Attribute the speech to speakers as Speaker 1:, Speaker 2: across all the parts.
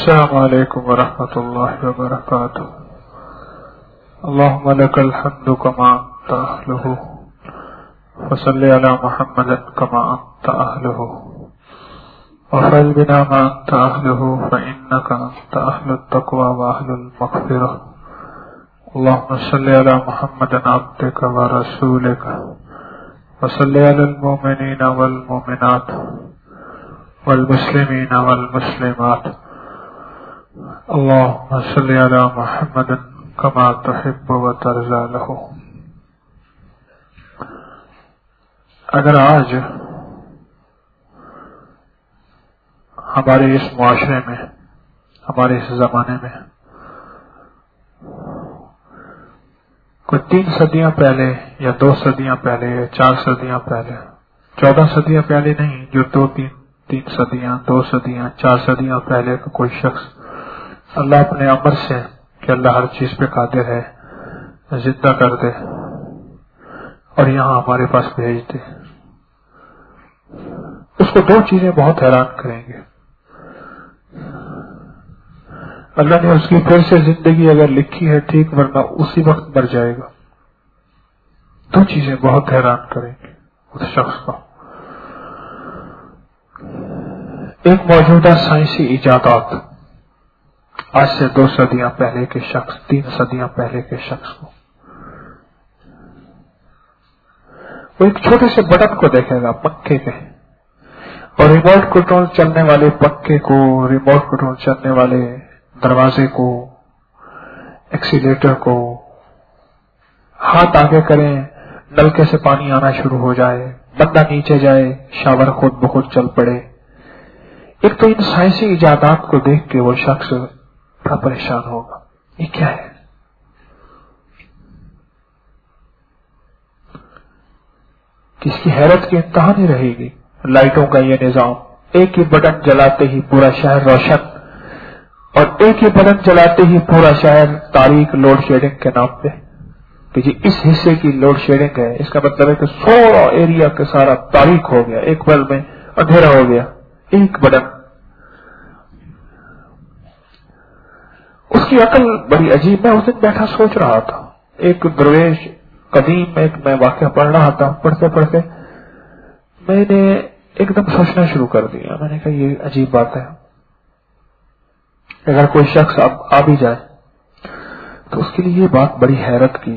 Speaker 1: السلام علیکم ورحمۃ اللہ وبرکاتہ. اللهم لك الحمد كما أنت أهله وصل على محمد كما أنت أهله وفعل بنا ما أنت أهله فإنك أنت أهل التقوى وأهل المغفرة. اللهم صل على محمد عبدك ورسولك وصل على المؤمنين والمؤمنات والمسلمين والمسلمات. اللهم صل على محمد كما تحب وترضى له. اگر آج ہمارے اس معاشرے میں، ہمارے اس زمانے میں کوئی 3 صدیاں پہلے یا 2 صدیاں پہلے یا 4 صدیاں پہلے، 14 صدیاں پہلے نہیں، جو 3 صدیاں 2 صدیاں 4 صدیاں پہلے کا کوئی شخص اللہ اپنے امر سے کہ اللہ ہر چیز پہ قادر ہے زندہ کر دے اور یہاں ہمارے پاس بھیج دے، اس کو 2 چیزیں بہت حیران کریں گے. اللہ نے اس کی پھر سے زندگی اگر لکھی ہے ٹھیک، ورنہ اسی وقت مر جائے گا. 2 چیزیں بہت حیران کریں گے اس شخص کو. ایک موجودہ سائنسی ایجادات آج سے 2 صدیاں پہلے کے شخص، 3 صدیاں پہلے کے شخص کو، وہ ایک چھوٹے سے بٹن کو دیکھے گا پنکھے کے، اور ریموٹ کنٹرول چلنے والے پنکھے کو، ریموٹ کنٹرول چلنے والے دروازے کو، ایکسیلیٹر کو، ہاتھ آگے کریں نلکے سے پانی آنا شروع ہو جائے، بندہ نیچے جائے شاور خود بخود چل پڑے. ایک تو ان سائنسی ایجادات کو دیکھ کے وہ شخص بڑا پریشان ہوگا، یہ کیا ہے؟ کس کی حیرت کی انتہا نہیں رہے گی. لائٹوں کا یہ نظام، ایک ہی بٹن جلاتے ہی پورا شہر روشن، اور ایک ہی بٹن جلاتے ہی پورا شہر تاریک لوڈ شیڈنگ کے نام پہ کہ جی اس حصے کی لوڈ شیڈنگ ہے، اس کا مطلب ہے کہ سارا ایریا کے سارا تاریک ہو گیا، ایک پل میں اندھیرا ہو گیا. ایک بٹن. اس کی عقل بڑی عجیب. میں اس دن بیٹھا سوچ رہا تھا، ایک درویش قدیم ایک میں واقعہ پڑھ رہا تھا، پڑھتے پڑھتے میں نے ایک دم سوچنا شروع کر دیا. میں نے کہا یہ عجیب بات ہے، اگر کوئی شخص اب آ بھی جائے تو اس کے لیے یہ بات بڑی حیرت کی.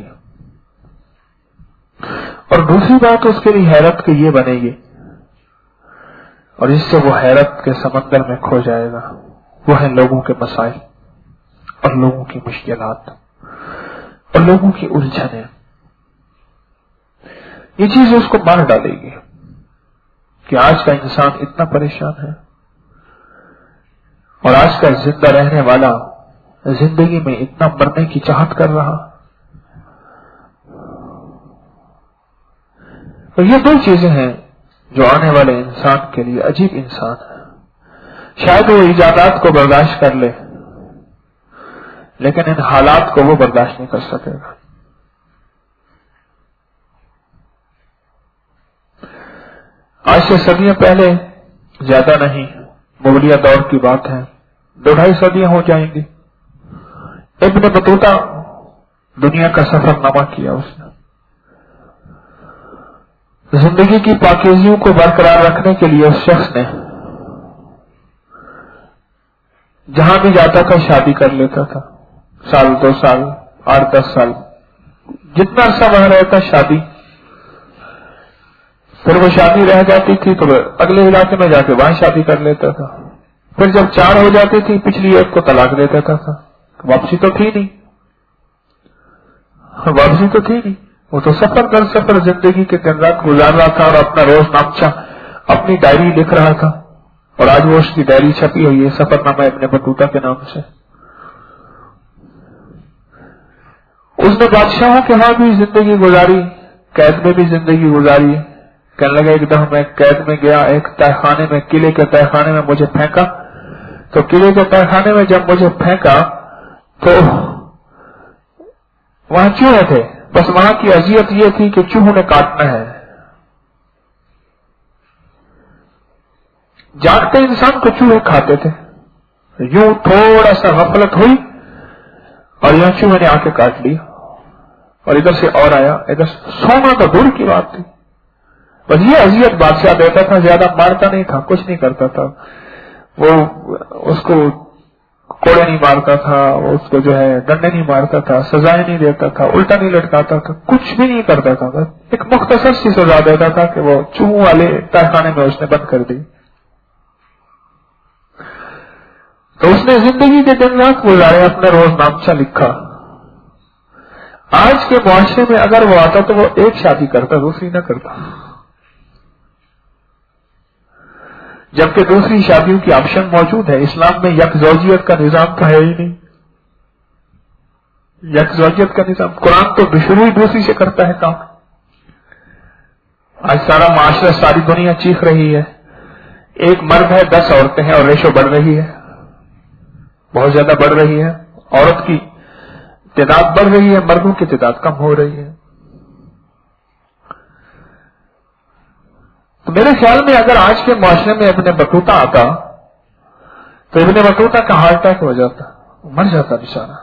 Speaker 1: اور دوسری بات اس کے لیے حیرت کی یہ بنے گی، اور اس سے وہ حیرت کے سمندر میں کھو جائے گا، وہ ہے لوگوں کے مسائل اور لوگوں کی مشکلات اور لوگوں کی الجھنیں. یہ چیز اس کو مار ڈالے گی کہ آج کا انسان اتنا پریشان ہے، اور آج کا زندہ رہنے والا زندگی میں اتنا مرنے کی چاہت کر رہا. اور یہ 2 چیزیں ہیں جو آنے والے انسان کے لیے عجیب انسان ہے. شاید وہ ایجادات کو برداشت کر لے، لیکن ان حالات کو وہ برداشت نہیں کر سکے گا. آج سے صدیاں پہلے، زیادہ نہیں، مغلیہ دور کی بات ہے، 2-2.5 صدیاں ہو جائیں گی. ابن بطوطہ دنیا کا سفر نامہ کیا. اس نے زندگی کی پاکیزیوں کو برقرار رکھنے کے لیے اس شخص نے جہاں بھی جاتا تھا شادی کر لیتا تھا. 1 سال 2 سال 8-10 سال جتنا عرصہ وہاں رہتا شادی. پھر وہ شادی رہ جاتی تھی تو اگلے علاقے میں جا کے وہاں شادی کر لیتا تھا. پھر جب 4 ہو جاتی تھی پچھلی ایک کو طلاق دے دیتا تھا. واپسی تو تھی نہیں، وہ تو سفر در سفر زندگی کے دن رات گزار رہا تھا اور اپنا روز نامچہ اپنی ڈائری لکھ رہا تھا. اور آج وہ اس کی ڈائری چھپی ہوئی ہے سفر نامہ ابن بطوطہ کے نام سے. اس نے بادشاہوں کے ہاں بھی زندگی گزاری، قید میں بھی زندگی گزاری. کہنے لگا ایک دم میں قید میں گیا، ایک تہہ خانے میں، قلعے کے تہہ خانے میں مجھے پھینکا. تو قلعے کے تہہ خانے میں جب مجھے پھینکا تو وہاں چوہے تھے. بس وہاں کی اذیت یہ تھی کہ چوہوں نے کاٹنا ہے. جاگتے انسان کو چوہے کھاتے تھے. यूं थोड़ा सा गफलत हुई और यहाँ चूहे ने आके काट लिया, और इधर से और आया, इधर सोना तो दूर की बात थी। बस ये अजियत बादशाह देता था, ज्यादा मारता नहीं था, कुछ नहीं करता था। वो उसको कोड़े नहीं मारता था, वो उसको जो है डंडे नहीं मारता था, सजाएं नहीं देता था, उल्टा नहीं लटकाता था, कुछ भी नहीं करता था। बस एक मुख्तसर सी सजा देता था कि वो चूहों वाले तहखाने में उसने बंद कर दी। तो उसने जिंदगी के दिन रात गुजारे, अपना रोजनामचा लिखा। आज के मुआशरे में अगर वो आता तो वो एक शादी करता, दूसरी न करता, जबकि दूसरी शादियों की ऑप्शन मौजूद है। इस्लाम में यकजौजियत का निजाम तो है ही नहीं। यकजौजियत का निजाम, कुरान तो शुरू ही दूसरी से करता है काम। आज सारा माशरा, सारी दुनिया चीख रही है, एक मर्द है 10 औरतें हैं, और रेशो बढ़ रही है, बहुत ज्यादा बढ़ रही है। औरत की तादाद बढ़ रही है, मर्दों की तादाद कम हो रही है। तो मेरे ख्याल में अगर आज के मुआशरे में इब्न बतूता आता तो इब्न बतूता का हार्ट अटैक हो जाता, मर जाता बेचारा,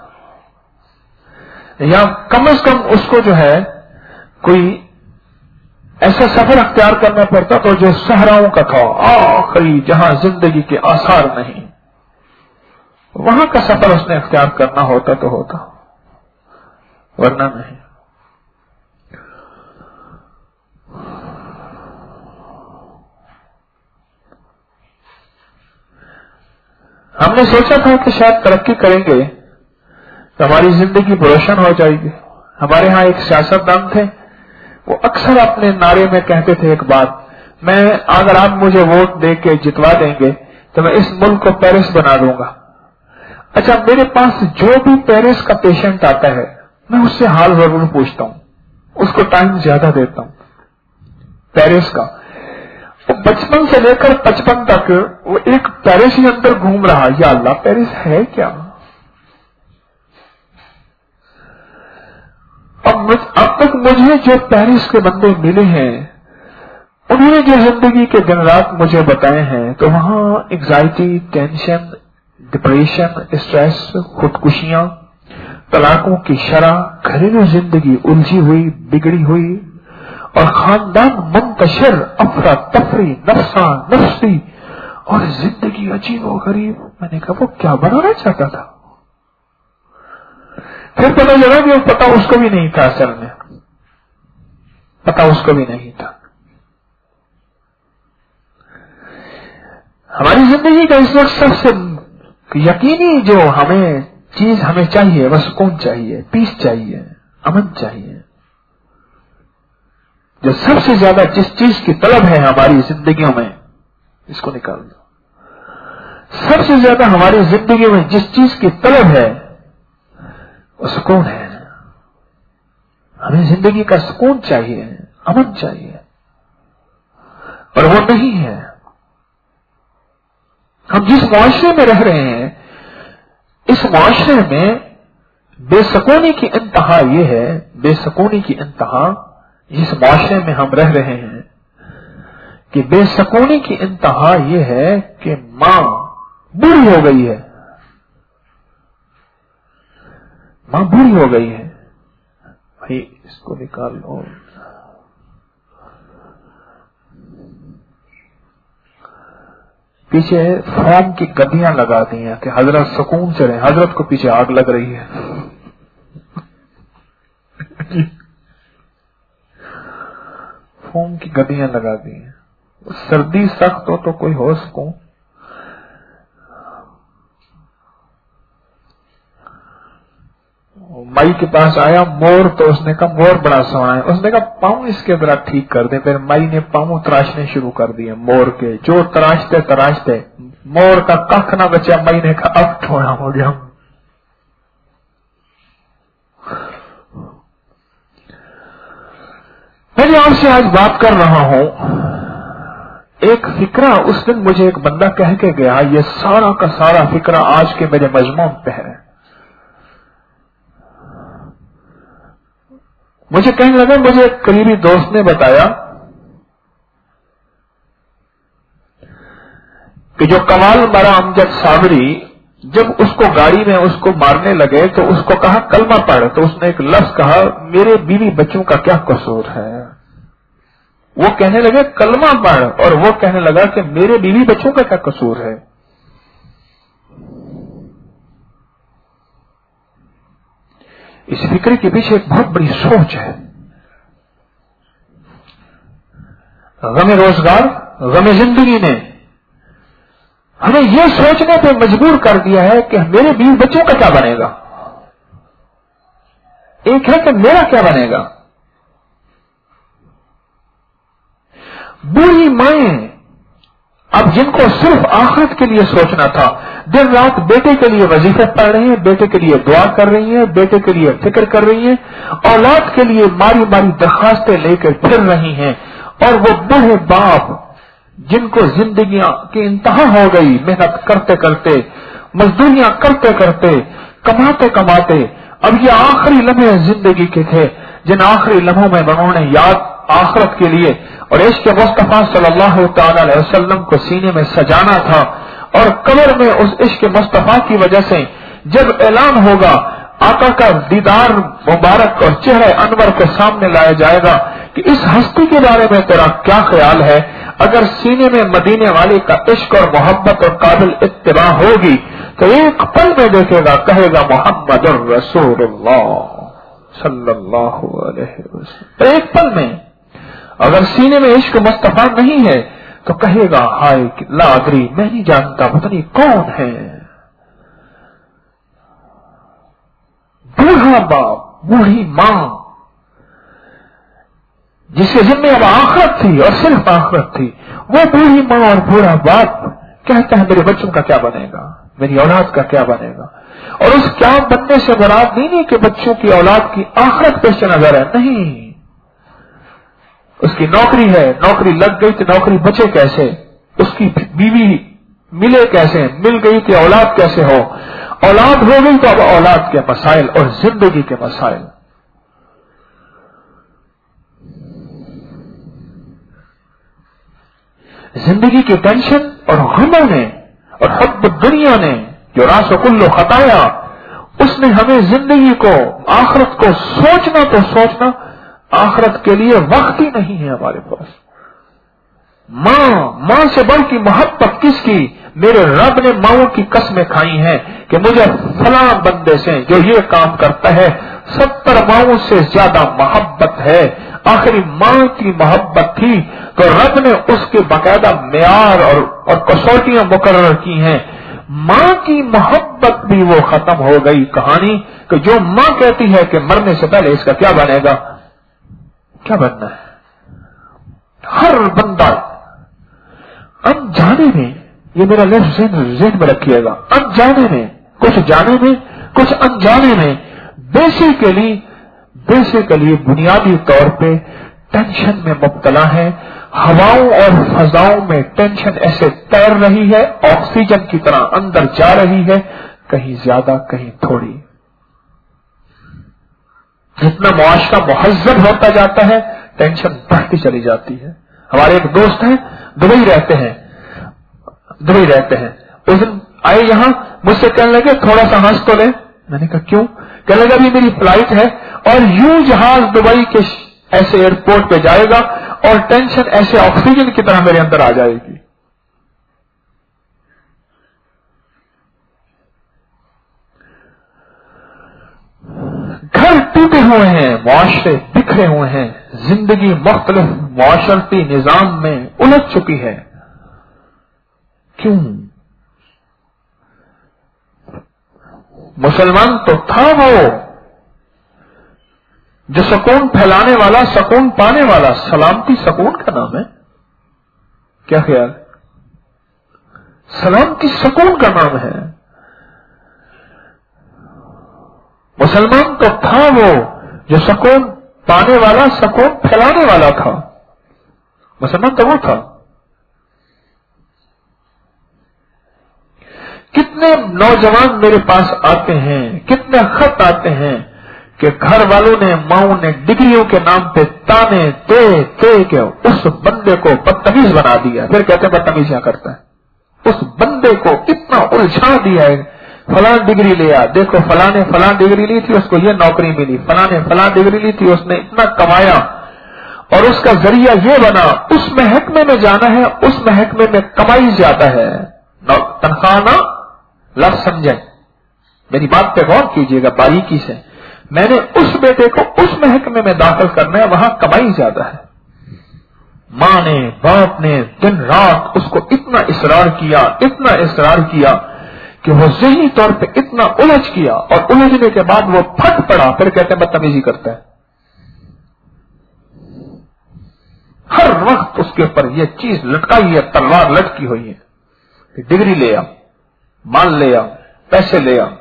Speaker 1: या कम से कम उसको जो है कोई ऐसा सफर अख्तियार करना पड़ता तो जो सहराओं का था, आखिरी जहां जिंदगी के आसार नहीं, वहां का सफर उसने अख्तियार करना होता तो होता, वरना नहीं। हमने सोचा था कि शायद तरक्की करेंगे तो हमारी जिंदगी रोशन हो जाएगी। हमारे यहां एक सियासतदान थे, वो अक्सर अपने नारे में कहते थे एक बात, मैं अगर आप मुझे वोट दे के जितवा देंगे तो मैं इस मुल्क को पेरिस बना दूंगा। अच्छा, मेरे पास जो भी पेरिस का पेशेंट आता है मैं उससे हाल जरूर पूछता हूं, उसको टाइम ज्यादा देता हूं। पेरिस का वो बचपन से लेकर 55 तक वो एक पेरिस ही अंदर घूम रहा, या अल्लाह पेरिस है क्या। अब तक मुझे जो पेरिस के बंदे मिले हैं उन्होंने जो जिंदगी के दिन रात मुझे बताए हैं, तो वहां एंग्जाइटी, टेंशन, डिप्रेशन, स्ट्रेस, खुदकुशियां, तलाकों की शरह, घरेलू जिंदगी उलझी हुई, बिगड़ी हुई, और खानदान मुंतशिर, अफरा तफरी, नफसा नफसी, और जिंदगी अजीब और गरीब। मैंने कहा वो क्या बनाना चाहता था। फिर पता लगा कि वो पता उसको भी नहीं था, असल में पता उसको भी नहीं था। हमारी जिंदगी का इस वक्त सबसे यकीनी जो हमें चाहिए वह सुकून चाहिए, पीस चाहिए, अमन चाहिए। जो सबसे ज्यादा जिस चीज की तलब है हमारी जिंदगियों में, इसको निकाल दो। सबसे ज्यादा हमारी जिंदगी में जिस चीज की तलब है वो सुकून है। हमें जिंदगी का सुकून चाहिए, अमन चाहिए, और वो नहीं है। हम जिस मुआशरे में रह रहे हैं, इस मुआशरे में बेसुकूनी की इंतहा ये है, बेसुकूनी की इंतहा जिस मुआशरे में हम रह रहे हैं कि बेसुकूनी की इंतहा ये है कि मां बूढ़ी हो गई है, मां बूढ़ी हो गई है। भाई इसको निकाल लो। पीछे फोम की गद्दियां लगा दी हैं कि हजरत सुकून से रहे, हजरत को पीछे आग लग रही है। फोम की गद्दियां लगा दी हैं। सर्दी सख्त हो तो कोई हो सुकून। माई के पास आया मोर, तो उसने कहा मोर बड़ा सोना है। उसने कहा पाँव इसके जरा ठीक कर दे। फिर माई ने पाँव तराशने शुरू कर दिए मोर के, जो तराशते तराशते मोर का कख ना बचा। माई ने कहा अब थोड़ा हो गया। मैं जो आपसे आज बात कर रहा हूं, एक फिक्रा उस दिन मुझे एक बंदा कह के गया, ये सारा का सारा फिक्रा आज के मेरे मजमून पे है। मुझे कहने लगा, मुझे एक करीबी दोस्त ने बताया कि जो कमाल मरा अमजद साबरी جب اس کو گاڑی میں اس کو مارنے لگے تو اس کو کہا کلمہ پڑھ، تو اس نے ایک لفظ کہا میرے بیوی بچوں کا کیا قصور ہے. وہ کہنے لگے کلمہ پڑھ، اور وہ کہنے لگا کہ میرے بیوی بچوں کا کیا قصور ہے. اس فکر کے پیچھے ایک بہت بڑی سوچ ہے. غم روزگار، غم زندگی نے ہمیں یہ سوچنے پہ مجبور کر دیا ہے کہ میرے بیوی بچوں کا کیا بنے گا. ایک ہے کہ میرا کیا بنے گا. بوڑھی مائیں اب جن کو صرف آخرت کے لیے سوچنا تھا، دن رات بیٹے کے لیے وظیفے پڑھ رہی ہیں، بیٹے کے لیے دعا کر رہی ہیں، بیٹے کے لیے فکر کر رہی ہیں، اولاد کے لیے ماری ماری درخواستیں لے کر پھر رہی ہیں. اور وہ بوڑھے باپ جن کو زندگیاں کی انتہا ہو گئی، محنت کرتے کرتے، مزدوریاں کرتے کرتے، کماتے کماتے، اب یہ آخری لمحے زندگی کے تھے جن آخری لمحوں میں انہوں نے یاد آخرت کے لیے اور عشق مصطفیٰ صلی اللہ تعالی علیہ وسلم کو سینے میں سجانا تھا. اور قبر میں اس عشق مصطفیٰ کی وجہ سے جب اعلان ہوگا، آقا کا دیدار مبارک اور چہرہ انور کے سامنے لایا جائے گا کہ اس ہستی کے بارے میں تیرا کیا خیال ہے. اگر سینے میں مدینے والے کا عشق اور محبت اور قابل اتباع ہوگی تو ایک پل میں دیکھے گا، کہے گا محمد الرسول اللہ صلی اللہ علیہ وسلم. ایک پل میں. اگر سینے میں عشق مصطفیٰ نہیں ہے تو کہے گا ہائے لا ادری، میں نہیں جانتا پتہ نہیں کون ہے. بوڑھا باپ، بوڑھی ماں جس کے ذمہ اب آخرت تھی اور صرف آخرت تھی، وہ بوڑھی ماں اور بوڑھا باپ کہتا ہے میرے بچوں کا کیا بنے گا، میری اولاد کا کیا بنے گا. اور اس کیا بننے سے مراد نہیں کہ بچوں کی اولاد کی آخرت پیش نظر ہے، نہیں. اس کی نوکری ہے، نوکری لگ گئی تو نوکری بچے کیسے، اس کی بیوی ملے کیسے، مل گئی تو اولاد کیسے ہو، اولاد ہو گئی تو اب اولاد کے مسائل اور زندگی کے مسائل. زندگی کی ٹینشن اور غموں نے اور حب دنیا نے جو راس و کل خطایا، اس نے ہمیں زندگی کو، آخرت کو سوچنا تو سوچنا، آخرت کے لیے وقت ہی نہیں ہے ہمارے پاس. ماں سے بڑھ کی محبت کس کی؟ میرے رب نے ماؤں کی قسمیں کھائی ہیں کہ مجھے فلاں بندے سے جو یہ کام کرتا ہے 70 ماؤں سے زیادہ محبت ہے. آخری ماں کی محبت تھی تو رب نے اس کے باقاعدہ معیار اور کسوٹیاں مقرر کی ہیں. ماں کی محبت بھی وہ ختم ہو گئی کہانی کہ جو ماں کہتی ہے کہ مرنے سے پہلے اس کا کیا بنے گا، کیا بننا ہے. ہر بندہ انجانے میں، یہ میرا لفظ ذہن میں رکھیے گا، انجانے میں، کچھ جانے میں کچھ انجانے میں، بیسیکلی بنیادی طور پہ ٹینشن میں مبتلا ہے. ہواؤں اور فضاؤں میں ٹینشن ایسے تیر رہی ہے، آکسیجن کی طرح اندر جا رہی ہے، کہیں زیادہ کہیں تھوڑی. جتنا معاشرہ مہذب ہوتا جاتا ہے ٹینشن بڑھتی چلی جاتی ہے. ہمارے ایک دوست ہیں، دبئی رہتے ہیں. اس دن آئے یہاں، مجھ سے کہنے لگے تھوڑا سا ہنس تو لے. میں نے کہا کیوں؟ کہنے لگا ابھی میری فلائٹ ہے اور یوں جہاز دبئی کے ایسے ایئرپورٹ پہ جائے گا اور ٹینشن ایسے آکسیجن کی طرح میرے اندر آ جائے گی. گھر ٹوٹے ہوئے ہیں، معاشرے بکھرے ہوئے ہیں، زندگی مختلف معاشرتی نظام میں الجھ چکی ہے. کیوں؟ مسلمان تو تھا وہ جو سکون پھیلانے والا، سکون پانے والا. سلامتی سکون کا نام ہے، کیا خیال؟ سلامتی سکون کا نام ہے. مسلمان تو تھا وہ جو سکون پانے والا، سکون پھیلانے والا تھا. مسلمان تو وہ تھا. کتنے نوجوان میرے پاس آتے ہیں، کتنے خط آتے ہیں کہ گھر والوں نے، ماؤں نے ڈگریوں کے نام پہ تانے دے کے اس بندے کو بدتمیز بنا دیا. پھر کہتے ہیں بدتمیز کیا کرتا ہے. اس بندے کو اتنا الجھا دیا ہے فلاں ڈگری لیا، دیکھو فلاں نے فلاں ڈگری لی تھی اس کو یہ نوکری ملی، فلاں نے فلاں ڈگری لی تھی اس نے اتنا کمایا اور اس کا ذریعہ یہ بنا، اس محکمے میں جانا ہے، اس محکمے میں کمائی زیادہ ہے، تنخواہ نہ لفظ سمجھیں، میری بات پہ غور کیجیے گا باریکی سے، میں نے اس بیٹے کو اس محکمے میں داخل کرنا ہے، وہاں کمائی زیادہ ہے۔ ماں نے باپ نے دن رات اس کو اتنا اصرار کیا کہ وہ ذہنی طور پہ اتنا الجھ گیا، اور الجھنے کے بعد وہ پھٹ پڑا، پھر کہتے ہیں بدتمیزی کرتا ہے۔ ہر وقت اس کے اوپر یہ چیز لٹکائی ہے، تلوار لٹکی ہوئی ہے کہ ڈگری لے آ، مال لے آ، پیسے لے آ۔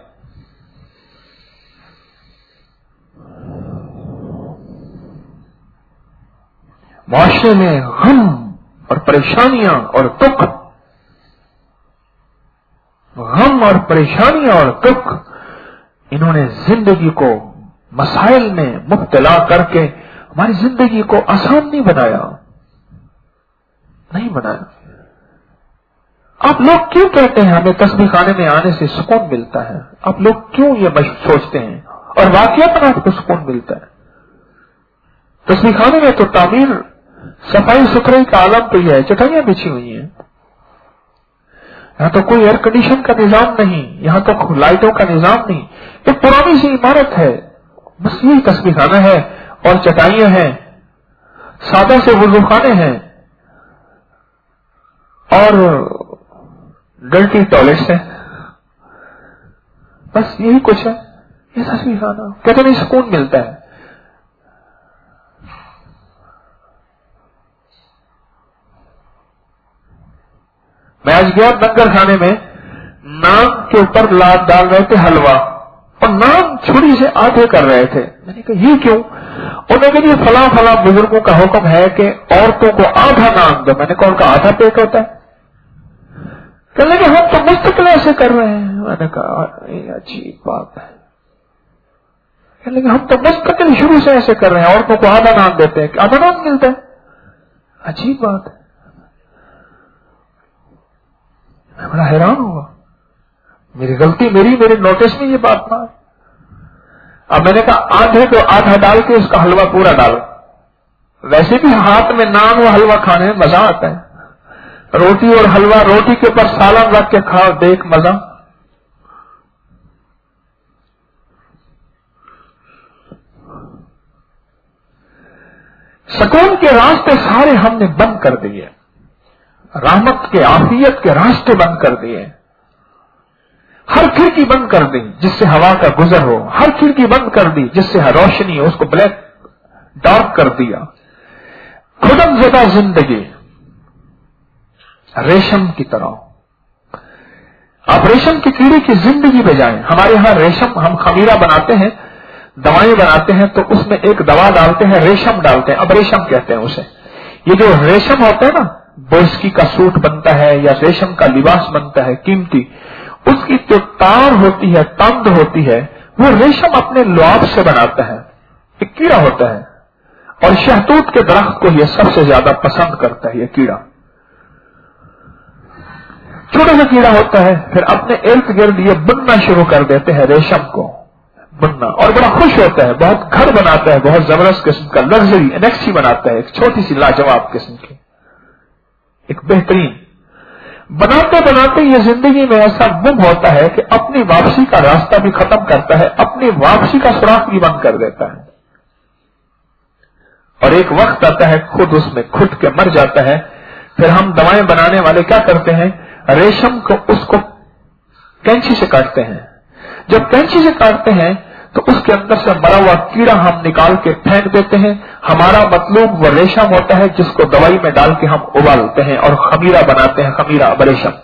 Speaker 1: معاشرے میں غم اور پریشانیاں اور دکھ، غم اور پریشانیاں اور دکھ، انہوں نے زندگی کو مسائل میں مبتلا کر کے ہماری زندگی کو آسان نہیں بنایا۔ آپ لوگ کیوں کہتے ہیں ہمیں تسبیح خانے میں آنے سے سکون ملتا ہے؟ آپ لوگ کیوں یہ سوچتے ہیں؟ اور واقعات آپ کو سکون ملتا ہے؟ تسبیح خانے میں تو تعمیر، صفائی ستھرائی کا عالم تو یہ ہے، چٹائیاں بچھی ہوئی ہیں، یہاں تو کوئی ایئر کنڈیشن کا نظام نہیں، یہاں تو لائٹوں کا نظام نہیں، ایک پرانی سی عمارت ہے، بس یہی تسبیح خانہ ہے اور چٹائیاں ہیں، سادہ سے وضو خانے ہیں اور ڈرٹی ٹوائلٹس ہیں، بس یہی کچھ ہے، یہ تسبیح خانہ کہتے نہیں سکون ملتا ہے۔ میں آج گیا لنگر کھانے میں، نان کے اوپر لاد ڈال رہے تھے حلوہ، اور نان چھری سے آدھے کر رہے تھے۔ میں نے کہا یہ کیوں؟ انہوں نے کہا یہ فلاں فلاں بزرگوں کا حکم ہے کہ عورتوں کو آدھا نان دو۔ میں نے کہا ان کا آدھا پیٹ ہوتا ہے؟ کہنے لگے ہم تو مستقل ایسے کر رہے ہیں۔ میں نے کہا یہ عجیب بات ہے، کہنے لگے ہم تو مستقل شروع سے ایسے کر رہے ہیں، عورتوں کو آدھا نان دیتے ہیں، آدھا نان ملتا ہے، عجیب بات ہے۔ میں بڑا حیران ہوا، میری غلطی میرے نوٹس میں یہ بات نہ۔ اب میں نے کہا آدھے کو آدھا ڈال کے اس کا حلوہ پورا ڈالو۔ ویسے بھی ہاتھ میں نان و حلوہ کھانے میں مزہ آتا ہے، روٹی اور حلوہ، روٹی کے اوپر سالن رکھ کے کھاؤ، دیکھ مزہ۔ سکون کے راستے سارے ہم نے بند کر دیے، رحمت کے عافیت کے راستے بند کر دیے، ہر کھڑکی بند کر دی جس سے ہوا کا گزر ہو، ہر کھڑکی بند کر دی جس سے روشنی ہو، اس کو بلیک ڈارک کر دیا۔ خودم زدہ زندگی ریشم کی طرح، آپ ریشم کی کیڑے کی زندگی پہ جائیں۔ ہمارے ہاں ریشم، ہم خمیرہ بناتے ہیں، دوائیں بناتے ہیں، تو اس میں ایک دوا ڈالتے ہیں، ریشم ڈالتے ہیں، اب ریشم کہتے ہیں اسے۔ یہ جو ریشم ہوتا ہے نا، بوسکی کا سوٹ بنتا ہے یا ریشم کا لباس بنتا ہے قیمتی، اس کی جو تار ہوتی ہے، تند ہوتی ہے، وہ ریشم اپنے لعاب سے بناتا ہے، ایک کیڑا ہوتا ہے، اور شہتوت کے درخت کو یہ سب سے زیادہ پسند کرتا ہے۔ یہ کیڑا چھوٹا سا کیڑا ہوتا ہے، پھر اپنے ارد گرد یہ بننا شروع کر دیتے ہیں، ریشم کو بننا، اور بڑا خوش ہوتا ہے، بہت گھر بناتا ہے، بہت زبردست قسم کا لگژری انیکسی بناتا ہے، ایک چھوٹی سی لاجواب قسم کی، ایک بہترین۔ بناتے بناتے یہ زندگی میں ایسا گم ہوتا ہے کہ اپنی واپسی کا راستہ بھی ختم کرتا ہے، اپنی واپسی کا سوراخ بھی بند کر دیتا ہے، اور ایک وقت آتا ہے خود اس میں کھٹ کے مر جاتا ہے۔ پھر ہم دوائیں بنانے والے کیا کرتے ہیں، ریشم کو اس کو کینچی سے کاٹتے ہیں، جب کینچی سے کاٹتے ہیں تو اس کے اندر سے مرا ہوا کیڑا ہم نکال کے پھینک دیتے ہیں۔ ہمارا مطلوب وہ ریشم ہوتا ہے جس کو دوائی میں ڈال کے ہم ابالتے ہیں اور خمیرہ بناتے ہیں، خمیرہ اب ریشم۔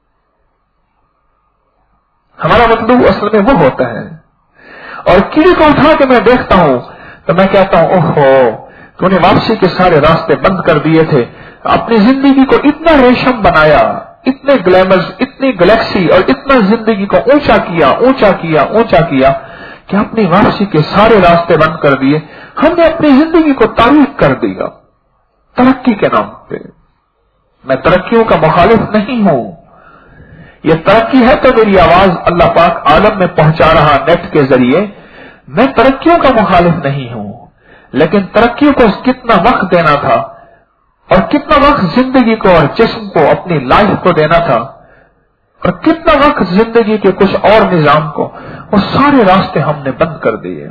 Speaker 1: ہمارا مطلوب اصل میں وہ ہوتا ہے، اور کیڑے کو اٹھا کے میں دیکھتا ہوں تو میں کہتا ہوں اوہو، تو نے واپسی کے سارے راستے بند کر دیے تھے، اپنی زندگی کو اتنا ریشم بنایا، اتنے گلیمرز، اتنی گلیکسی، اور اتنا زندگی کو اونچا کیا کہ اپنی واپسی کے سارے راستے بند کر دیے۔ ہم نے اپنی زندگی کو تاریخ کر دیا ترقی کے نام پہ۔ میں ترقیوں کا مخالف نہیں ہوں، یہ ترقی ہے تو میری آواز اللہ پاک عالم میں پہنچا رہا نیٹ کے ذریعے. میں ترقیوں کا مخالف نہیں ہوں، لیکن ترقیوں کو کتنا وقت دینا تھا اور کتنا وقت زندگی کو اور جسم کو اپنی لائف کو دینا تھا اور کتنا وقت زندگی کے کچھ اور نظام کو، وہ سارے راستے ہم نے بند کر دیے.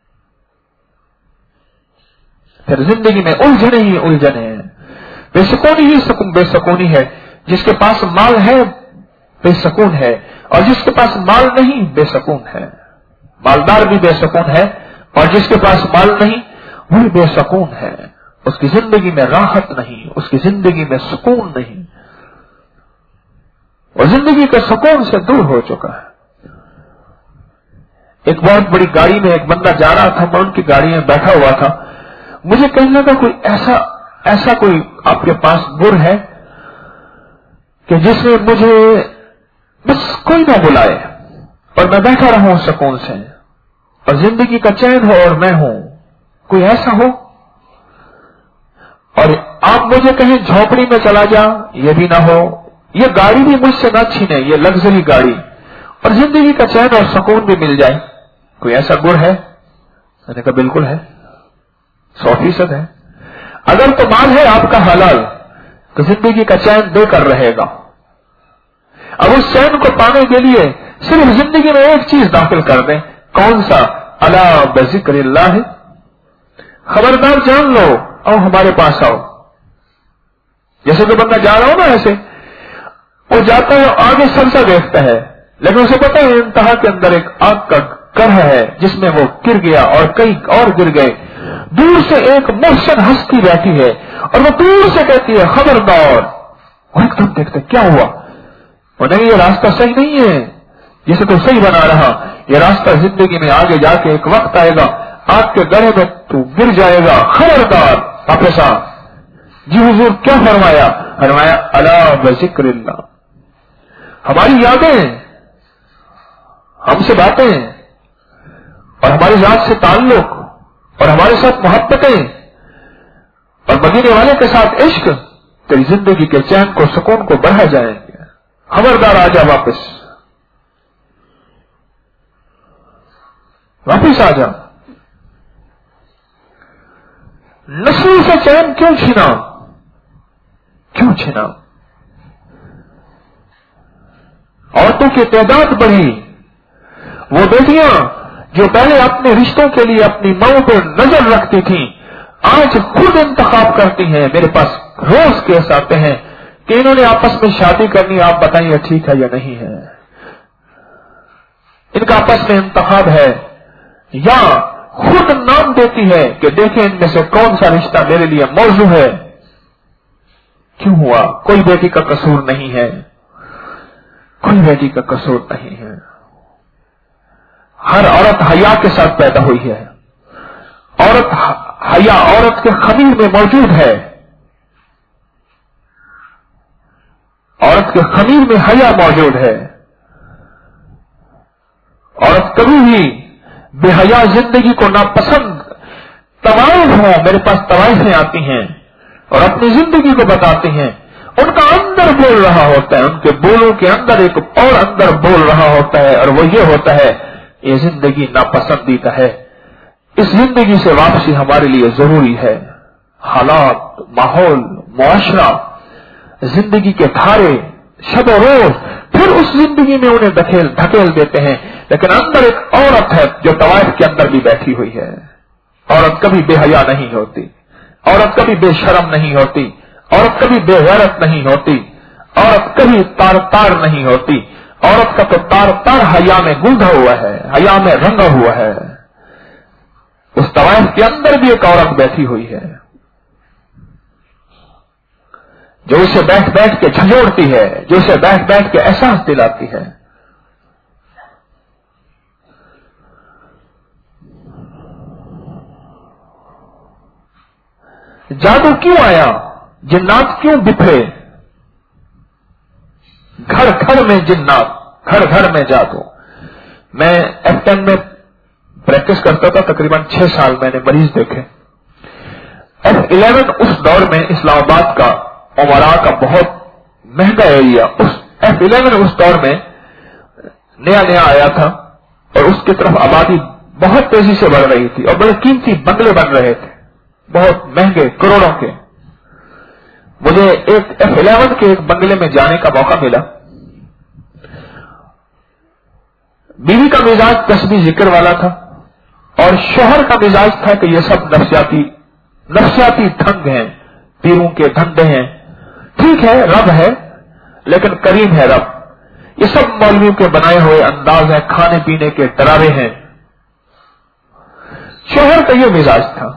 Speaker 1: پھر زندگی میں الجھنے ہی الجھنے ہیں. بے سکونی ہی بے سکونی ہے. جس کے پاس مال ہے بے سکون ہے، اور جس کے پاس مال نہیں بے سکون ہے. مالدار بھی بے سکون ہے اور جس کے پاس مال نہیں وہ بھی بے سکون ہے. اس کی زندگی میں راحت نہیں، اس کی زندگی میں سکون نہیں، اور زندگی کے سکون سے دور ہو چکا ہے. ایک بہت بڑی گاڑی میں ایک بندہ جا رہا تھا، میں ان کی گاڑی میں بیٹھا ہوا تھا. مجھے کہنے لگا کوئی ایسا کوئی آپ کے پاس گر ہے کہ جس میں مجھے بس کوئی نہ بلائے اور میں بیٹھا رہا ہوں سکون سے اور زندگی کا چین ہو اور میں ہوں. کوئی ایسا ہو؟ اور آپ مجھے کہیں جھونپڑی میں چلا جا، یہ بھی نہ ہو، یہ گاڑی بھی مجھ سے نہ چھینے، یہ لگژری گاڑی، اور زندگی کا چین اور سکون بھی مل جائے. کوئی ایسا گر ہے؟ میں نے کہا بالکل ہے، 100% ہے. اگر تو مال ہے آپ کا حلال تو زندگی کا چین دے کر رہے گا. اب اس چین کو پانے کے لیے صرف زندگی میں ایک چیز داخل کر دیں. کون سا؟ الا بذکر اللہ. خبردار جان لو، آؤ ہمارے پاس آؤ. جیسے تو بندہ جا رہا ہو نا، ایسے وہ جاتا ہے آگے سرسا دیکھتا ہے، لیکن اسے پتہ ہے انتہا کے اندر ایک آگ کا کرہ ہے جس میں وہ گر گیا اور کئی اور گر گئے. دور سے ایک محسن ہستی بیٹھی ہے اور وہ دور سے کہتی ہے خبردار. اور ایک دم دیکھتے کیا ہوا؟ وہ نہیں، یہ راستہ صحیح نہیں ہے، جسے تو صحیح بنا رہا. یہ راستہ زندگی میں آگے جا کے ایک وقت آئے گا آگ کے گڑھے میں تو گر جائے گا. خبردار. واپس آ. جی حضور کیا فرمایا؟ فرمایا الا بذکر اللہ. ہماری یادیں، ہم سے باتیں اور ہماری ذات سے تعلق اور ہمارے ساتھ محبتیں اور مدینے والے کے ساتھ عشق تیری زندگی کے چین کو سکون کو بڑھا جائیں گے. خبردار آ جا، واپس آ جا. نسل سے چین کیوں چھینا؟ عورتوں کی تعداد بڑھی. وہ بیٹیاں جو پہلے اپنے رشتوں کے لیے اپنی ماؤں پر نظر رکھتی تھیں آج خود انتخاب کرتی ہیں. میرے پاس روز کیس آتے ہیں کہ انہوں نے آپس میں شادی کرنی، آپ بتائیے ٹھیک ہے یا نہیں ہے. ان کا آپس میں انتخاب ہے، یا خود نام دیتی ہے کہ دیکھیں ان میں سے کون سا رشتہ میرے لیے موزوں ہے. کیوں ہوا؟ کوئی بیٹی کا قصور نہیں ہے، کوئی بیٹی کا قصور نہیں ہے. ہر عورت حیا کے ساتھ پیدا ہوئی ہے. حیا عورت کے خمیر میں موجود ہے. عورت کے خمیر میں حیا موجود ہے. عورت کبھی بھی بے حیا زندگی کو ناپسند طوائف ہوں. میرے پاس طوائفیں آتی ہیں اور اپنی زندگی کو بتاتی ہیں. ان کا اندر بول رہا ہوتا ہے، ان کے بولوں کے اندر ایک اور اندر بول رہا ہوتا ہے، اور وہ یہ ہوتا ہے یہ زندگی ناپسندیدہ ہے. اس زندگی سے واپسی ہمارے لیے ضروری ہے. حالات، ماحول، معاشرہ، زندگی کے دھارے، شب و روز پھر اس زندگی میں انہیں دھکیل دیتے ہیں. لیکن اندر ایک عورت ہے جو طوائف کے اندر بھی بیٹھی ہوئی ہے. عورت کبھی بے حیا نہیں ہوتی، عورت کبھی بے شرم نہیں ہوتی، عورت کبھی بے غیرت نہیں ہوتی، عورت کبھی تار نہیں ہوتی. عورت کا تو تار حیا میں گوندا ہوا ہے، حیا میں رنگا ہوا ہے. اس طوائف کے اندر بھی ایک عورت بیٹھی ہوئی ہے جو اسے بیٹھ بیٹھ کے جھنجھوڑتی ہے، جو اسے بیٹھ بیٹھ کے احساس دلاتی ہے. جادو کیوں آیا؟ جنات کیوں بکھرے؟ گھر گھر میں جنات، گھر گھر میں جادو. میں F10 میں پریکٹس کرتا تھا، تقریباً 6 سال میں نے مریض دیکھے. F11 اس دور میں اسلام آباد کا عمرا کا بہت مہنگا ایریا، اس F11 उस दौर में नया नया आया था और उसकी तरफ आबादी बहुत तेजी से बढ़ रही थी और बड़े कीमती बंगले बन रहे थे, बहुत महंगे, करोड़ों के। मुझे एक F11 के एक बंगले में जाने का मौका मिला। बीवी का मिजाज तस्बीह जिक्र वाला था और शोहर का मिजाज था कि ये सब नफ्सियाती धंध हैं, पीरों के धंधे हैं। ठीक है, रब है लेकिन करीम है रब। ये सब मौलवियों के बनाए हुए अंदाज हैं, खाने पीने के डरावे हैं। शोहर का ये मिजाज था।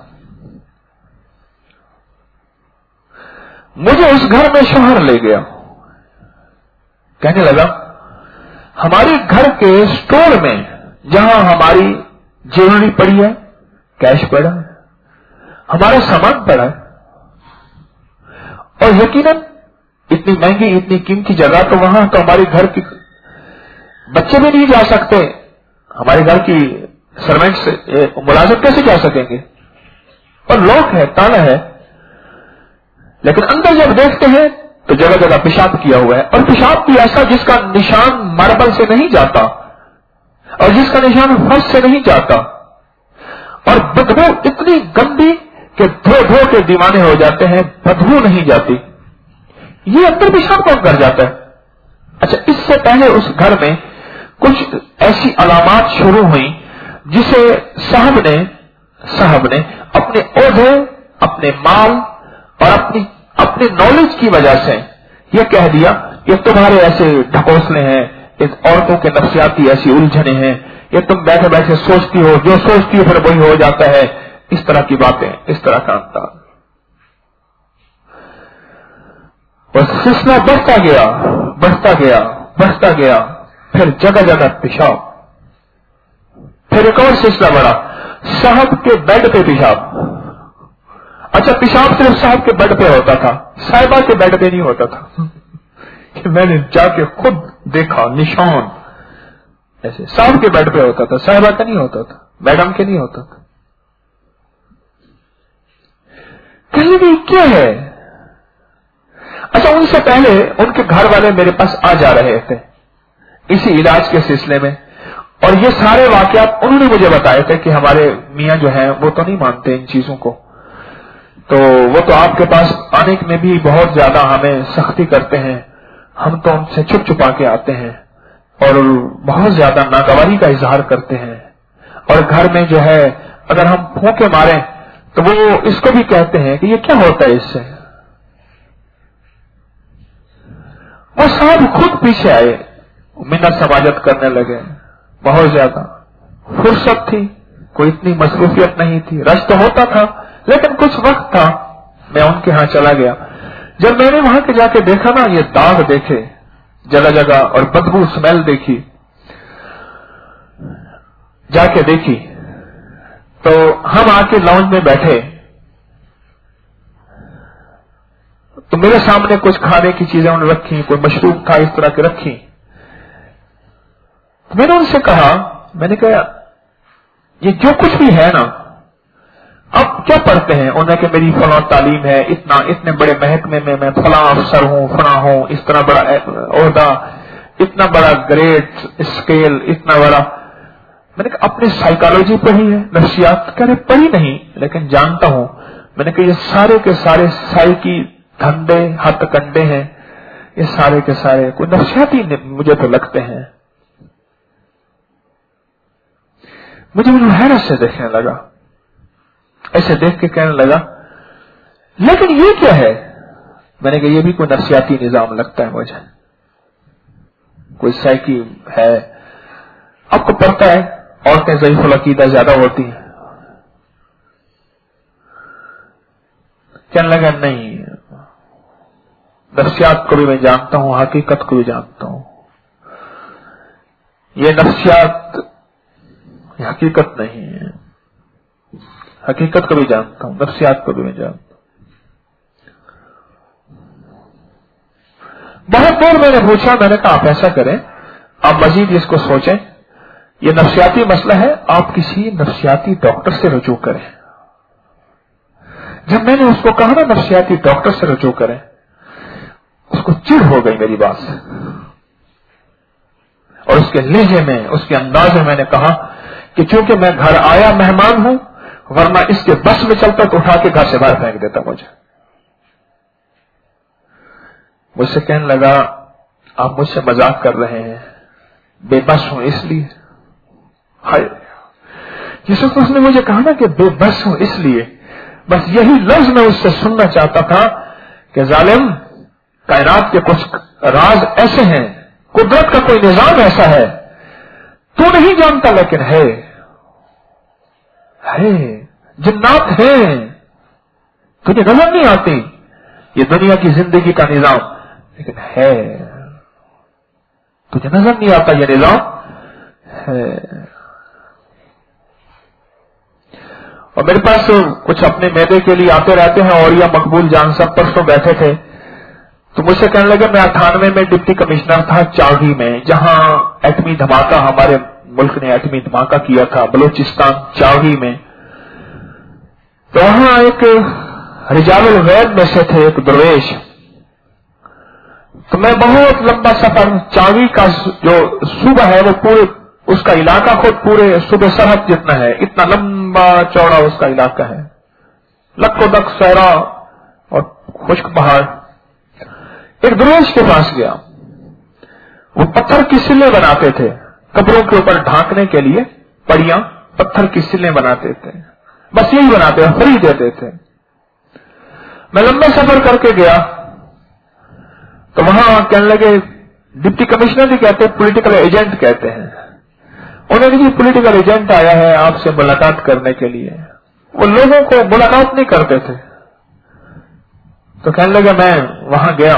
Speaker 1: मुझे उस घर में शोहर ले गया, कहने लगा हमारे घर के स्टोर में जहां हमारी ज्वेलरी पड़ी है, कैश पड़ा है, हमारा सामान पड़ा है, और यकीनन इतनी महंगी, इतनी कीमती जगह तो वहां तो हमारे घर के बच्चे भी नहीं जा सकते, हमारे घर की सर्वेंट्स मुलाजिम कैसे जा सकेंगे, और लॉक है, ताला है। लेकिन अंदर जब देखते हैं तो जगह जगह पेशाब किया हुआ है, और पेशाब भी ऐसा जिसका निशान मार्बल से नहीं जाता और जिसका निशान फर्श से नहीं जाता, और बदबू इतनी गंदी कि धो धो के दीवाने हो जाते हैं, बदबू नहीं जाती। ये अंदर पेशाब कौन कर जाता है? अच्छा, इससे पहले उस घर में कुछ ऐसी अलामात शुरू हुई जिसे साहब ने अपने ओहदे, अपने माल और अपनी नॉलेज की वजह से यह कह दिया कि तुम्हारे ऐसे ढकोसले हैं, इस औरतों के नफ्सियाती ऐसी उलझने हैं, ये तुम बैठे बैठे सोचती हो, जो सोचती हो फिर वही हो जाता है, इस तरह की बातें, इस तरह का अंदाज। और सिलसिला बढ़ता गया, फिर जगह जगह पेशाब, फिर एक और सिलसिला बढ़ा, साहब के बेड पे पेशाब। अच्छा, पेशाब सिर्फ साहब के बेड पे होता था, साहिबा के बेड पे नहीं होता था। मैंने जाके खुद देखा निशान, ऐसे साहब के बेड पे होता था, साहिबा का नहीं होता था, मैडम के नहीं होता था। कहीं भी क्या है? अच्छा, उनसे पहले उनके घर वाले मेरे पास आ जा रहे थे इसी इलाज के सिलसिले में, और ये सारे वाकयात उन्होंने मुझे बताए थे कि हमारे मियां जो हैं वो तो नहीं मानते इन चीजों को, तो वो तो आपके पास आने में भी बहुत ज्यादा हमें सख्ती करते हैं, हम तो उनसे छुप छुपा के आते हैं और बहुत ज्यादा नागवारी का इजहार करते हैं, और घर में जो है अगर हम फूंके मारें तो वो इसको भी कहते हैं कि ये क्या होता है इससे। वो साहब खुद पीछे आए, मिन्नत समाजत करने लगे, बहुत ज्यादा फुर्सत थी, कोई इतनी मसरूफियत नहीं थी, रश तो होता था लेकिन कुछ वक्त था। मैं उनके यहां चला गया, जब मैंने वहां के जाके देखा ना, ये दाग देखे जगह जगह और बदबू स्मेल देखी, जाके देखी, तो हम आके लाउंज में बैठे तो मेरे सामने कुछ खाने की चीजें उन्होंने रखी, कोई मशरूब था इस तरह की रखी। तो मैंने उनसे कहा, मैंने कहा ये जो कुछ भी है ना, अब क्या पढ़ते हैं? उन्हें कि मेरी फलां तालीम है, इतने बड़े महकमे में मैं फलां अफसर हूं, फलां हूं, इस तरह बड़ा ओहदा, इतना बड़ा ग्रेड स्केल, इतना बड़ा। मैंने कहा अपनी साइकोलॉजी पढ़ी है, नफ्सियात? कह रहे पढ़ी नहीं लेकिन जानता हूं। मैंने कहा ये सारे के सारे साइकी धंधे हथकंडे हैं, ये सारे के सारे कोई नफ्सियाती मुझे तो लगते हैं। मुझे हैरत से देखने लगा, ऐसे देख के कहने लगा लेकिन ये क्या है? मैंने कहा ये भी कोई नफ्सियाती निजाम लगता है मुझे, कोई साइकी है। आपको पता है औरतें ज़ईफ़ुल अक़ीदा ज्यादा होती हैं। कहने लगा नहीं, नफ्सियात को भी मैं जानता हूं, हकीकत को भी जानता हूं। ये नफ्सियात हकीकत नहीं है, हकीकत को भी जानता हूं, नफ्सियात को भी मैं जानता हूं। बहुत देर मैंने पूछा, मैंने कहा आप ऐसा करें, आप मजीद इसको सोचें, ये नफ्सियाती मसला है, आप किसी नफ्सियाती डॉक्टर से रुजू करें। जब मैंने उसको कहा ना नफ्सियाती डॉक्टर से रुजू करें, उसको चिढ़ हो गई मेरी बात से। اور اس کے لہجے میں، اس کے انداز میں میں نے کہا کہ چونکہ میں گھر آیا مہمان ہوں، ورنہ اس کے بس میں چلتا تو اٹھا کے گھر سے باہر پھینک دیتا مجھے. مجھ سے کہنے لگا آپ مجھ سے مذاق کر رہے ہیں، بے بس ہوں اس لیے. ہائے جس وقت اس نے مجھے کہا نا کہ بے بس ہوں اس لیے، بس یہی لفظ میں اس سے سننا چاہتا تھا کہ ظالم، کائنات کے کچھ راز ایسے ہیں، قدرت کا کوئی نظام ایسا ہے تو نہیں جانتا لیکن ہے. جنات ہیں تجھے نظر نہیں آتی، یہ دنیا کی زندگی کا نظام، لیکن ہے. تجھے نظر نہیں آتا یہ نظام ہے. اور میرے پاس کچھ اپنے معدے کے لیے آتے رہتے ہیں، اور یہ مقبول جان صاحب پرسوں بیٹھے تھے تو مجھ سے کہنے لگے میں 98 میں ڈپٹی کمشنر تھا چاغی میں، جہاں ایٹمی دھماکہ، ہمارے ملک نے ایٹمی دھماکہ کیا تھا بلوچستان چاغی میں. تو وہاں ایک رجال الغیب میں سے تھے ایک درویش. تو میں بہت لمبا سفر، چاغی کا جو صوبہ ہے وہ پورے، اس کا علاقہ خود پورے صوبے سرحد جتنا ہے، اتنا لمبا چوڑا اس کا علاقہ ہے، لک و دک صحرا اور خشک پہاڑ. ایک درویش کے پاس گیا، وہ پتھر کی سلیں بناتے تھے، قبروں کے اوپر ڈھانکنے کے لیے پڑیاں پتھر کی سلیں بناتے تھے، بس یہی بناتے ہیں، فری دیتے تھے. میں لمبا سفر کر کے گیا تو وہاں کہنے لگے ڈپٹی کمشنر بھی کہتے ہیں، پولیٹیکل ایجنٹ کہتے ہیں. انہوں نے جی پولیٹیکل ایجنٹ آیا ہے آپ سے ملاقات کرنے کے لیے. وہ لوگوں کو ملاقات نہیں کرتے تھے. تو کہنے لگا میں وہاں گیا،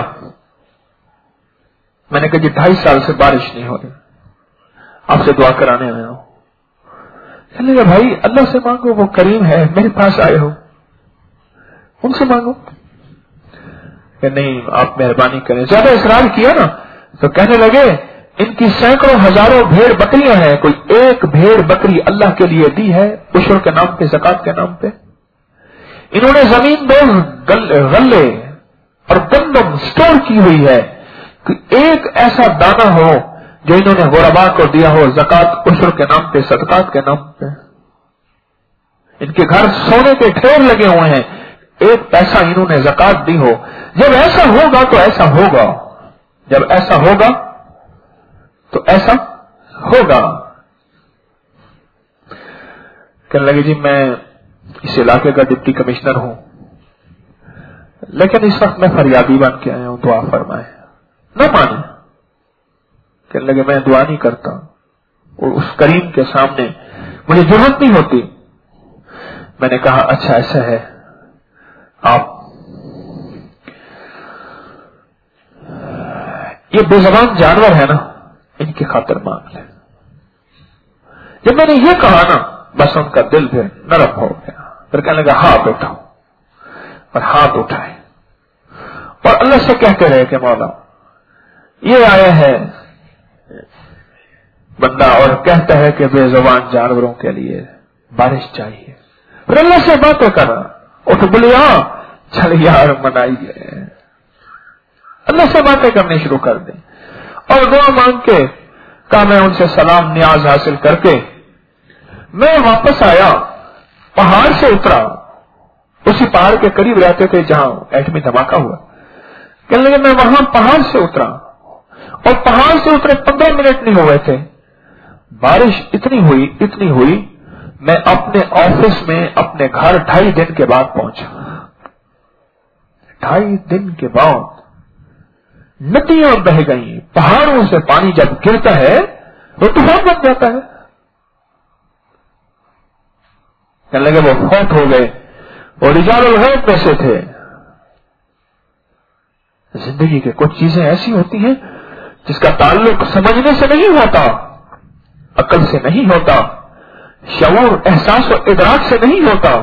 Speaker 1: میں نے کہا جی 2.5 سال سے بارش نہیں ہو رہی، آپ سے دعا کرانے آیا ہوں. کہنے لگا بھائی اللہ سے مانگو، وہ کریم ہے، میرے پاس آئے ہو ان سے مانگو. کہ نہیں آپ مہربانی کریں. زیادہ اصرار کیا نا تو کہنے لگے ان کی سینکڑوں ہزاروں بھیڑ بکریاں ہیں، کوئی ایک بھیڑ بکری اللہ کے لیے دی ہے عشر کے نام پہ، زکات کے نام پہ. انہوں نے زمین دو غلے اور گندم سٹور کی ہوئی ہے کہ ایک ایسا دانہ ہو جو انہوں نے غربا کو دیا ہو زکات عشر کے نام پہ، صدقات کے نام پہ. ان کے گھر سونے کے ڈھیر لگے ہوئے ہیں، ایک پیسہ انہوں نے زکات دی ہو. جب ایسا ہوگا تو ایسا ہوگا، جب ایسا ہوگا تو ایسا ہوگا. کہنے لگے جی میں اس علاقے کا ڈپٹی کمشنر ہوں، لیکن اس وقت میں فریادی بن کے آیا ہوں، دعا فرمائے. نہ مانے. کہنے لگے میں دعا نہیں کرتا، اور اس کریم کے سامنے مجھے ضرورت نہیں ہوتی. میں نے کہا اچھا ایسا ہے، آپ یہ بے زبان جانور ہے نا، ان کی خاطر مانگ لیں. جب میں نے یہ کہا نا بس ان کا دل پھر نرم ہو گیا. پھر کہنے لگا ہاتھ اٹھاؤ، اور ہاتھ اٹھائے اور اللہ سے کہتے رہے کہ مولا یہ آیا ہے بندہ اور کہتا ہے کہ بے زبان جانوروں کے لیے بارش چاہیے. پھر اللہ سے باتیں کر رہا، اٹھ بلیا چل یار منائیے، اللہ سے باتیں کرنی شروع کر دیں. اور دعا مانگ کے کہا میں ان سے سلام نیاز حاصل کر کے میں واپس آیا، پہاڑ سے اترا. اسی پہاڑ کے قریب رہتے تھے جہاں ایٹمی دھماکہ ہوا. کہنے لگے میں وہاں پہاڑ سے اترا، اور پہاڑ سے اترے 15 منٹ نہیں ہوئے تھے، بارش اتنی ہوئی میں اپنے آفس میں اپنے گھر 2.5 دن کے بعد پہنچا. 2.5 دن کے بعد ندیاں بہ گئیں، پہاڑوں سے پانی جب گرتا ہے وہ طوفان بن جاتا ہے. کہنے لگے وہ فوت ہو گئے، اور رجال الغیب میں سے تھے. زندگی کے کچھ چیزیں ایسی ہوتی ہیں جس کا تعلق سمجھنے سے نہیں ہوتا، عقل سے نہیں ہوتا، شعور احساس و ادراک سے نہیں ہوتا.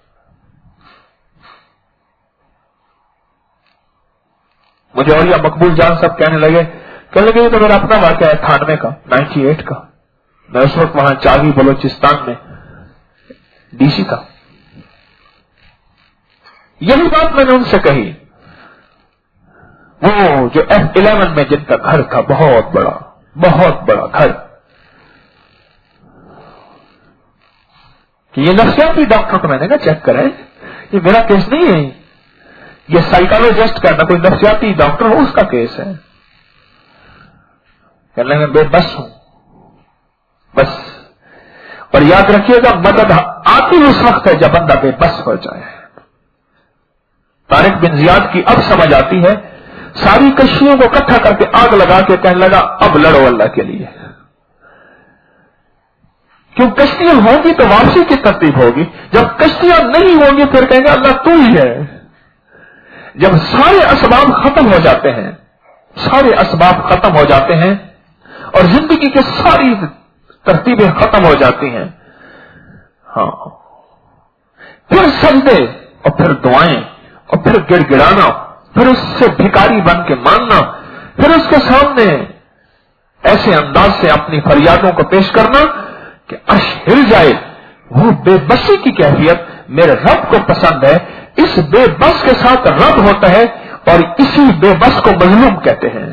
Speaker 1: مجھے اور یہ مقبول جان صاحب کہنے لگے یہ تو میرا اپنا واقعہ ہے 98 کا 98 کا. میں اس وقت وہاں چاغی بلوچستان میں ڈی سی کا. یہی بات میں نے ان سے کہی. وہ جو F11 میں جن کا گھر تھا بہت بڑا، बहुत बड़ा घर। कि ये नफ्सियाती डॉक्टर को मैंने कहा चेक करें, ये मेरा केस नहीं है, ये साइकोलॉजिस्ट का, ना कोई नफ्सियाती डॉक्टर हो उसका केस है। कहने में बेबस हूं बस। और याद रखिएगा, मदद आती उस वक्त है जब बंदा बेबस हो जाए। तारिक बिन जियाद की अब समझ आती है, सारी कश्तियों को इकट्ठा करके आग लगा के कहने लगा अब लड़ो अल्लाह के लिए। क्यों कश्तियां होंगी तो वापसी की तरतीब होगी, जब कश्तियां नहीं होंगी फिर कहेंगे अल्लाह तू ही है। जब सारे असबाब खत्म हो जाते हैं, सारे असबाब खत्म हो जाते हैं और जिंदगी की सारी तरतीबें खत्म हो जाती हैं, हाँ, फिर सजदे और फिर दुआएं और फिर गिड़गिड़ाना, फिर उससे भिखारी बन के मांगना, फिर उसके सामने ऐसे अंदाज से अपनी फरियादों को पेश करना कि अर्श हिल जाए। वो बेबसी की कैफियत मेरे रब को पसंद है। इस बेबस के साथ रब होता है और इसी बेबस को मजलूम कहते हैं।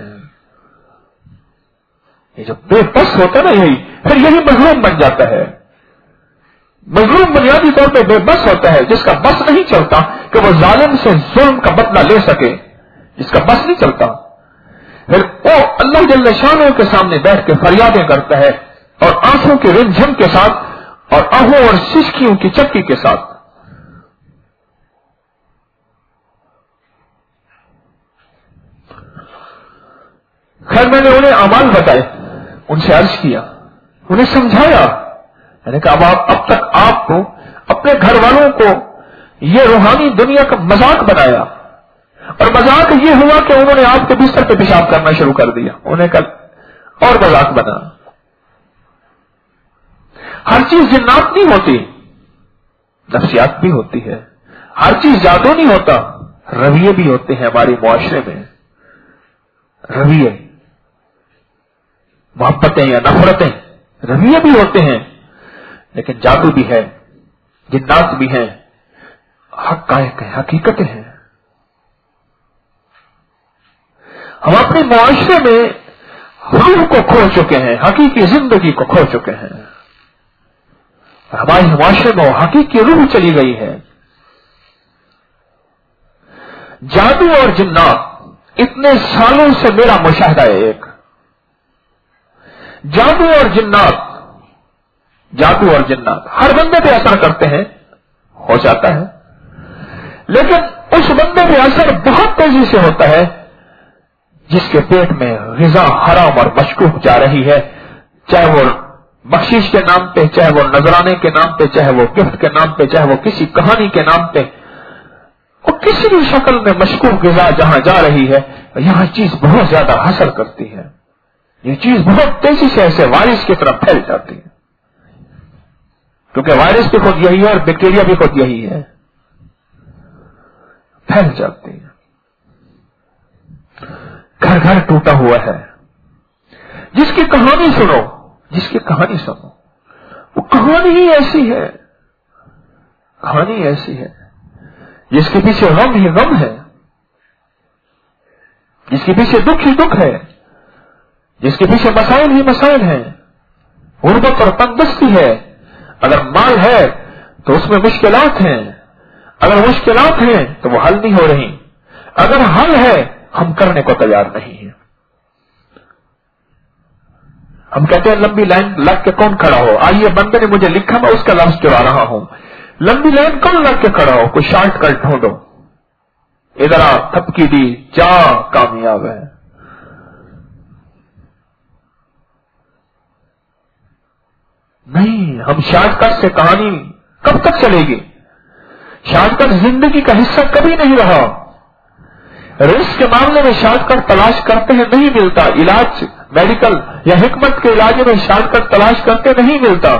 Speaker 1: ये जो बेबस होता है ना, यही फिर यही मजलूम बन जाता है। मजलूम बुनियादी तौर पे बेबस होता है जिसका बस नहीं चलता कि वो जालिम से जुल्म का बदला ले सके, जिसका बस नहीं चलता। फिर वो अल्लाह जल्ल शानो के सामने बैठ के फरियादें करता है और आंखों के रिमझिम के साथ और आहों और सिसकियों की चक्की के साथ। खैर मैंने उन्हें अमाल बताए, उनसे अर्ज किया, उन्हें समझाया। मैंने कहा अब तक आपको अपने घर वालों को ये रूहानी दुनिया का मजाक बनाया और मजाक ये हुआ कि उन्होंने आपके बिस्तर पे पेशाब करना शुरू कर दिया। उन्हें कल और मजाक बना। हर चीज जिन्नात नहीं होती, नफ्सियात भी होती है। हर चीज जादू नहीं होता, रवैये भी होते हैं हमारे मुआशरे में। रवैये, मोहब्बतें या नफरतें, रवैये भी होते हैं, लेकिन जादू भी है, जिन्नात भी हैं, हक़ाइक़ हैं, हकीकतें हैं। हम अपने मुआशरे में रूह को खो चुके हैं, हकीकी जिंदगी को खो चुके हैं। हमारे मुआशरे में हकीकी रूह चली गई है। जादू और जिन्नात इतने सालों से मेरा मुशाहिदा है। एक जादू और जिन्नात हर बंदे पे असर करते हैं, हो जाता है, लेकिन उस बंदे पे असर बहुत तेजी से होता है जिसके पेट में ग़िज़ा हराम और मशकूक जा रही है, चाहे वो बख्शीश के नाम पे, चाहे वो नजराने के नाम पे, चाहे वो गिफ्ट के नाम पे, चाहे वो किसी कहानी के नाम पे, और किसी भी शक्ल में मशकूक ग़िज़ा जहां जा रही है, यहां चीज बहुत ज्यादा असर करती है। ये चीज बहुत तेजी से ऐसे वायरस की तरफ फैल जाती है, क्योंकि वायरस भी खुद यही है और बैक्टीरिया भी खुद यही है, फैल जाती है। घर घर टूटा हुआ है। जिसकी कहानी सुनो, वो कहानी ही ऐसी है, जिसके पीछे गम ही गम है, जिसके पीछे दुख ही दुख है, जिसके पीछे मसाइल ही मसाइल हैं, गुर्बत और तंगदस्ती है। अगर माल है तो उसमें मुश्किलात हैं, अगर मुश्किलात हैं तो वो हल नहीं हो रही, अगर हल है हम करने को तैयार नहीं है। हम कहते हैं लंबी लाइन लग के कौन खड़ा हो, आइए बंदे ने मुझे लिखा, मैं उसका लफ्ज चुरा रहा हूं। लंबी लाइन कौन लग के खड़ा हो, कोई शॉर्टकट ढूंढो, इधर आ, थपकी दी, जा, कामयाब है। नहीं, हम शॉर्टकट से कहानी कब तक चलेगी? शॉर्टकट जिंदगी का हिस्सा कभी नहीं रहा। रिस्क के मामले में शॉर्टकट तलाश करते हैं, नहीं मिलता। इलाज, मेडिकल या हिकमत के इलाज में शॉर्टकट तलाश करते नहीं मिलता।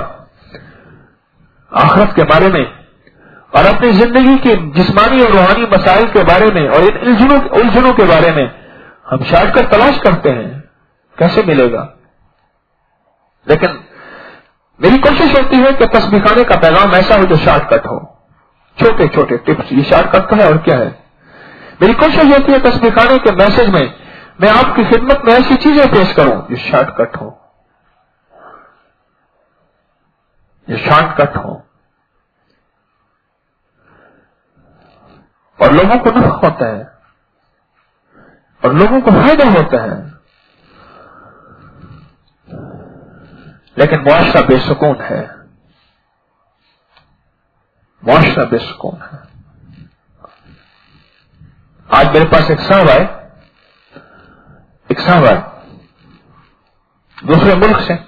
Speaker 1: आखिरत के बारे में और अपनी जिंदगी के जिस्मानी और रूहानी मसाइल के बारे में और इन उलझनों के बारे में हम शॉर्टकट तलाश करते हैं, कैसे मिलेगा? लेकिन मेरी कोशिश होती है कि तस्बीह खाने का पैगाम ऐसा हो जो शॉर्टकट हो, छोटे छोटे टिप्स। ये शॉर्टकट तो है और क्या है? मेरी कोशिश होती है तस्बीह खाने के मैसेज में میں آپ کی خدمت میں ایسی چیزیں پیش کروں جو شارٹ کٹ ہو، جو شارٹ کٹ ہو اور لوگوں کو نفع ہوتا ہے اور لوگوں کو فائدہ ہوتا ہے، لیکن معاشرہ بے سکون ہے، معاشرہ بے سکون ہے۔ آج میرے پاس ایک صاحب آئے دوسرے ملک سے،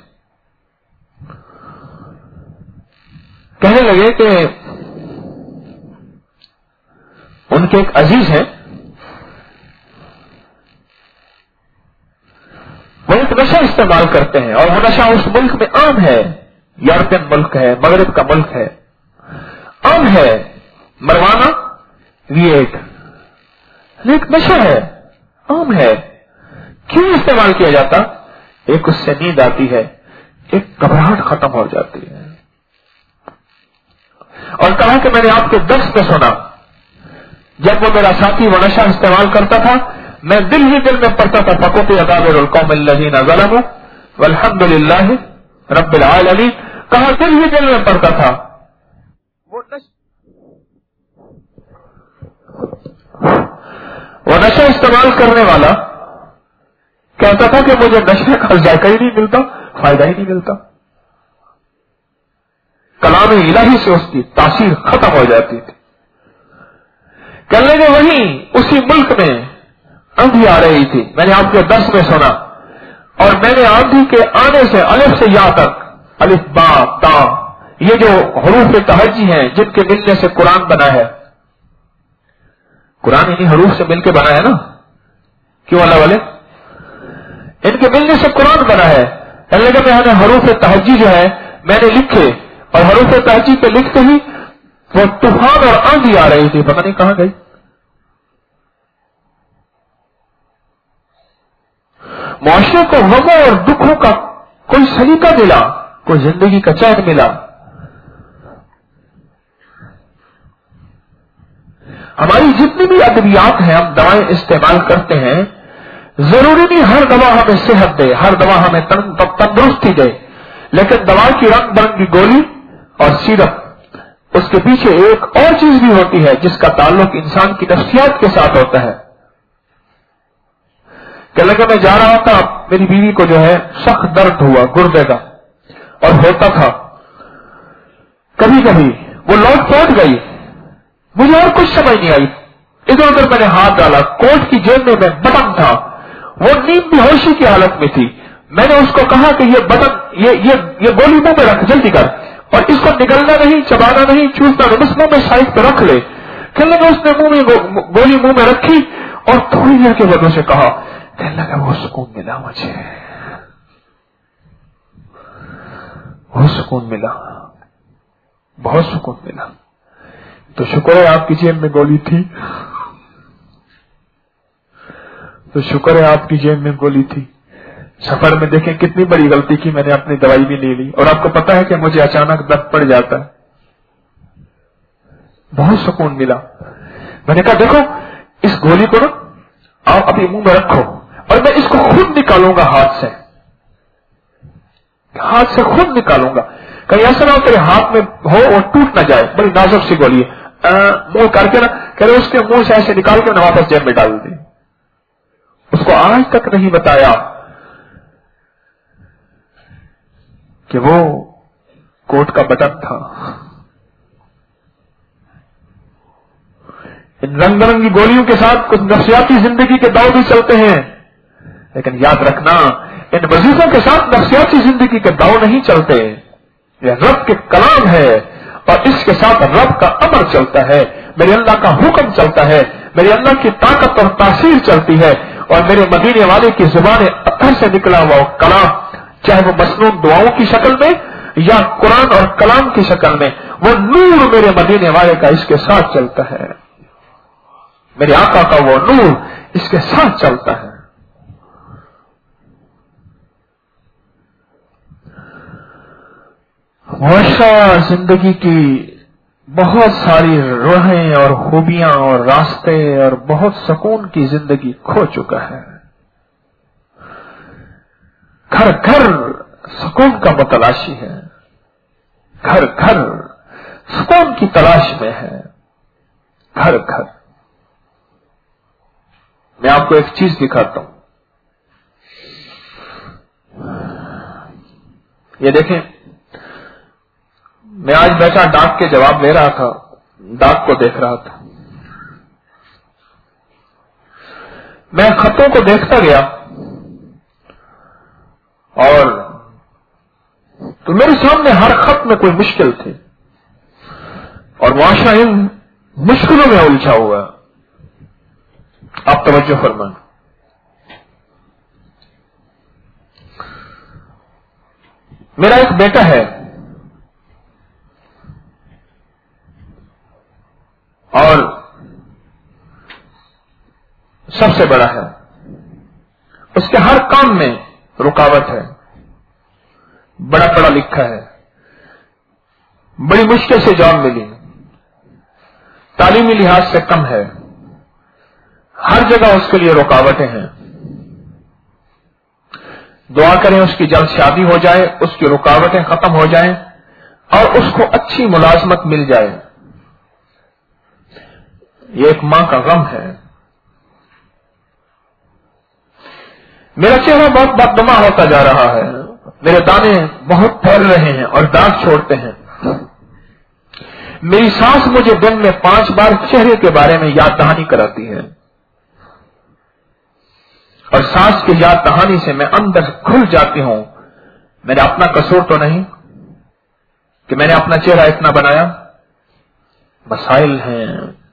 Speaker 1: کہنے لگے کہ ان کے ایک عزیز ہیں، وہ ایک نشہ استعمال کرتے ہیں اور وہ نشہ اس ملک میں عام ہے، یورپین ملک ہے، مغرب کا ملک ہے، عام ہے مروانا V8، لیکن نشہ ہے، عام ہے۔ کیوں استعمال کیا جاتا؟ ایک اس سے نیند آتی ہے، ایک گھبراہٹ ختم ہو جاتی ہے، اور کہا کہ میں نے آپ کے درس میں سنا جب وہ میرا ساتھی وہ نشہ استعمال کرتا تھا، میں دل ہی دل میں پڑھتا تھا فقط عذاب القوم الذین ظلموا والحمد للہ رب العالمین، کہا دل ہی دل میں پڑھتا تھا۔ وہ نشہ استعمال کرنے والا کہتا تھا کہ مجھے نشے کا ذائقہ ہی نہیں ملتا، فائدہ ہی نہیں ملتا، کلام الہی سے اس کی تاثیر ختم ہو جاتی تھی۔ کہنے لگے وہیں اسی ملک میں آندھی آ رہی تھی، میں نے آپ کے درس میں سنا، اور میں نے آندھی کے آنے سے الف سے یا تک، الف با تا، یہ جو حروف تہجی ہیں جن کے ملنے سے قرآن بنا ہے، قرآن انہیں حروف سے مل کے بنا ہے نا، کیوں اللہ والے؟ ان کے ملنے سے قرآن بنا ہے۔ کہنے لگے میں نے حروف تہجی جو ہے میں نے لکھے، اور حروف تہجی پہ لکھتے ہی وہ طوفان اور آندھی آ رہی تھی، پتہ نہیں کہاں گئی۔ معاشرے کو غموں اور دکھوں کا کوئی سلیقہ ملا، کوئی زندگی کا چین ملا۔ ہماری جتنی بھی ادویات ہیں، ہم دوائیں استعمال کرتے ہیں، ضروری نہیں ہر دوا ہمیں صحت دے، ہر دوا ہمیں تندرستی دے، لیکن دوا کی رنگ برنگی گولی اور سیرپ، اس کے پیچھے ایک اور چیز بھی ہوتی ہے جس کا تعلق انسان کی نفسیات کے ساتھ ہوتا ہے۔ کہ لگا میں جا رہا تھا، میری بیوی کو جو ہے سخت درد ہوا گردے کا، اور ہوتا تھا کبھی کبھی وہ لوٹ پوٹ گئی، مجھے اور کچھ سمجھ نہیں آئی، ادھر ادھر میں نے ہاتھ ڈالا، کوٹ کی جیب میں بٹن تھا، وہ نیند بے ہوشی کی حالت میں تھی، میں نے اس کو کہا کہ یہ بٹن یہ گولی منہ میں رکھ، جلدی کر، اور اس کو نگلنا نہیں، چبانا نہیں، چوسنا نہیں، بس منہ میں سائڈ پہ رکھ لے۔ کہنے لگا اس نے گولی منہ میں رکھی اور تھوڑی دیر کے بعد اسے کہا، کہنے لگا وہ سکون ملا مجھے، وہ سکون ملا، بہت سکون ملا۔ تو شکر ہے آپ کی جیب میں گولی تھی، تو شکر ہے آپ کی جیب میں گولی تھی۔ سفر میں دیکھیں کتنی بڑی غلطی کی میں نے، اپنی دوائی بھی لے لی، اور آپ کو پتا ہے کہ مجھے اچانک درد پڑ جاتا ہے، بہت سکون ملا۔ میں نے کہا دیکھو اس گولی کو نا آپ اپنے منہ میں رکھو، اور میں اس کو خود نکالوں گا ہاتھ سے خود نکالوں گا، کہیں ایسا نہ ہو تیرے ہاتھ میں ہو اور ٹوٹ نہ جائے، بڑی نازک سی گولی ہے، منہ کر کے نا کہ اس کے منہ سے ایسے نکال کے واپس جیب میں ڈال دی۔ اس کو آج تک نہیں بتایا کہ وہ کوٹ کا بٹن تھا۔ ان رنگ برنگی گولیوں کے ساتھ کچھ نفسیاتی زندگی کے داؤ بھی چلتے ہیں، لیکن یاد رکھنا ان وظیفوں کے ساتھ نفسیاتی زندگی کے داؤ نہیں چلتے، یہ رب کے کلام ہے، اور اس کے ساتھ رب کا امر چلتا ہے، میرے اللہ کا حکم چلتا ہے، میرے اللہ کی طاقت اور تاثیر چلتی ہے، اور میرے مدینے والے کی زبان اطہر سے نکلا ہوا کلام، چاہے وہ مسنون دعاؤں کی شکل میں یا قرآن اور کلام کی شکل میں، وہ نور میرے مدینے والے کا اس کے ساتھ چلتا ہے، میرے آقا کا وہ نور اس کے ساتھ چلتا ہے۔ معاشرہ زندگی کی بہت ساری راہیں اور خوبیاں اور راستے اور بہت سکون کی زندگی کھو چکا ہے، घर घर सुकून का मुतलाशी है, घर घर सुकून की तलाश में है, घर घर। मैं आपको एक चीज दिखाता हूं, ये देखें। मैं आज बैठा डाक के जवाब ले रहा था, डाक को देख रहा था, मैं खतों को देखता गया और तो मेरे सामने हर खत में कोई मुश्किल थी और मुआशरा इन मुश्किलों में उलझा हुआ। आप तवज्जो फरमाएं। मेरा एक बेटा है और सबसे बड़ा है, उसके हर काम में रुकावट है, बड़ा पढ़ा लिखा है, बड़ी मुश्किल से जॉब मिली, तालीमी लिहाज से कम है, हर जगह उसके लिए रुकावटें हैं। दुआ करें उसकी जल्द शादी हो जाए, उसकी रुकावटें खत्म हो जाएं और उसको अच्छी मुलाजमत मिल जाए। ये एक मां का गम है। मेरा चेहरा बहुत बददमा होता जा रहा है, मेरे दाने बहुत फैल रहे हैं और दाग छोड़ते हैं। मेरी सांस मुझे दिन में 5 बार चेहरे के बारे में याद दहानी कराती है और सांस की याद दहानी से मैं अंदर खुल जाती हूं। मैंने अपना कसूर तो नहीं कि मैंने अपना चेहरा इतना बनाया। मसाइल हैं,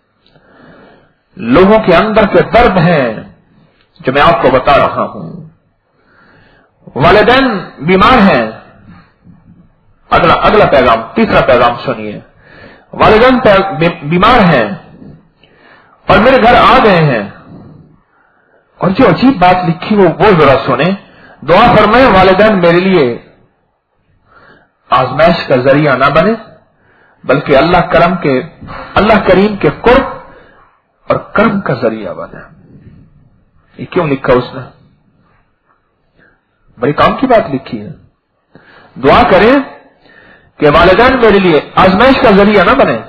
Speaker 1: लोगों के अंदर के दर्द हैं जो मैं आपको बता रहा हूं। वालिदैन बीमार हैं। अगला पैगाम, तीसरा पैगाम सुनिए। वालिदैन बीमार हैं और मेरे घर आ गए हैं और जो अजीब बात लिखी वो जरा सुने। दुआ फरमाए वालिदैन मेरे लिए आजमाइश का जरिया ना बने बल्कि अल्लाह करीम के कुर्ब और कर्म का जरिया बने। ये क्यों लिखा उसने? बड़ी काम की बात लिखी है। दुआ करें कि वालिदैन मेरे लिए आजमाइश का जरिया ना बने।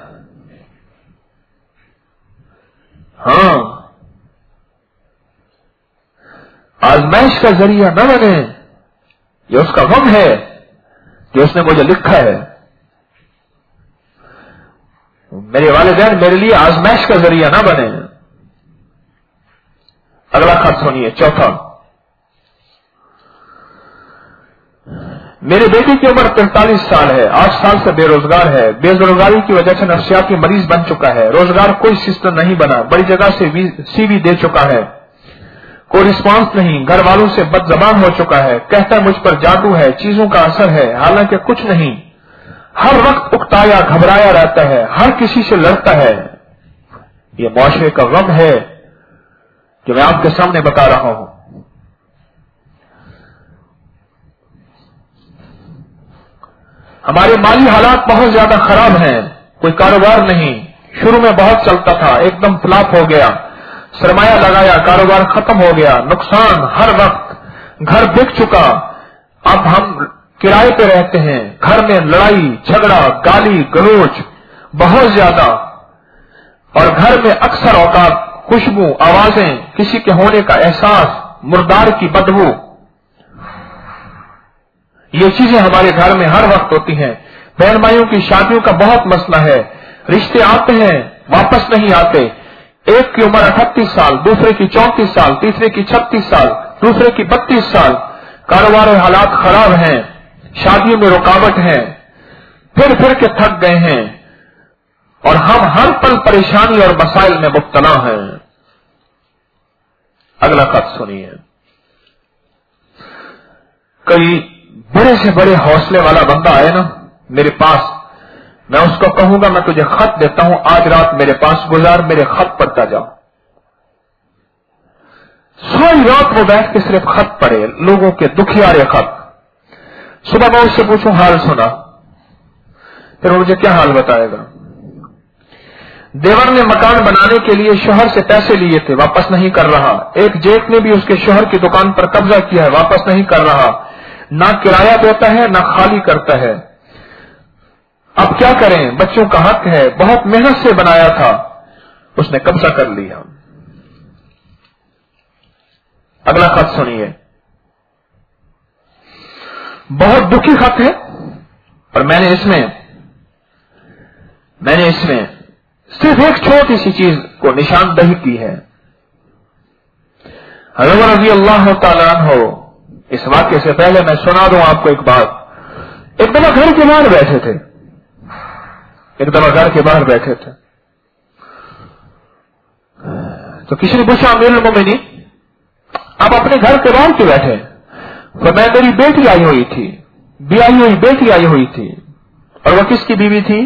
Speaker 1: हां, आजमाइश का जरिया न बने। ये उसका गम है कि उसने मुझे लिखा है। मेरे वालिदैन मेरे लिए आजमाइश का जरिया न बने। अगला खत सुनिए, चौथा। मेरे बेटे की उम्र 43 साल है, 8 साल से बेरोजगार है। बेरोजगारी की वजह से नफ्सियाती मरीज बन चुका है। रोजगार कोई सिस्टम नहीं बना, बड़ी जगह से CV दे चुका है, कोई रिस्पांस नहीं। घर वालों से बदजबान हो चुका है, कहता है मुझ पर जादू है, चीजों का असर है, हालांकि कुछ नहीं। हर वक्त उकताया घबराया रहता है, हर किसी से लड़ता है। ये मुआशरे का गम है जो मैं आपके सामने बता रहा हूं। हमारे माली हालात बहुत ज्यादा खराब हैं, कोई कारोबार नहीं। शुरू में बहुत चलता था, एकदम फ्लॉप हो गया। सरमाया लगाया, कारोबार खत्म हो गया, नुकसान हर वक्त। घर बिक चुका, अब हम किराए पे रहते हैं। घर में लड़ाई झगड़ा गाली गलौज बहुत ज्यादा और घर में अक्सर औकात खुशबू, आवाजें, किसी के होने का एहसास, मुर्दार की बदबू। ये चीजें हमारे घर में हर वक्त होती हैं। बहन भाइयों की शादियों का बहुत मसला है। रिश्ते आते हैं वापस नहीं आते। एक की उम्र 38 साल, दूसरे की 34 साल, तीसरे की 36 साल, दूसरे की 32 साल। कारोबार हालात खराब हैं, शादियों में रुकावट है, फिर के थक गए हैं और हम हर पल परेशानी और मसाइल में मुब्तला हैं। अगला खत सुनिए। कई बड़े से बड़े हौसले वाला बंदा आए ना मेरे पास, मैं उसको कहूंगा मैं तुझे खत देता हूं, आज रात मेरे पास गुजार, मेरे खत पढ़ता जाओ। सारी रात वो बैठ के सिर्फ खत पढ़े, लोगों के दुखियारे खत। सुबह मैं उससे पूछूं हाल सुना, फिर वो मुझे क्या हाल बताएगा। देवर ने मकान बनाने के लिए शोहर से पैसे लिए थे, वापस नहीं कर रहा। एक जेठ ने भी उसके शोहर की दुकान पर कब्जा किया है, वापस नहीं कर रहा। نہ کرایہ دیتا ہے نہ خالی کرتا ہے. اب کیا کریں؟ بچوں کا حق ہے، بہت محنت سے بنایا تھا، اس نے قبضہ کر لیا. اگلا خط سنیے، بہت دکھی خط ہے، اور میں نے اس میں صرف ایک چھوٹی سی چیز کو نشاندہی کی ہے. حضرت رضی اللہ تعالیٰ عنہ، اس واقعے سے پہلے میں سنا دوں آپ کو ایک بات. ایک دفعہ گھر کے باہر بیٹھے تھے، تو کسی نے پوچھا امیر المومنین آپ اپنے گھر کے باہر کیوں بیٹھے؟ تو میں میری بیٹی آئی ہوئی تھی، بیٹی آئی ہوئی تھی. اور وہ کس کی بیوی تھی؟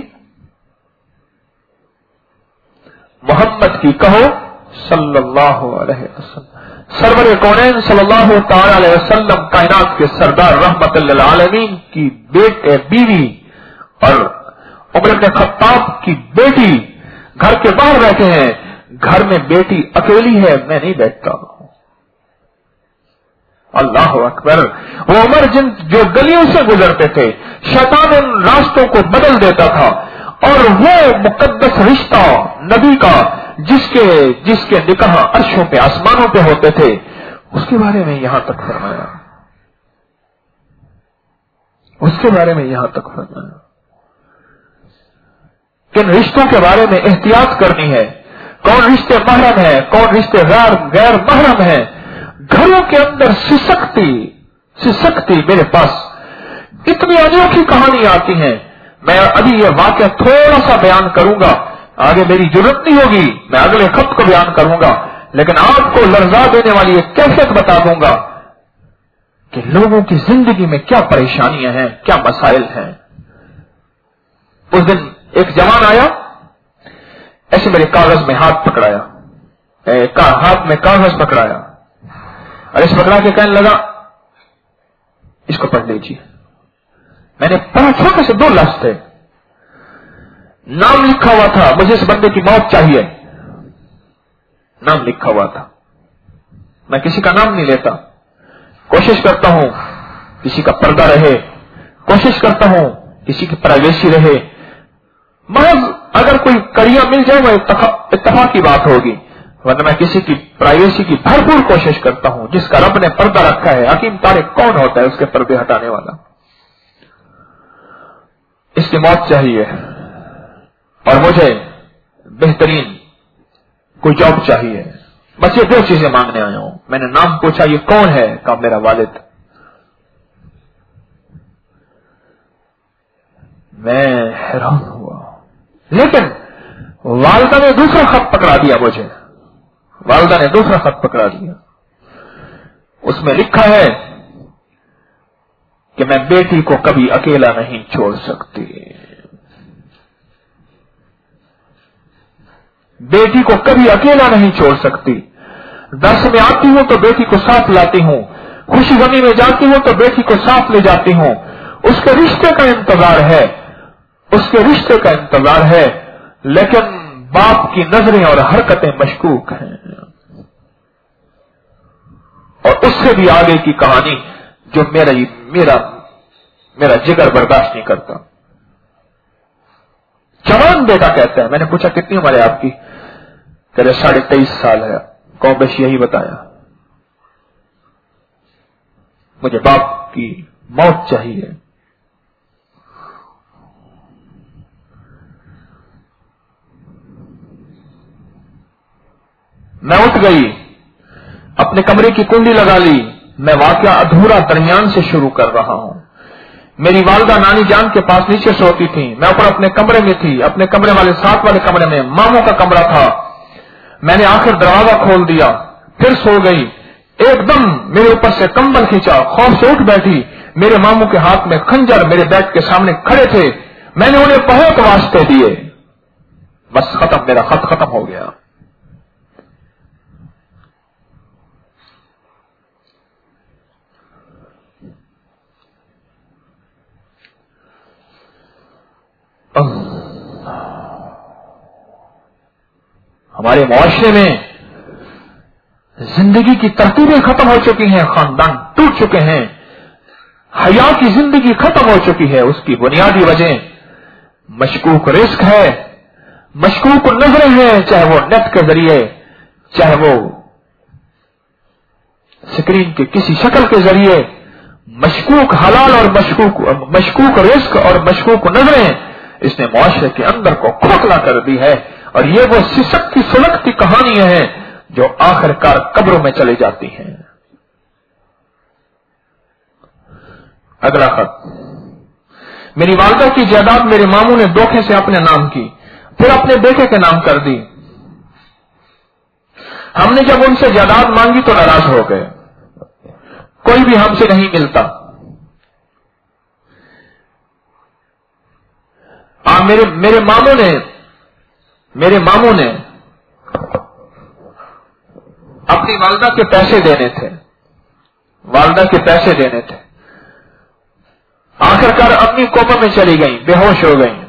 Speaker 1: محمد کی. کہو صلی اللہ علیہ وسلم. سرور کونین صلی اللہ تعالی علیہ وسلم، کائنات کے سردار رحمت للعالمین کی بیوی اور عمر بن خطاب کی بیٹی گھر کے باہر بیٹھے ہیں. گھر میں بیٹی اکیلی ہے، میں نہیں بیٹھتا. اللہ اکبر. وہ عمر جو گلیوں سے گزرتے تھے، شیطان ان راستوں کو بدل دیتا تھا، اور وہ مقدس رشتہ نبی کا جس کے نکاح عرشوں پہ آسمانوں پہ ہوتے تھے، اس کے بارے میں یہاں تک فرمایا. کن رشتوں کے بارے میں احتیاط کرنی ہے، کون رشتے محرم ہیں، کون رشتے غیر محرم ہیں. گھروں کے اندر سسکتی میرے پاس اتنی انوکھی کہانی آتی ہیں. میں ابھی یہ واقعہ تھوڑا سا بیان کروں گا، آگے میری ضرورت نہیں ہوگی، میں اگلے خط کو بیان کروں گا، لیکن آپ کو لرزا دینے والی ایک کیفیت بتا دوں گا کہ لوگوں کی زندگی میں کیا پریشانیاں ہیں، کیا مسائل ہیں. اس دن ایک جوان آیا، ایسے میرے کاغذ میں ہاتھ پکڑایا، ہاتھ میں کاغذ پکڑایا اور اس پکڑا کے کہنے لگا اس کو پڑھ لیجیے. میں نے پڑھا، چھوٹے سے 2 لفظ تھے، نام لکھا ہوا تھا، مجھے اس بندے کی موت چاہیے. نام لکھا ہوا تھا. میں کسی کا نام نہیں لیتا، کوشش کرتا ہوں کسی کا پردہ رہے، کوشش کرتا ہوں کسی کی پرائیویسی رہے. محض اگر کوئی کڑیاں مل جائے وہ اتفاق کی بات ہوگی، ورنہ میں کسی کی پرائیویسی کی بھرپور کوشش کرتا ہوں. جس کا رب نے پردہ رکھا ہے، حکیم طارق کون ہوتا ہے اس کے پردے ہٹانے والا؟ اس کی موت چاہیے، اور مجھے بہترین کوئی جاب چاہیے. بس یہ 2 چیزیں مانگنے آیا ہوں. میں نے نام پوچھا یہ کون ہے؟ کہا میرا والد. میں حیران ہوا، لیکن والدہ نے دوسرا خط پکڑا دیا مجھے. اس میں لکھا ہے کہ میں بیٹی کو کبھی اکیلا نہیں چھوڑ سکتی. درس میں آتی ہوں تو بیٹی کو ساتھ لاتی ہوں، خوشی غمی میں جاتی ہوں تو بیٹی کو ساتھ لے جاتی ہوں. اس کے رشتے کا انتظار ہے، لیکن باپ کی نظریں اور حرکتیں مشکوک ہیں. اور اس سے بھی آگے کی کہانی جو میرا جگر برداشت نہیں کرتا. جوان بیٹا کہتا ہے، میں نے پوچھا کتنی عمر ہے آپ کی؟ کہہ رہے 23.5 سال ہے. کہو بیش یہی بتایا، مجھے باپ کی موت چاہیے. میں اٹھ گئی، اپنے کمرے کی کنڈی لگا لی. میں واقعہ ادھورا درمیان سے شروع کر رہا ہوں. میری والدہ نانی جان کے پاس نیچے سوتی تھی، میں اوپر اپنے کمرے میں تھی. اپنے کمرے والے ساتھ والے کمرے میں ماموں کا کمرہ تھا. میں نے آخر دروازہ کھول دیا، پھر سو گئی. ایک دم میرے اوپر سے کمبل کھینچا، خوف سے اٹھ بیٹھی. میرے ماموں کے ہاتھ میں خنجر میرے بیڈ کے سامنے کھڑے تھے. میں نے انہیں بہت واسطے دیے. بس ختم، میرا خط ختم ہو گیا. ہمارے معاشرے میں زندگی کی ترتیبیں ختم ہو چکی ہیں، خاندان ٹوٹ چکے ہیں. हया की जिंदगी खत्म हो चुकी है। उसकी बुनियादी वजह मशकूक रिस्क है, मशकूक नजरें हैं, चाहे वो नेट के जरिए, चाहे वो स्क्रीन के किसी शक्ल के जरिए। मशकूक हलाल और मशकूक रिस्क और मशकूक नजरें इसने मुआशरे के अंदर को खोखला कर दी है। और ये वो सिसकती सुलगती कहानियां हैं जो आखिरकार कब्रों में चली जाती हैं। अगला खत। मेरी वालदा की जायदाद मेरे मामू ने धोखे से अपने नाम की, फिर अपने बेटे के नाम कर दी। हमने जब उनसे जायदाद मांगी तो नाराज हो गए, कोई भी हमसे नहीं मिलता। मेरे मामू ने अपनी वालदा के पैसे देने थे, वालदा के पैसे देने थे। आखिरकार अम्मी कोमा में चली गई, बेहोश हो गई।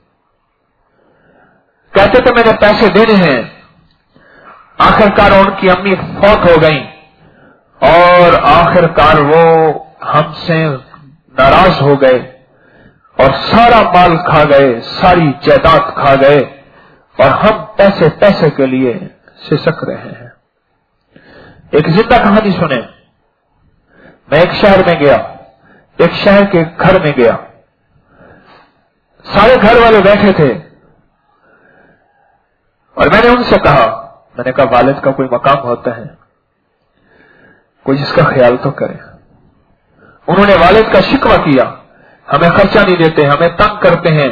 Speaker 1: कहते थे मैंने पैसे देने हैं। आखिरकार उनकी अम्मी फौत हो गई और आखिरकार वो हमसे नाराज हो गए और सारा माल खा गए, सारी जायदाद खा गए और हम पैसे पैसे के लिए सिसक रहे हैं। एक जिंदा कहानी सुने। मैं एक शहर में गया, एक शहर के घर में गया, सारे घर वाले बैठे थे और मैंने उनसे कहा, मैंने कहा वालिद का कोई मकाम होता है, कोई जिसका ख्याल तो करे। उन्होंने वालिद का शिकवा किया, हमें खर्चा नहीं देते, हमें तंग करते हैं,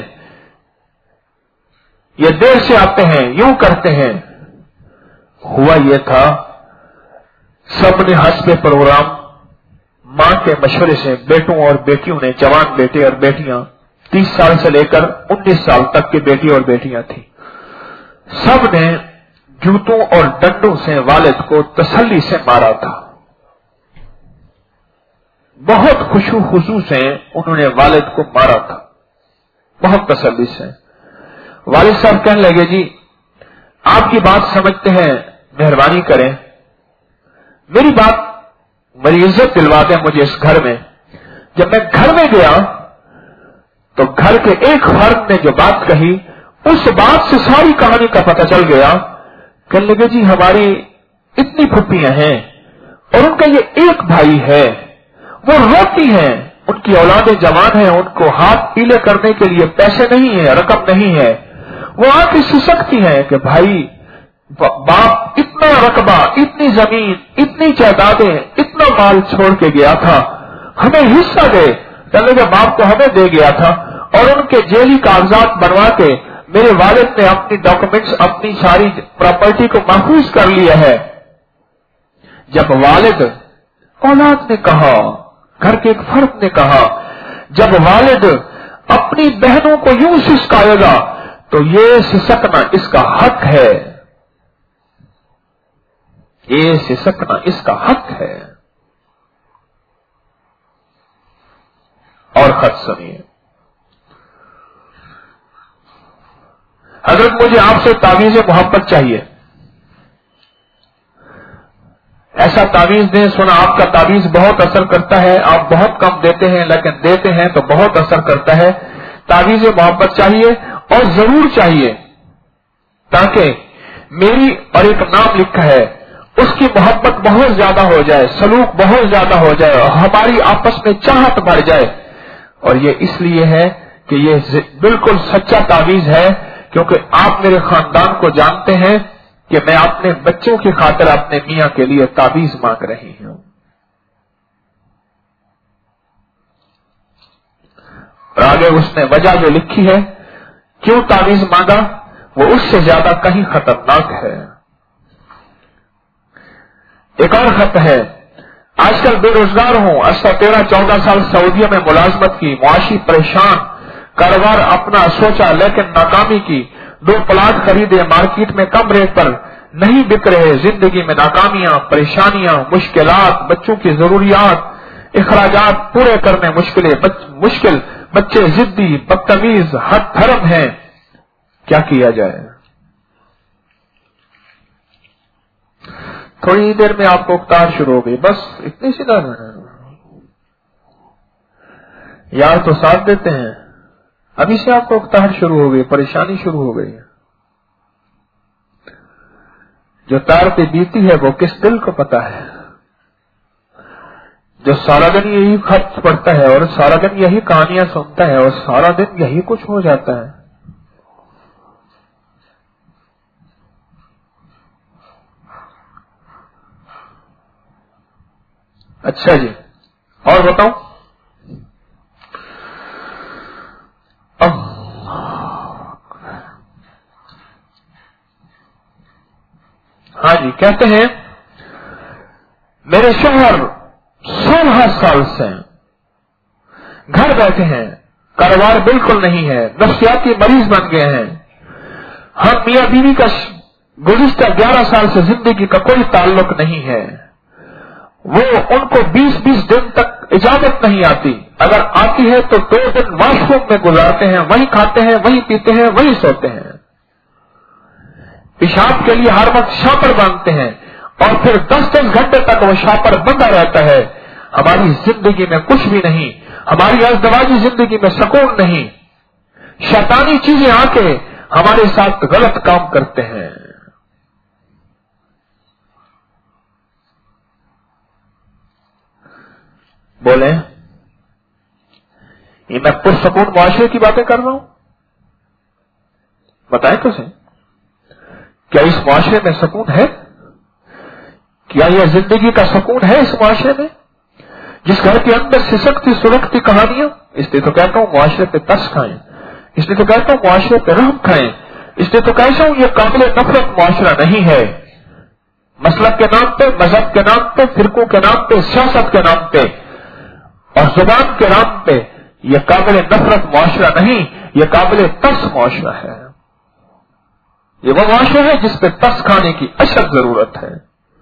Speaker 1: ये देर से आते हैं, यूं करते हैं। हुआ ये था, सबने हस्बे प्रोग्राम मां के मशवरे से बेटों और बेटियों ने, जवान बेटे और बेटियां, 30 साल से लेकर 19 साल तक के बेटी और बेटियां थी, सब ने जूतों और डंडों से वालिद को तसल्ली से मारा था। बहुत खुशू खुशू से उन्होंने वालिद को मारा था, बहुत तसल्ली से। वालिद साहब कहने लगे, जी आपकी बात समझते हैं, मेहरबानी करें, मेरी बात, मेरी इज्जत दिलवा दें मुझे इस घर में। जब मैं घर में गया तो घर के एक फर्द ने जो बात कही, उस बात से सारी कहानी का पता चल गया। कहने लगे, जी हमारी इतनी फुप्पियां हैं और उनका ये एक भाई है, वो रोती हैं, उनकी औलादें जवान हैं, उनको हाथ पीले करने के लिए पैसे नहीं है, रकम नहीं है। वो आके सिसकती हैं कि भाई बाप इतना रकबा, इतनी जमीन, इतनी जायदादें, इतना माल छोड़ के गया था, हमें हिस्सा दे। कहने लगे बाप तो हमें दे गया था और उनके जेली कागजात बनवा के मेरे वालिद ने अपनी डॉक्यूमेंट्स, अपनी सारी प्रॉपर्टी को महफूज कर लिया है। जब वालिद, औलाद ने कहा, घर के एक फर्द ने कहा, जब वालिद अपनी बहनों को यूं सिसकाएगा तो ये सिसकना इसका हक है, ये सिसकना इसका हक है। और खत सुनिए। हजरत मुझे आपसे तावीज़ मोहब्बत चाहिए, ऐसा तावीज दें, सुना आपका तावीज बहुत असर करता है, आप बहुत कम देते हैं लेकिन देते हैं तो बहुत असर करता है। तावीज़ मोहब्बत चाहिए और जरूर चाहिए, ताकि मेरी और एक नाम लिखा है उसकी मोहब्बत बहुत ज्यादा हो जाए, सलूक बहुत ज्यादा हो जाए और हमारी आपस में चाहत बढ़ जाए। और ये इसलिए है कि ये बिल्कुल सच्चा तावीज है, क्योंकि आप मेरे खानदान को जानते हैं कि मैं अपने बच्चों की खातिर अपने मियां के लिए तावीज मांग रही हूं। और आगे उसने वजह जो लिखी है क्यों तावीज मांगा, वो उससे ज्यादा कहीं खतरनाक है। एक और खत है, आजकल बेरोजगार हूं, 13-14 साल सऊदीया में मुलाजमत की, मुआशी परेशान, कारोबार अपना सोचा लेकिन नाकामी की, 2 प्लाट खरीदे, मार्केट में कम रेट पर नहीं बिक रहे, जिंदगी में नाकामियां, परेशानियां, मुश्किलात, बच्चों की जरूरियात, इखराजात पूरे करने मुश्किल, बच्चे जिद्दी, बदतमीज, हद धर्म है, क्या किया जाए। थोड़ी देर में आपको उकतार शुरू हो गई, बस इतनी सी ना। यार तो साथ देते हैं, अभी से आपको उकताहट शुरू हो गई, परेशानी शुरू हो गई है। जो तार पे बीती है वो किस दिल को पता है, जो सारा दिन यही खत पढ़ता है और सारा दिन यही कहानियां सुनता है और सारा दिन यही कुछ हो जाता है। अच्छा जी, और बताओ। हाँ जी, कहते हैं मेरे शोहर 16 साल से घर बैठे हैं, कारोबार बिल्कुल नहीं है, नफ्सियाती मरीज बन गए हैं। हम मियां बीवी का गुज़िश्ता 11 साल से जिंदगी का कोई ताल्लुक नहीं है। वो उनको 20-20 दिन तक इजाजत नहीं आती, अगर आती है तो 2 दिन वॉशरूम में गुजारते हैं, वहीं खाते हैं, वहीं पीते हैं, वहीं सोते हैं। पेशाब के लिए हर वक्त शापर बांधते हैं और फिर 10-10 घंटे तक वो शापर बंधा रहता है। हमारी जिंदगी में कुछ भी नहीं, हमारी अज़दवाजी जिंदगी में सुकून नहीं। शैतानी चीजें आके हमारे साथ गलत काम करते हैं। बोले ये मैं पुरसकून मुआशरे की बातें कर रहा हूं? बताएं तो सही, क्या इस मुआशरे में सुकून है? क्या यह जिंदगी का सुकून है इस मुआशरे में, जिस घर के अंदर सिसकती सुलगती कहानियां? इसलिए तो कहता हूं मुआशरे पे तस खाएं, इसलिए तो कहता हूं मुआशरे पे रहम खाएं, इसलिए तो कहता हूं यह काबिल नफरत मुआशरा नहीं है। मसलब के नाम पे, मजहब के नाम पे, फिरकों के नाम पे, सियासत के नाम पे और जुबान के नाम पे यह काबिल नफरत मुआशरा नहीं, यह काबिल तस मुआशरा है। ये वो मुआशरा है जिस पे तस खाने की अशद जरूरत है।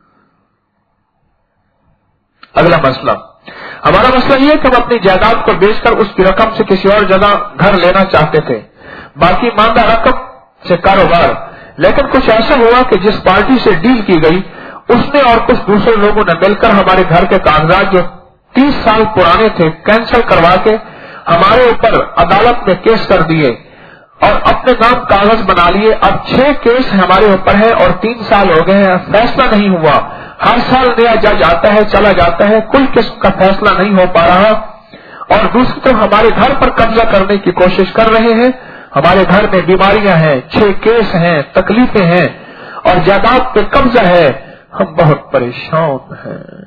Speaker 1: अगला मसला, हमारा मसला ये है कि हम अपनी जायदाद को बेचकर उसकी रकम से किसी और जगह घर लेना चाहते थे, बाकी मांदा रकम से कारोबार। लेकिन कुछ ऐसा हुआ कि जिस पार्टी से डील की गई उसने और कुछ दूसरे लोगों ने मिलकर हमारे घर के कागजात जो 30 साल पुराने थे कैंसिल करवा के हमारे ऊपर अदालत में केस कर दिए और अपने नाम कागज बना लिए। अब 6 केस हमारे ऊपर है और 3 साल हो गए हैं, फैसला नहीं हुआ। हर साल नया जज आता है, चला जाता है, कोई किस्म का फैसला नहीं हो पा रहा। और दूसरी तरफ हमारे घर पर कब्जा करने की कोशिश कर रहे हैं। हमारे घर में बीमारियां हैं, 6 केस हैं, तकलीफें हैं और जायदाद पे कब्जा है। हम बहुत परेशान हैं।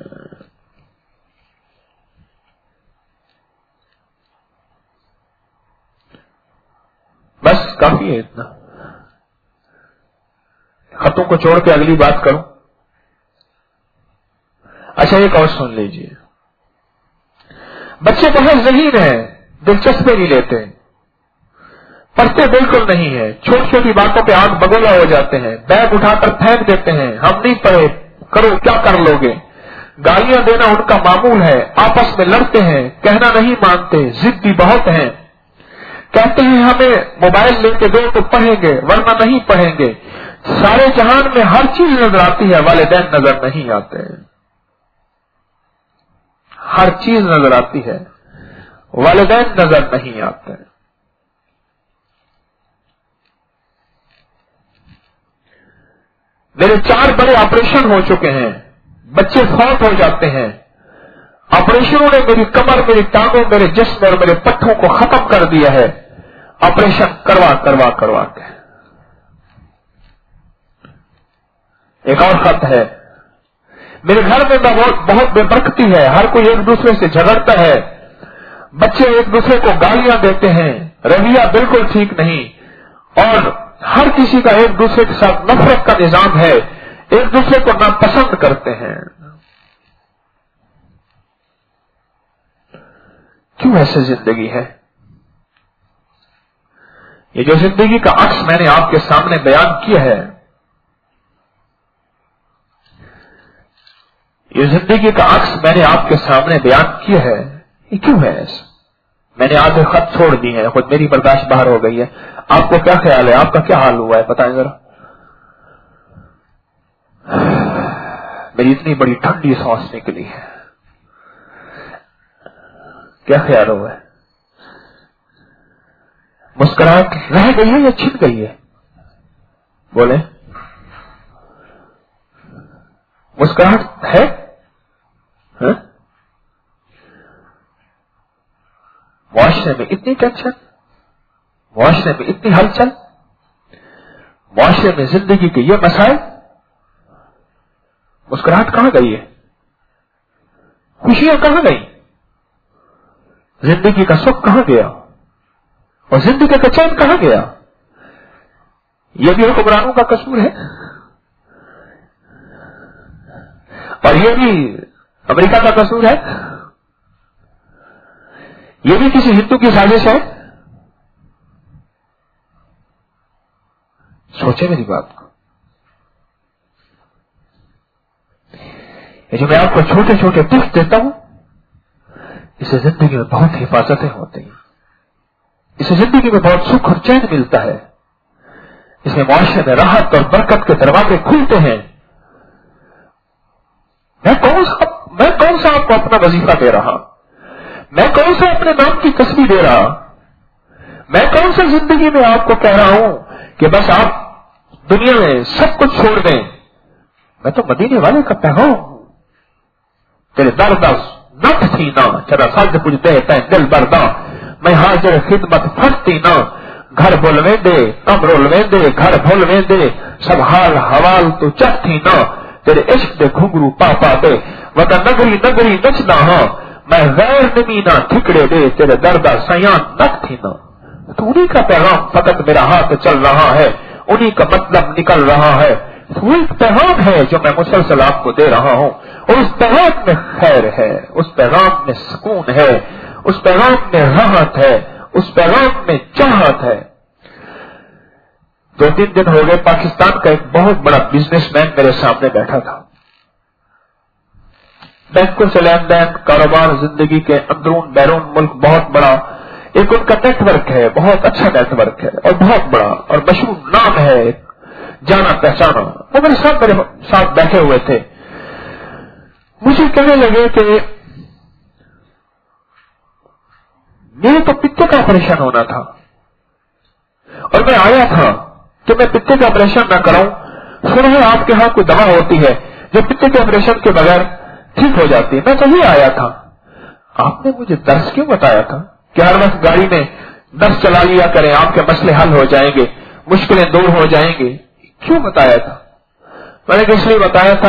Speaker 1: बस काफी है इतना। खतों को छोड़ के अगली बात करूं। अच्छा, एक और सुन लीजिए। बच्चे बहुत ज़हीन हैं, दिलचस्पी नहीं लेते, पढ़ते बिल्कुल नहीं है, छोटी छोटी बातों पे आग बगोला हो जाते हैं, बैग उठाकर फेंक देते हैं, हम नहीं पढ़े, करो क्या कर लोगे। गालियां देना उनका मामूल है, आपस में लड़ते हैं, कहना नहीं मानते, जिद्दी बहुत हैं। कहते हैं हमें मोबाइल लेके दो तो पढ़ेंगे वरना नहीं पढ़ेंगे। सारे जहान में हर चीज नजर आती है, वालिदैन नजर नहीं आते। हर चीज नजर आती है, वालिदैन नजर नहीं आते। मेरे 4 बड़े ऑपरेशन हो चुके हैं, बच्चे फौत हो जाते हैं। ऑपरेशनों ने मेरी कमर, मेरी टांगों, मेरे जिस्म और मेरे पट्टों को खत्म कर दिया है, ऑपरेशन करवा करवा करवा के। एक और खत है, मेरे घर में बहुत बेबरकती है, हर कोई एक दूसरे से झगड़ता है, बच्चे एक दूसरे को गालियां देते हैं, रवैया बिल्कुल ठीक नहीं और हर किसी का एक दूसरे के साथ नफरत का निजाम है, एक दूसरे को नापसंद करते हैं। क्यों ऐसी जिंदगी है? ये जो जिंदगी का अक्स मैंने आपके सामने बयान किया है, ये जिंदगी का अक्स मैंने आपके सामने बयान किया है, ये क्यों है ऐसा? मैंने आधे खत छोड़ दी है, खुद मेरी बर्दाश्त बाहर हो गई है। आपको क्या ख्याल है, आपका क्या हाल हुआ है, बताएं जरा। मेरी इतनी बड़ी ठंडी सांस निकली है, क्या ख्याल हुआ है? مسکراہٹ رہ گئی ہے یا چھن گئی ہے؟ بولے، مسکراہٹ ہے؟ معاشرے میں اتنی ٹینشن، معاشرے میں اتنی ہلچل، معاشرے میں زندگی کے یہ مسائل، مسکراہٹ کہاں گئی ہے؟ خوشیاں کہاں گئی؟ زندگی کا سکھ کہاں گیا؟ اور زندگی کا چین کہاں گیا؟ یہ بھی حکمرانوں کا قصور ہے، اور یہ بھی امریکہ کا قصور ہے، یہ بھی کسی ہندو کی سازش ہے؟ سوچیں میری بات کو. یہ جو میں آپ کو چھوٹے چھوٹے ٹپس دیتا ہوں، اسے زندگی میں بہت حفاظتیں ہوتی ہیں، اسے زندگی میں بہت سکھ اور چین ملتا ہے، اسے معاشرے میں راحت اور برکت کے دروازے کھلتے ہیں. میں کون سا آپ کو اپنا وظیفہ دے رہا، میں کون سا اپنے نام کی تسبیح دے رہا، میں کون سا زندگی میں آپ کو کہہ رہا ہوں کہ بس آپ دنیا میں سب کچھ چھوڑ دیں. میں تو مدینے والے کا پیغام ہوں. تیرے درداس نٹ تھی نا چرا سج پجتے تے دل بردا، میں حاضر خدمت پھٹتی نا، گھر بولویں دے کم رولویں دے گھر بھولویں دے، سب حال حوال تو چٹ تھی نا، تیرے عشق دے گھنگرو پاپا دے وطن نگری نگری نچنا ہاں، میں غیر نمی نہ ٹھکڑے دے تیرے دردا سیاں نٹ تھی نا. تو انہی کا پیغام فقط میرا ہاتھ چل رہا ہے، انہی کا مطلب نکل رہا ہے. وہ ایک پیغام ہے جو میں مسلسل آپ کو دے رہا ہوں، اور اس پیغام میں خیر ہے، اس پیغام میں سکون ہے، اس پیغام میں راحت ہے، اس پیغام میں چاہت ہے. 2-3 دن ہو گئے، پاکستان کا ایک بہت بڑا بزنس مین میرے سامنے بیٹھا تھا. بینکوں سے لین دین، کاروبار، زندگی کے اندرون بیرون ملک بہت بڑا ایک ان کا نیٹ ورک ہے، بہت اچھا نیٹ ورک ہے اور بہت بڑا اور مشہور نام ہے، جانا پہچانا. وہ میرے ساتھ بیٹھے ہوئے تھے. مجھے کہنے لگے کہ میرے تو پتے کا آپریشن ہونا تھا اور میں آیا تھا کہ میں پتے کا آپریشن نہ کراؤں. سنا ہے آپ کے ہاں کوئی دوا ہوتی ہے جو پتے کے آپریشن کے بغیر ٹھیک ہو جاتی ہے. میں تو یہ آیا تھا. آپ نے مجھے درس کیوں بتایا تھا کہ ہر وقت گاڑی میں درس چلا لیا کریں، آپ کے مسئلے حل ہو جائیں گے، مشکلیں دور ہو جائیں گے؟ کیوں بتایا تھا؟ میں نے اس لیے بتایا تھا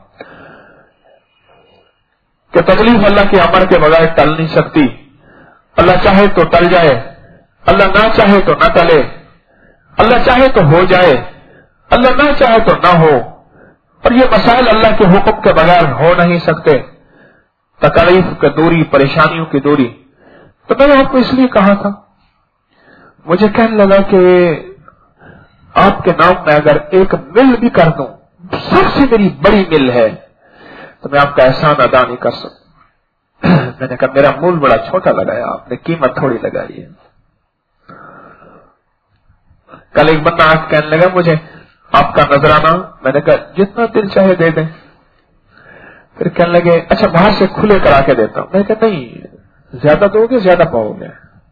Speaker 1: کہ تکلیف اللہ کے امر کے بغیر ٹل نہیں سکتی. اللہ چاہے تو ٹل جائے، اللہ نہ چاہے تو نہ ٹلے. اللہ چاہے تو ہو جائے، اللہ نہ چاہے تو نہ ہو. اور یہ مسائل اللہ کے حکم کے بغیر ہو نہیں سکتے. تکلیف کی دوری، پریشانیوں کی دوری. تو میں نے آپ کو اس لیے کہا تھا. مجھے کہنے لگا کہ آپ کے نام میں اگر ایک مل بھی کر دوں، سب سے میری بڑی مل ہے، تو میں آپ کا احسان ادا نہیں کر سکتا. میں نے کہا میرا مول بڑا چھوٹا لگایا آپ نے، قیمت تھوڑی لگائی ہے. کل ایک بندہ آج کہنے لگا مجھے آپ کا نذرانہ. میں نے کہا جتنا دل چاہے دے دیں. پھر کہنے لگے اچھا باہر سے کھلے کرا کے دیتا ہوں. میں نے کہا نہیں، زیادہ دو گے زیادہ پاؤ گے،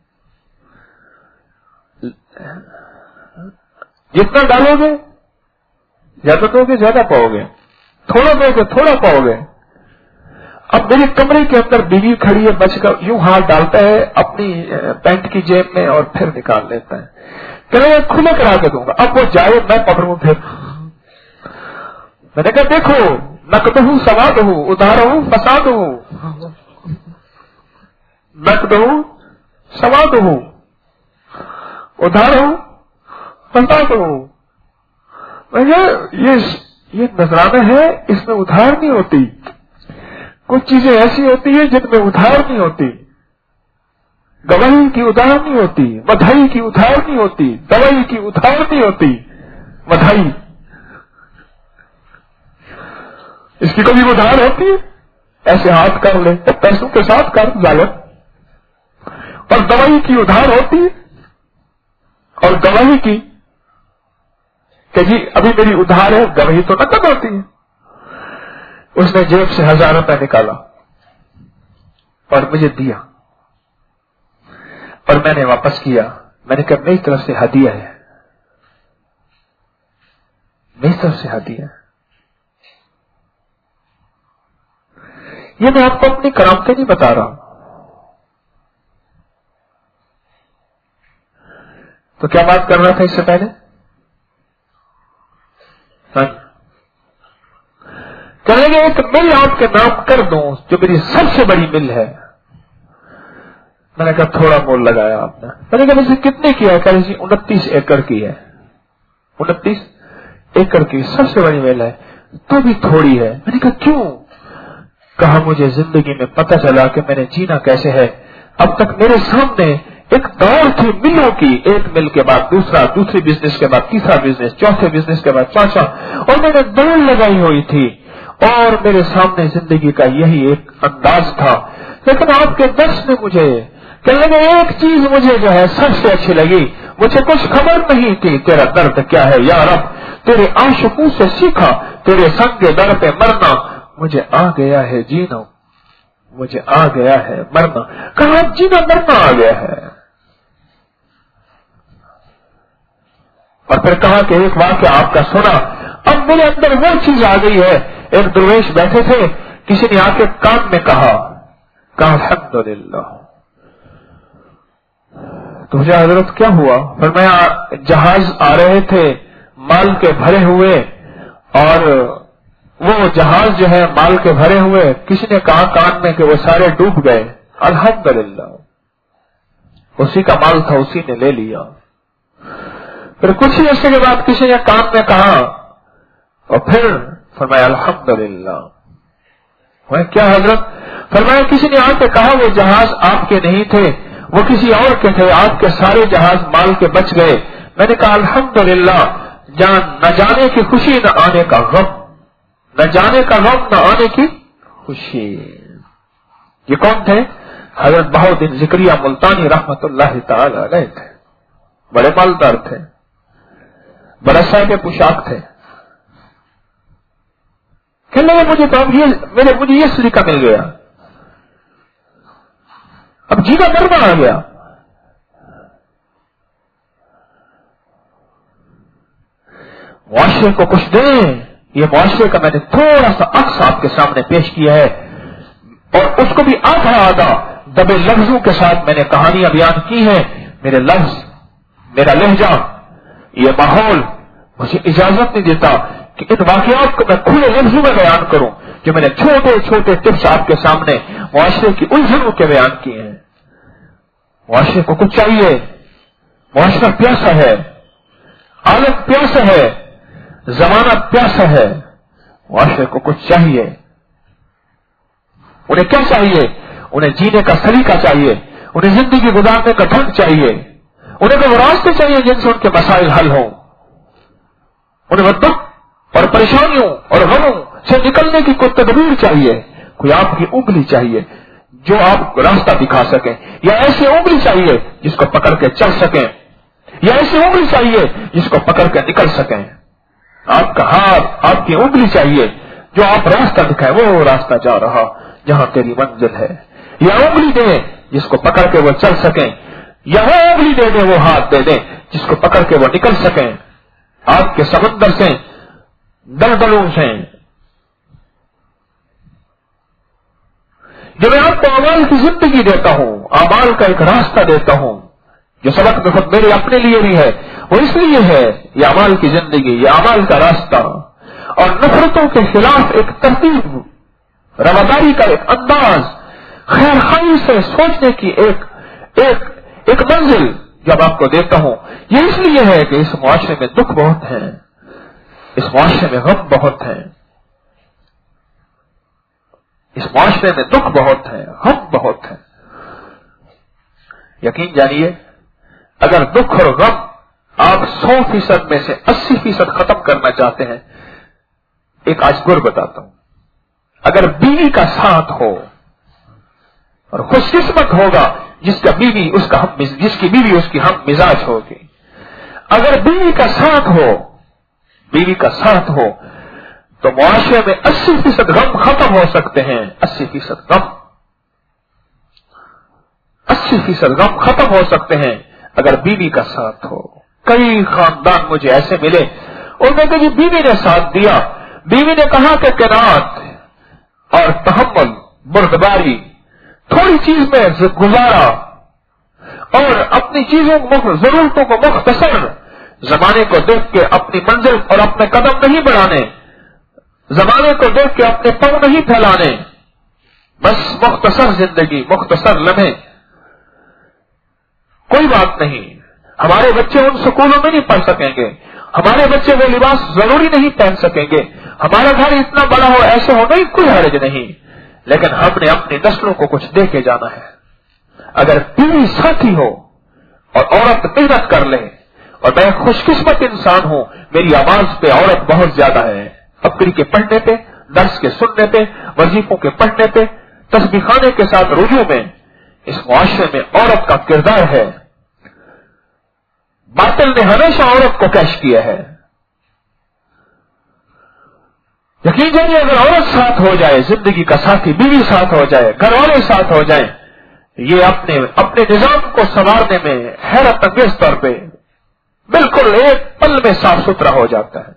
Speaker 1: جتنا ڈالو گے زیادہ دو گے زیادہ پاؤ گے، تھوڑا دو گے تھوڑا پاؤ گے. اب میرے کمرے کے اندر بیوی کھڑی ہے، بچ کر یوں ہاتھ ڈالتا ہے اپنی پینٹ کی جیب میں اور پھر نکال لیتا ہے. کہ میں کھلے کرا کے دوں گا. اب وہ جائے میں پکڑوں پھر. میں نے کہا دیکھو نقد ہوں سواد ہوں، ادھار ہوں فساد ہوں، نقد ہوں سواد ہوں، ادھار ہوں فساد ہوں. یہ نذرانہ ہے، اس میں ادھار نہیں ہوتی. کچھ چیزیں ایسی ہوتی ہیں جن میں ادھار نہیں ہوتی. گواہی کی ادھار نہیں ہوتی، بدھائی کی ادھار نہیں ہوتی، دوائی کی ادھار نہیں ہوتی. بدھائی اس کی کبھی ادھار ہوتی ہے؟ ایسے ہاتھ کر لے پیسوں کے ساتھ کر ظالم. اور دوائی کی ادھار ہوتی ہے اور گواہی کی کہ جی ابھی میری ادھار ہے، گواہی تو نقد ہوتی ہے. اس نے جیب سے 1000 روپے نکالا اور مجھے دیا اور میں نے واپس کیا. मैंने कहा मेरी तरफ से हदिया है, मेरी तरफ से हदिया है। ये मैं आपको अपनी करामतें नहीं बता रहा हूं। तो क्या बात कर रहा था इससे पहले? कहेंगे एक मिल आपके नाम कर दूं जो मेरी सबसे बड़ी मिल है। मैंने कहा थोड़ा मोल लगाया आपने। मैंने कहा वैसे कितने की है? कह रही 29 एकड़ की है। 29 एकड़ की सबसे बड़ी मिल है, तो भी थोड़ी है। मैंने कहा क्यों? कहा मुझे जिंदगी में पता चला कि मैंने जीना कैसे है। अब तक मेरे सामने एक दौड़ थी मिलों की, एक मिल के बाद दूसरा, दूसरी बिजनेस के बाद तीसरा बिजनेस, चौथे बिजनेस के बाद चौथा, और मैंने दौड़ लगाई हुई थी और मेरे सामने जिंदगी का यही एक अंदाज था। लेकिन आपके दर्श ने मुझे कहने लगे एक चीज मुझे जो है सबसे अच्छी लगी, मुझे कुछ खबर नहीं थी तेरा दर्द क्या है या रब, तेरे आशिकों से सीखा, तेरे संग दर पे मरना, मुझे आ गया है जीना, मुझे आ गया है मरना। कहा जीना मरना आ गया है। और फिर कहा कि एक वाक्य आपका सुना, अब मेरे अंदर वो चीज आ गई है। एक दरवेश बैठे थे, किसी ने आके कान में कहा अल्हम्दुलिल्लाह। तो मुझे हजरत क्या हुआ? फरमाया जहाज आ रहे थे माल के भरे हुए, और वो जहाज जो है माल के भरे हुए, किसी ने कहा कान में कि वो सारे डूब गए। अल्हम्दुलिल्लाह, उसी का माल था, उसी ने ले लिया। फिर कुछ ही अर्से के बाद किसी ने कान में कहा, और फिर फरमाया अल्हम्दुलिल्लाह। क्या हजरत? फरमाया किसी ने आके कहा वो जहाज आपके नहीं थे, वो किसी और के थे, आपके सारे जहाज माल के बच गए। मैंने कहा अल्हम्दुलिल्लाह, न जाने की खुशी न आने का गम, न जाने का गम न आने की खुशी। ये कौन थे? हजरत बहाउद्दीन ज़िक्रिया मुल्तानी रहमतुल्लाह तआला अलैह थे। बड़े मालदार थे, बड़ा साहिब पोशाक थे। कहने लगे मुझे तो अब मुझे ये सलीका मिल गया, अब जीना मरना आ गया। मुआशरे को कुछ दें, ये मुआशरे का मैंने थोड़ा सा अक्स आपके सामने पेश किया है, और उसको भी आधा आधा दबे लफ्जों के साथ मैंने कहानियां बयान की हैं। मेरे लफ्ज, मेरा लहजा, ये माहौल मुझे इजाजत नहीं देता कि इन वाकयात को मैं खुले लफ्जों में बयान करूं, जो मैंने छोटे छोटे टिप्स आपके सामने मुआशरे की उलझनों के बयान किए हैं। मुआशरे को कुछ चाहिए, मुआशरा प्यासा है, आलम प्यासा है, जमाना प्यासा है, मुआशरे को कुछ चाहिए। उन्हें क्या चाहिए? उन्हें जीने का सलीका चाहिए, उन्हें जिंदगी गुजारने का ढंग चाहिए, उन्हें वो रास्ते चाहिए जिनसे उनके मसाइल हल हों, उन्हें वो दुख और परेशानियों और गमों से निकलने की कोई तदबीर चाहिए, कोई आपकी उंगली चाहिए जो आपको रास्ता दिखा सके, या ऐसी उंगली चाहिए जिसको पकड़ के चल सकें, या ऐसी उंगली चाहिए जिसको पकड़ के निकल सकें। आपका हाथ, आपकी उंगली चाहिए जो आप रास्ता दिखाए, वो रास्ता जा रहा जहां तेरी मंजिल है, या उंगली दे जिसको पकड़ के वो चल सकें, या वो उंगली दे दे, वो हाथ दे दे जिसको पकड़ के वो निकल सकें आपके समंदर से, दलदलों से। जब मैं आपको अमाल की जिंदगी देता हूं, अमाल का एक रास्ता देता हूं, जो सबक में खुद मेरे अपने लिए भी है, वो इसलिए है ये अमाल की जिंदगी, ये अमाल का रास्ता, और नफरतों के खिलाफ एक तरतीब, रवादारी का एक अंदाज, खैर खाई से सोचने की एक मंजिल जब आपको देता हूं, ये इसलिए है कि इस मुआशरे में दुख बहुत है, इस मुआशरे में गम बहुत है, इस मुआशरे में दुख बहुत है, गम बहुत है। यकीन जानिए, अगर दुख और गम आप 100% में से 80% खत्म करना चाहते हैं, एक अजगर बताता हूं। अगर बीवी का साथ हो, और खुशकिस्मत होगा जिसकी बीवी उसकी हम मिजाज होगी। अगर बीवी का साथ हो तो मुआशरे में 80% गम खत्म हो सकते हैं। 80% गम खत्म हो सकते हैं اگر بیوی کا ساتھ ہو. کئی خاندان مجھے ایسے ملے، ان میں کہ بیوی نے ساتھ دیا، بیوی نے کہا کہ قناعت اور تحمل، بردباری، تھوڑی چیز میں گزارا اور اپنی چیزوں ضرورتوں کو مختصر، زمانے کو دیکھ کے اپنی منزل اور اپنے قدم نہیں بڑھانے، زمانے کو دیکھ کے اپنے پاؤں نہیں پھیلانے، بس مختصر زندگی، مختصر لمحے. کوئی بات نہیں، ہمارے بچے ان سکولوں میں نہیں پڑھ سکیں گے، ہمارے بچے وہ لباس ضروری نہیں پہن سکیں گے، ہمارا گھر اتنا بڑا ہو، ایسے ہو نہیں، کوئی حرج نہیں، لیکن ہم نے اپنی نسلوں کو کچھ دے کے جانا ہے. اگر بیوی ساتھی ہو اور عورت محنت کر لے، اور میں خوش قسمت انسان ہوں، میری آواز پہ عورت بہت زیادہ ہے، تقریر کے پڑھنے پہ، درس کے سننے پہ، وظیفوں کے پڑھنے پہ، تسبیح خانے کے ساتھ رجوع میں، اس معاشرے میں عورت کا کردار ہے. باطل نے ہمیشہ عورت کو کیش کیا ہے. یقین جانیے اگر عورت ساتھ ہو جائے، زندگی کا ساتھی، بیوی ساتھ ہو جائے، گھر والے ساتھ ہو جائیں، یہ اپنے نظام کو سنوارنے میں حیرت انگیز طور پہ بالکل ایک پل میں صاف ستھرا ہو جاتا ہے.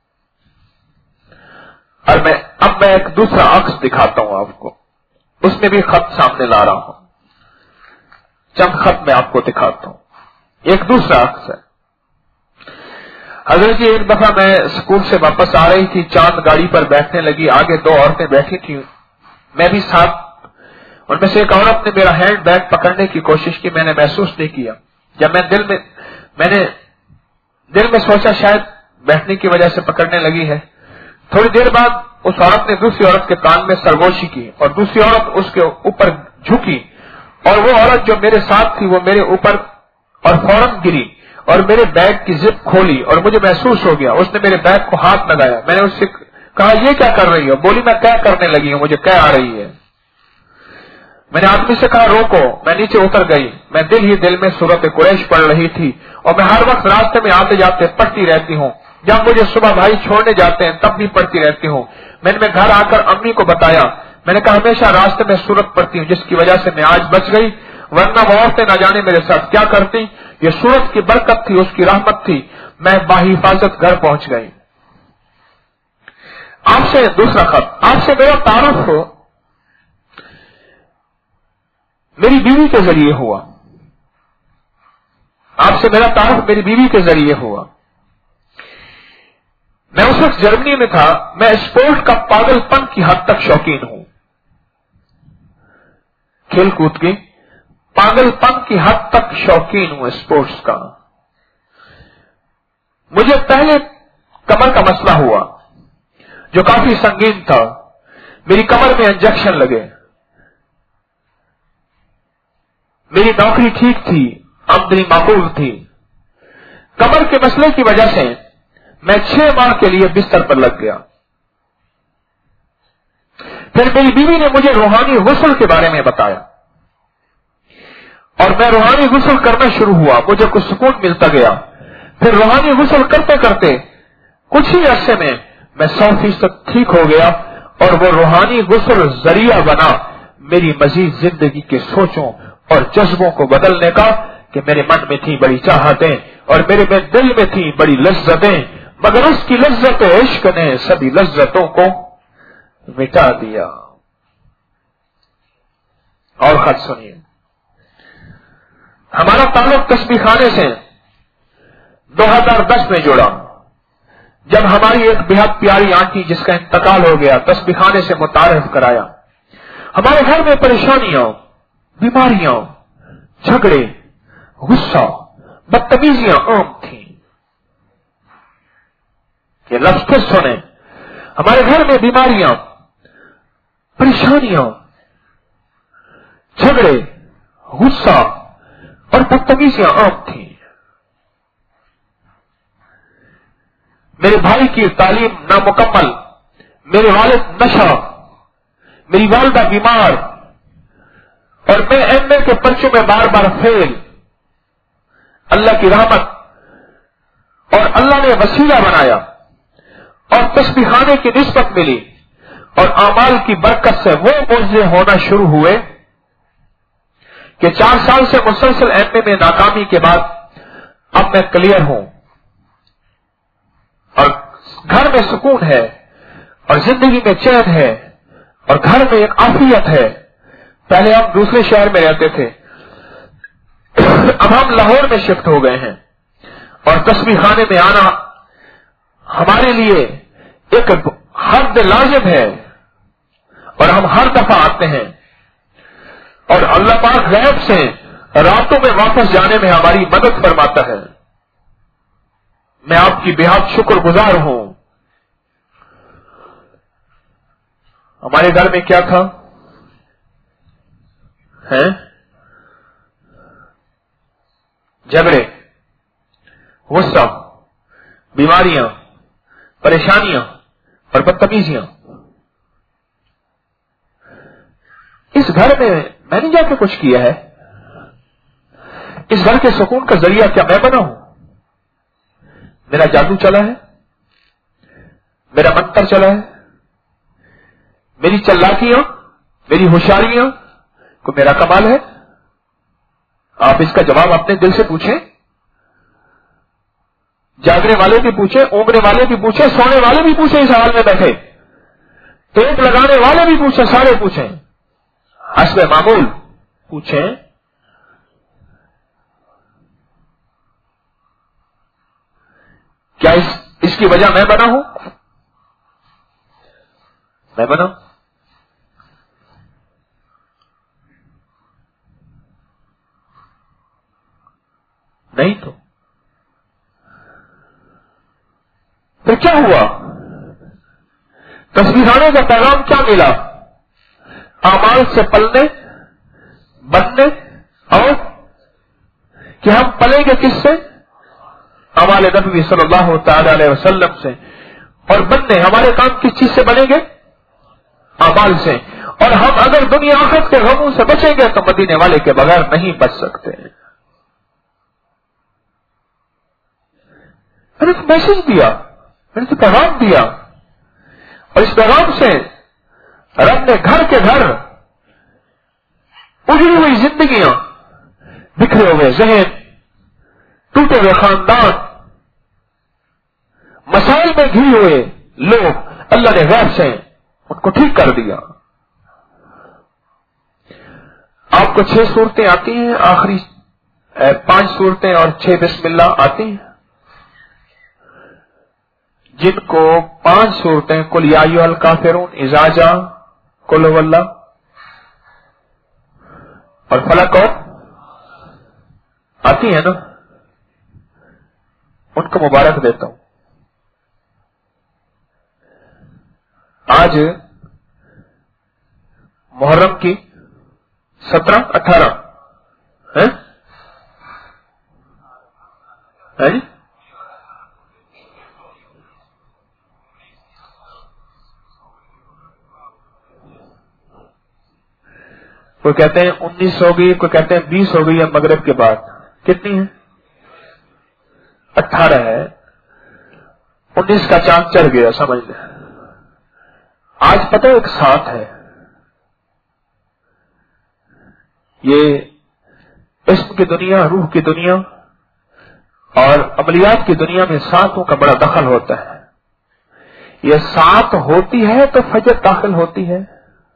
Speaker 1: اور اب میں ایک دوسرا عکس دکھاتا ہوں آپ کو، اس میں بھی خط سامنے لا رہا ہوں، چند خط میں آپ کو دکھاتا ہوں. ایک دوسرا عکس ہے. حضرت جی ایک دفعہ میں اسکول سے واپس آ رہی تھی، چاند گاڑی پر بیٹھنے لگی، آگے دو عورتیں بیٹھی تھیں، میں بھی ساتھ. ان میں سے ایک عورت نے میرا ہینڈ بیگ پکڑنے کی کوشش کی، میں نے محسوس نہیں کیا. جب میں نے دل میں سوچا شاید بیٹھنے کی وجہ سے پکڑنے لگی ہے. تھوڑی دیر بعد اس عورت نے دوسری عورت کے کان میں سرگوشی کی اور دوسری عورت اس کے اوپر جھکی، اور وہ عورت جو میرے ساتھ تھی وہ میرے اوپر اور فوراً گری اور میرے بیگ کی زپ کھولی اور مجھے محسوس ہو گیا. اس نے میرے بیگ کو ہاتھ لگایا. میں نے اس سے کہا یہ کیا کر رہی ہو؟ بولی میں کیا کرنے لگی ہوں، مجھے کیا آ رہی ہے. میں نے آدمی سے کہا روکو. میں نیچے اتر گئی. میں دل میں سورت قریش پڑھ رہی تھی اور میں ہر وقت راستے میں آتے جاتے پڑھتی رہتی ہوں. جب مجھے صبح بھائی چھوڑنے جاتے ہیں تب بھی پڑھتی رہتی ہوں. میں نے گھر آ کر امی کو بتایا. میں نے کہا ہمیشہ راستے میں سورت پڑھتی ہوں، جس کی وجہ سے میں آج بچ گئی، ورنہ وہ عورتیں نہ جانے میرے ساتھ کیا کرتی. یہ سورت کی برکت تھی، اس کی رحمت تھی، میں باحفاظت گھر پہنچ گئی. آپ سے دوسرا خط، آپ سے میرا تعارف ہو میری بیوی کے ذریعے ہوا. آپ سے میرا تعارف میری بیوی کے ذریعے ہوا. میں اس وقت جرمنی میں تھا. میں اسپورٹ کا پاگل پن کی حد تک شوقین ہوں، کھیل کود کی پاگل پن کی حد تک شوقین ہوں اسپورٹس کا. مجھے پہلے کمر کا مسئلہ ہوا جو کافی سنگین تھا. میری کمر میں انجیکشن لگے. میری نوکری ٹھیک تھی، آمدنی معقول تھی. کمر کے مسئلے کی وجہ سے میں 6 ماہ کے لیے بستر پر لگ گیا. پھر میری بیوی نے مجھے روحانی غسل کے بارے میں بتایا اور میں روحانی غسل کرنا شروع ہوا. مجھے کچھ سکون ملتا گیا. پھر روحانی غسل کرتے کرتے کچھ ہی عرصے میں 100% ٹھیک ہو گیا اور وہ روحانی غسل ذریعہ بنا میری مزید زندگی کے سوچوں اور جذبوں کو بدلنے کا کہ میرے من میں تھی بڑی چاہتیں اور میرے دل میں تھی بڑی لذتیں، مگر اس کی لذت عشق نے سبھی لذتوں کو مٹا دیا. اور خط سنیے. ہمارا تعلق تسبیح خانے سے 2010 میں جڑا جب ہماری ایک بہت پیاری آنٹی جس کا انتقال ہو گیا تسبیح خانے سے متعارف کرایا. ہمارے گھر میں پریشانیاں، بیماریاں، جھگڑے، غصہ، بدتمیزیاں عام تھیں. یہ لفظ پھر سنیں. ہمارے گھر میں بیماریاں، پریشانیاں، جھگڑے، غصہ اور بدتمیزیاں عام تھیں. میرے بھائی کی تعلیم نامکمل، میرے والد نشہ، میری والدہ بیمار اور میں MA کے پرچوں میں بار بار فیل. اللہ کی رحمت اور اللہ نے وسیلہ بنایا اور تسبیح خانے کی نسبت ملی اور اعمال کی برکت سے وہ معجزے ہونا شروع ہوئے کہ 4 سال سے مسلسل MA میں ناکامی کے بعد اب میں کلیئر ہوں اور گھر میں سکون ہے اور زندگی میں چین ہے اور گھر میں ایک عافیت ہے. پہلے ہم دوسرے شہر میں رہتے تھے، اب ہم لاہور میں شفٹ ہو گئے ہیں اور تسبیح خانے میں آنا ہمارے لیے ایک حد لازم ہے اور ہم ہر دفعہ آتے ہیں اور اللہ پاک غیب سے راتوں میں واپس جانے میں ہماری مدد فرماتا ہے. میں آپ کی بے حد شکر گزار ہوں. ہمارے گھر میں کیا تھا جھگڑے، غصہ، بیماریاں، پریشانیاں اور بدتمیزیاں. اس گھر میں نے جا کے کچھ کیا ہے؟ اس گھر کے سکون کا ذریعہ کیا میں بنا ہوں؟ میرا جادو چلا ہے؟ میرا منتر چلا ہے؟ میری چلاکیاں، میری ہوشیاریاں کو میرا کمال ہے؟ آپ اس کا جواب اپنے دل سے پوچھیں. جاگنے والے بھی پوچھیں، اونگنے والے بھی پوچھیں، سونے والے بھی پوچھیں، اس حال میں بیٹھے ٹیپ لگانے والے بھی پوچھیں، سارے پوچھیں، حسب معمول پوچھیں. کیا اس کی وجہ میں بنا ہوں؟ میں بنا؟ نہیں تو پھر کیا ہوا؟ تسبیح خانے کا پیغام کیا ملا؟ اعمال سے پلنے، بننے، اور کہ ہم پلیں گے کس سے؟ اعمال نبوی صلی اللہ تعالی علیہ وسلم سے. اور بننے، ہمارے کام کس چیز سے بنیں گے؟ اعمال سے. اور ہم اگر دنیا آخرت کے غموں سے بچیں گے تو مدینے والے کے بغیر نہیں بچ سکتے. میں نے تو میسج دیا، میں نے تو پیغام دیا، اور اس پیغام سے رب نے گھر کے گھر اجڑی ہوئی زندگیاں، بکھرے ہوئے ذہن، ٹوٹے ہوئے خاندان، مسائل میں گھری ہوئے لوگ، اللہ نے غیب سے ان کو ٹھیک کر دیا. آپ کو 6 صورتیں آتی ہیں، آخری 5 صورتیں اور 6 بسم اللہ آتی ہیں. جن کو 5 صورتیں قل یا ایھا الکافرون، اذا جاء، قل هو اللہ اور فلق اور آتی ہیں نا، ان کو مبارک دیتا ہوں. آج محرم کی 17، 18 ہے جی؟ کوئی کہتے ہیں 19 ہو گئی، کوئی کہتے ہیں 20 ہو گئی ہے مغرب کے بعد. کتنی ہے؟ 18 ہے. 19 کا چاند چڑھ گیا، سمجھ لیں. آج پتہ ایک ساتھ ہے، یہ اسم کی دنیا، روح کی دنیا اور عملیات کی دنیا میں ساتوں کا بڑا دخل ہوتا ہے. یہ سات ہوتی ہے تو فجر داخل ہوتی ہے،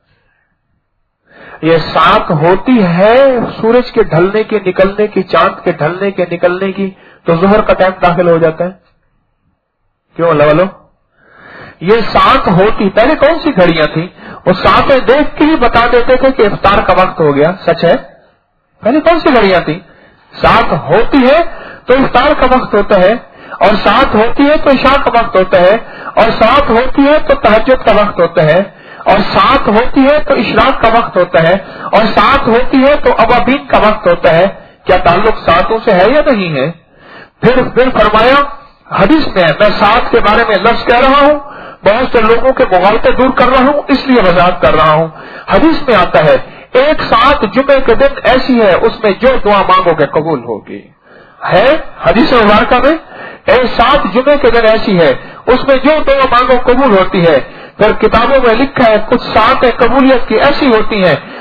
Speaker 1: یہ سات ہوتی ہے سورج کے ڈھلنے کے نکلنے کی، چاند کے ڈھلنے کے نکلنے کی، تو ظہر کا ٹائم داخل ہو جاتا ہے. کیوں اللہ والو؟ یہ سات ہوتی، پہلے کون سی گھڑیاں تھیں؟ وہ ساتیں دیکھ کے ہی بتا دیتے تھے کہ افطار کا وقت ہو گیا. سچ ہے؟ پہلے کون سی گھڑیاں تھیں؟ سات ہوتی ہے تو افطار کا وقت ہوتا ہے، اور سات ہوتی ہے تو عشاء کا وقت ہوتا ہے، اور سات ہوتی ہے تو تہجد کا وقت ہوتا ہے، اور سات ہوتی ہے تو اشراق کا وقت ہوتا ہے، اور سات ہوتی ہے تو اوابین کا وقت ہوتا ہے. کیا تعلق ساتوں سے ہے یا نہیں ہے؟ پھر فرمایا حدیث میں ہے، میں سات کے بارے میں لفظ کہہ رہا ہوں، بہت سے لوگوں کے مغالطے دور کر رہا ہوں، اس لیے وضاحت کر رہا ہوں. حدیث میں آتا ہے ایک سات جمعے کے دن ایسی ہے اس میں جو دعا مانگو گے قبول ہوگی. ہے حدیث مبارکہ میں ایک سات جمعے کے دن ایسی ہے اس میں جو دعا مانگو قبول ہوتی ہے. پھر کتابوں میں لکھا ہے کچھ ساتیں قبولیت کی ایسی ہوتی ہیں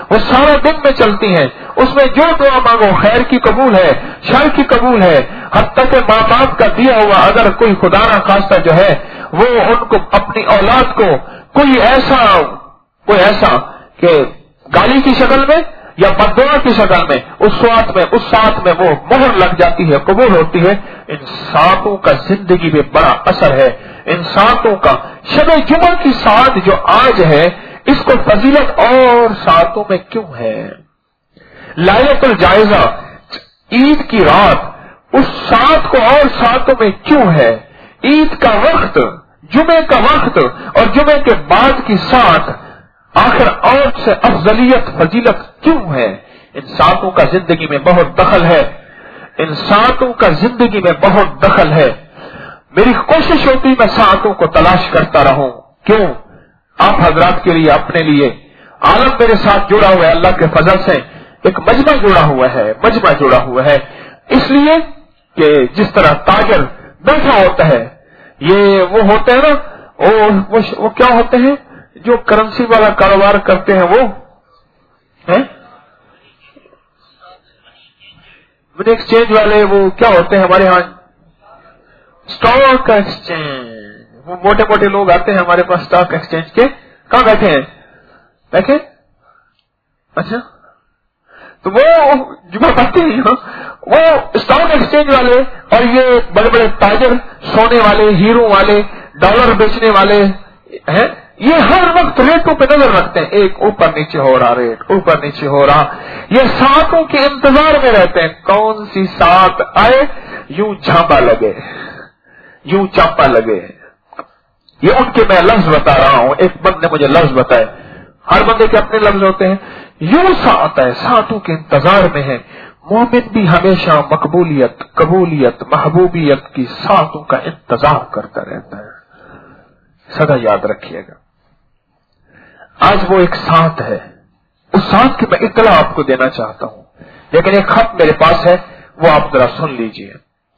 Speaker 1: وہ سارا دن میں چلتی ہیں، اس میں جو دعا مانگو خیر کی قبول ہے، شر کی قبول ہے، حتیٰ کہ ماں باپ کا دیا ہوا اگر کوئی خدا نہ خواستہ جو ہے وہ ان کو اپنی اولاد کو کوئی ایسا کہ گالی کی شکل میں یا بددعا کی شکل میں اس ساتھ میں وہ مہر لگ جاتی ہے، قبول ہوتی ہے۔ ان ساتوں کا زندگی میں بڑا اثر ہے، ان ساتوں کا۔ شب جمعہ کی سات جو آج ہے اس کو فضیلت اور ساتوں میں کیوں ہے؟ لائلۃ الجائزہ عید کی رات اس سات کو اور ساتوں میں کیوں ہے؟ عید کا وقت، جمعے کا وقت اور جمعے کے بعد کی سات آخر اور سے افضلیت فضیلت کیوں ہے؟ ان ساتوں کا زندگی میں بہت دخل ہے، ان ساتوں کا زندگی میں بہت دخل ہے۔ میری کوشش ہوتی میں ساتوں کو تلاش کرتا رہوں۔ کیوں؟ آپ حضرات کے لیے، اپنے لیے۔ عالم میرے ساتھ جڑا ہوا ہے، اللہ کے فضل سے ایک مجمع جڑا ہوا ہے، اس لیے کہ جس طرح تاجر بیٹھا ہوتا ہے، یہ وہ ہوتے ہیں نا، وہ کیا ہوتے ہیں جو کرنسی والا کاروبار کرتے ہیں، وہ ایکسچینج والے، وہ کیا ہوتے ہیں ہمارے ہاں اسٹاک ایکسچینج، وہ موٹے موٹے لوگ آتے ہیں ہمارے پاس اسٹاک ایکسچینج کے، کہاں بیٹھے ہیں؟ بیٹھے؟ اچھا، تو وہ جمعہ پڑھتے ہیں وہ اسٹاک ایکسچینج والے، اور یہ بڑے بڑے تاجر، سونے والے، ہیرو والے، ڈالر بیچنے والے ہیں، یہ ہر وقت ریٹوں پہ نظر رکھتے ہیں، ایک اوپر نیچے ہو رہا، ریٹ اوپر نیچے ہو رہا، یہ ساتوں کے انتظار میں رہتے ہیں، کون سی سات آئے یوں جھانپا لگے، یوں چاپا لگے۔ یہ ان کے میں لفظ بتا رہا ہوں، ایک بندے نے مجھے لفظ بتائے، ہر بندے کے اپنے لفظ ہوتے ہیں، یوں سات ہے، ساتوں کے انتظار میں ہے۔ مومن بھی ہمیشہ مقبولیت، قبولیت، محبوبیت کی ساتوں کا انتظار کرتا رہتا ہے، سدا یاد رکھیے گا۔ آج وہ ایک ساتھ ہے، اس ساتھ کی میں اطلاع آپ کو دینا چاہتا ہوں، لیکن ایک خط میرے پاس ہے، وہ آپ ذرا سن لیجئے۔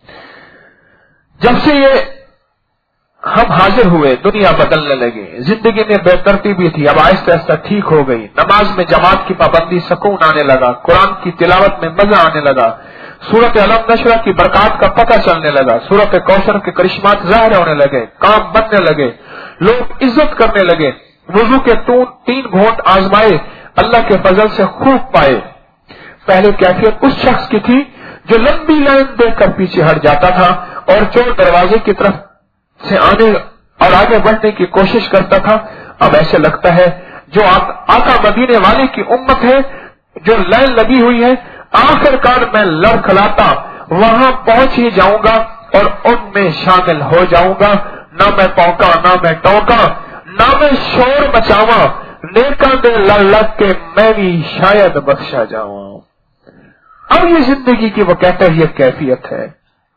Speaker 1: جب سے یہ ہم حاضر ہوئے، دنیا بدلنے لگی، زندگی میں بے ترتیبی تھی، اب آہستہ آہستہ ٹھیک ہو گئی، نماز میں جماعت کی پابندی، سکون آنے لگا، قرآن کی تلاوت میں مزہ آنے لگا، سورت علم نشرہ کی برکات کا پتہ چلنے لگا، سورت کوثر کے کرشمات ظاہر ہونے لگے، کام بننے لگے، لوگ عزت کرنے لگے، وضو کے 3 گھونٹ آزمائے، اللہ کے فضل سے خوب پائے۔ پہلے کیفیت اس شخص کی تھی جو لمبی لائن دیکھ کر پیچھے ہٹ جاتا تھا اور جو دروازے کی طرف سے آنے اور آگے بڑھنے کی کوشش کرتا تھا، اب ایسے لگتا ہے جو آقا مدینے والے کی امت ہے، جو لائن لگی ہوئی ہے، آخر کار میں لڑکھڑاتا وہاں پہنچ ہی جاؤں گا اور ان میں شامل ہو جاؤں گا، نہ میں پونکا نہ میں ٹونکا، نہ میں شور مچاواں، نیکاں دے لڑ لگ کے میں بھی شاید بخشا جاواں۔ اب یہ زندگی کی وہ کہتا ہے یہ کیفیت ہے،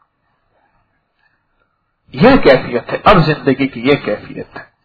Speaker 1: یہ کیفیت ہے، اب زندگی کی یہ کیفیت ہے۔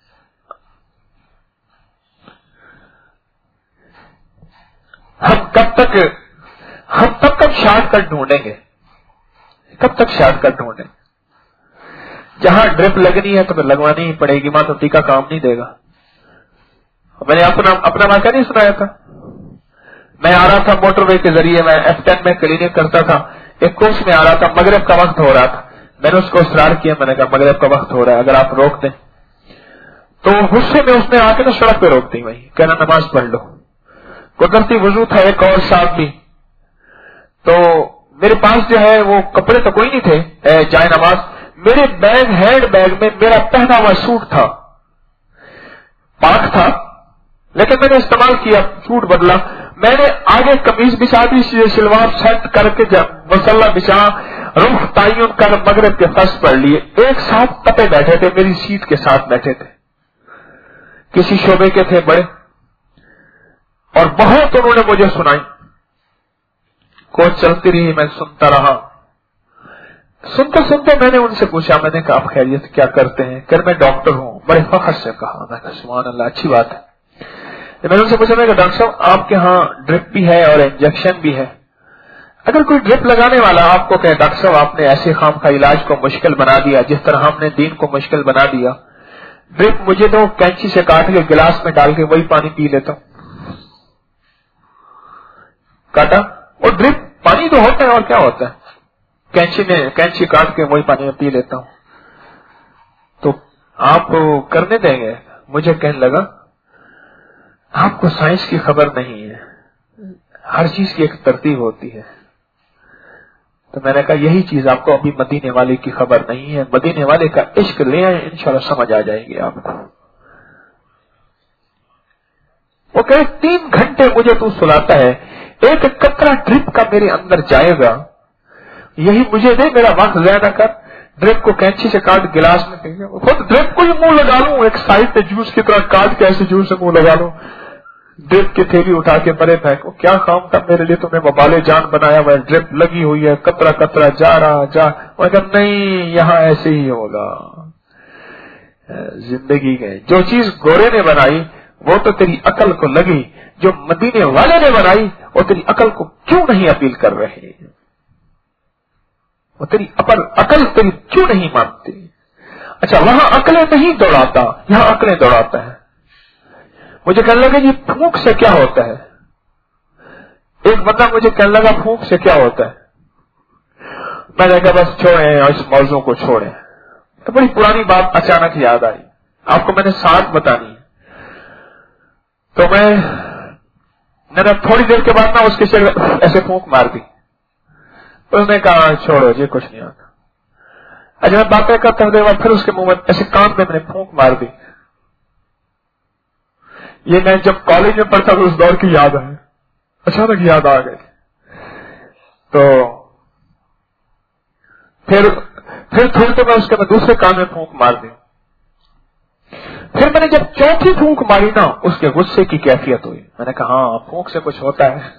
Speaker 1: ہم تب تک شارٹ کٹ ڈھونڈیں گے، کب تک شارٹ کٹ ڈھونڈیں؟ جہاں ڈرپ لگنی ہے تو پھر لگوانی ہی پڑے گی، ماں تو ٹیکا کام نہیں دے گا۔ میں نے اپنا واقعہ نہیں سنایا تھا، میں آ رہا تھا موٹر وے کے ذریعے، میں F10 میں کلینک کرتا تھا، ایک کورس میں آ رہا تھا، مغرب کا وقت ہو رہا تھا، میں نے اس کو اصرار کیا، میں نے کہا مغرب کا وقت ہو رہا ہے، اگر آپ روک دیں تو غصے میں اس نے آ کے نا سڑک پہ روک دی، وہی کہنا نماز پڑھ لو۔ قدرتی وضو تھا ایک اور صاحب بھی، تو میرے پاس جو ہے وہ کپڑے تو کوئی نہیں تھے جائے نماز، میرے ہینڈ بیگ میں میرا پہنا ہوا سوٹ تھا، پاک تھا لیکن میں نے استعمال کیا، سوٹ بدلا، میں نے آگے قمیض بچھا دی، شلوار سیٹ کر کے مسلح بچھا، رخ تعین کر مغرب کے فرض پڑھ لیے۔ ایک ساتھ تپے بیٹھے تھے، میری سیٹ کے ساتھ بیٹھے تھے، کسی شعبے کے تھے بڑے، اور بہت انہوں نے مجھے سنائی، کوچ چلتی رہی، میں سنتا رہا، سنتے سنتے میں نے ان سے پوچھا، میں نے کہا آپ خیریت کیا کرتے ہیں؟ کہ میں ڈاکٹر ہوں، بڑے فخر سے کہا، میں کہا سبحان اللہ اچھی بات ہے۔ میں نے ان سے پوچھا، میں کہا ڈاکٹر صاحب آپ کے ہاں ڈرپ بھی ہے اور انجیکشن بھی ہے، اگر کوئی ڈرپ لگانے والا آپ کو کہے ڈاکٹر صاحب آپ نے ایسے خام کا علاج کو مشکل بنا دیا جس طرح ہم نے دین کو مشکل بنا دیا، ڈرپ مجھے تو کینچی سے کاٹ کے گلاس میں ڈال کے وہی پانی پی لیتا ہوں، کاٹا، اور ڈرپ پانی تو ہوتا ہے اور کیا ہوتا ہے، کینچی کاٹ کے وہی پانی میں پی لیتا ہوں. تو آپ کرنے دیں گے؟ مجھے کہنے لگا آپ کو سائنس کی خبر نہیں ہے، ہر چیز کی ایک ترتیب ہوتی ہے. تو میں نے کہا یہی چیز آپ کو ابھی مدینے والے کی خبر نہیں ہے، مدینے والے کا عشق لے آئے، انشاءاللہ سمجھ آ جائے گی آپ کو. وہ کہے 3 گھنٹے مجھے تو سلاتا ہے، ایک قطرہ ڈرپ کا میرے اندر جائے گا، یہی مجھے دے، میرا وقت ضائع نہ کر. ڈرپ کو کینچی سے کاٹ گلاس میں پھینکے، خود ڈرپ کو ہی منہ لگا لوں، ایک سائڈ پہ جوس کی طرح کاٹ کے ایسے جوس سے منہ لگا لوں، ڈرپ کی تھیلی اٹھا کے پرے پھینکو. کیا کام تھا میرے لیے، تمہیں وبال جان بنایا ہوا ہے، ڈرپ لگی ہوئی ہے، قطرہ قطرہ جا رہا. میں کہا نہیں، یہاں ایسے ہی ہوگا. زندگی کے جو چیز گورے نے بنائی وہ تو تیری عقل کو لگی، جو مدینے والے نے بنائی وہ تیری عقل کو کیوں نہیں اپیل کر رہے، وہ تیری عقل تیری کیوں نہیں مانتی. اچھا وہاں عقلیں نہیں دوڑاتا، یہاں عقلیں دوڑاتا ہے. مجھے کہنے لگا یہ پھونک سے کیا ہوتا ہے، ایک بندہ مجھے کہنے لگا پھونک سے کیا ہوتا ہے. میں نے کہا بس چھوڑیں اس موضوع کو چھوڑیں. تو بڑی پرانی بات اچانک یاد آئی، آپ کو میں نے ساتھ بتانی ہے. تو میں نے تھوڑی دیر کے بعد نا اس کے سر ایسے پھونک مار دی. اس نے کہا چھوڑو جی کچھ نہیں آتا. اچھا میں باتیں کرتا ہوں، پھر اس کے منہ میں ایسے کان میں نے پھونک مار دی. یہ میں جب کالج میں پڑھتا تھا اس دور کی یاد ہے، اچانک یاد آ گئی. تو پھر تھوڑی تو میں اس کے دوسرے کان میں پھونک مار دی. پھر میں نے جب چوتھی پھونک ماری نا اس کے غصے کی کیفیت ہوئی. میں نے کہا ہاں پھونک سے کچھ ہوتا ہے.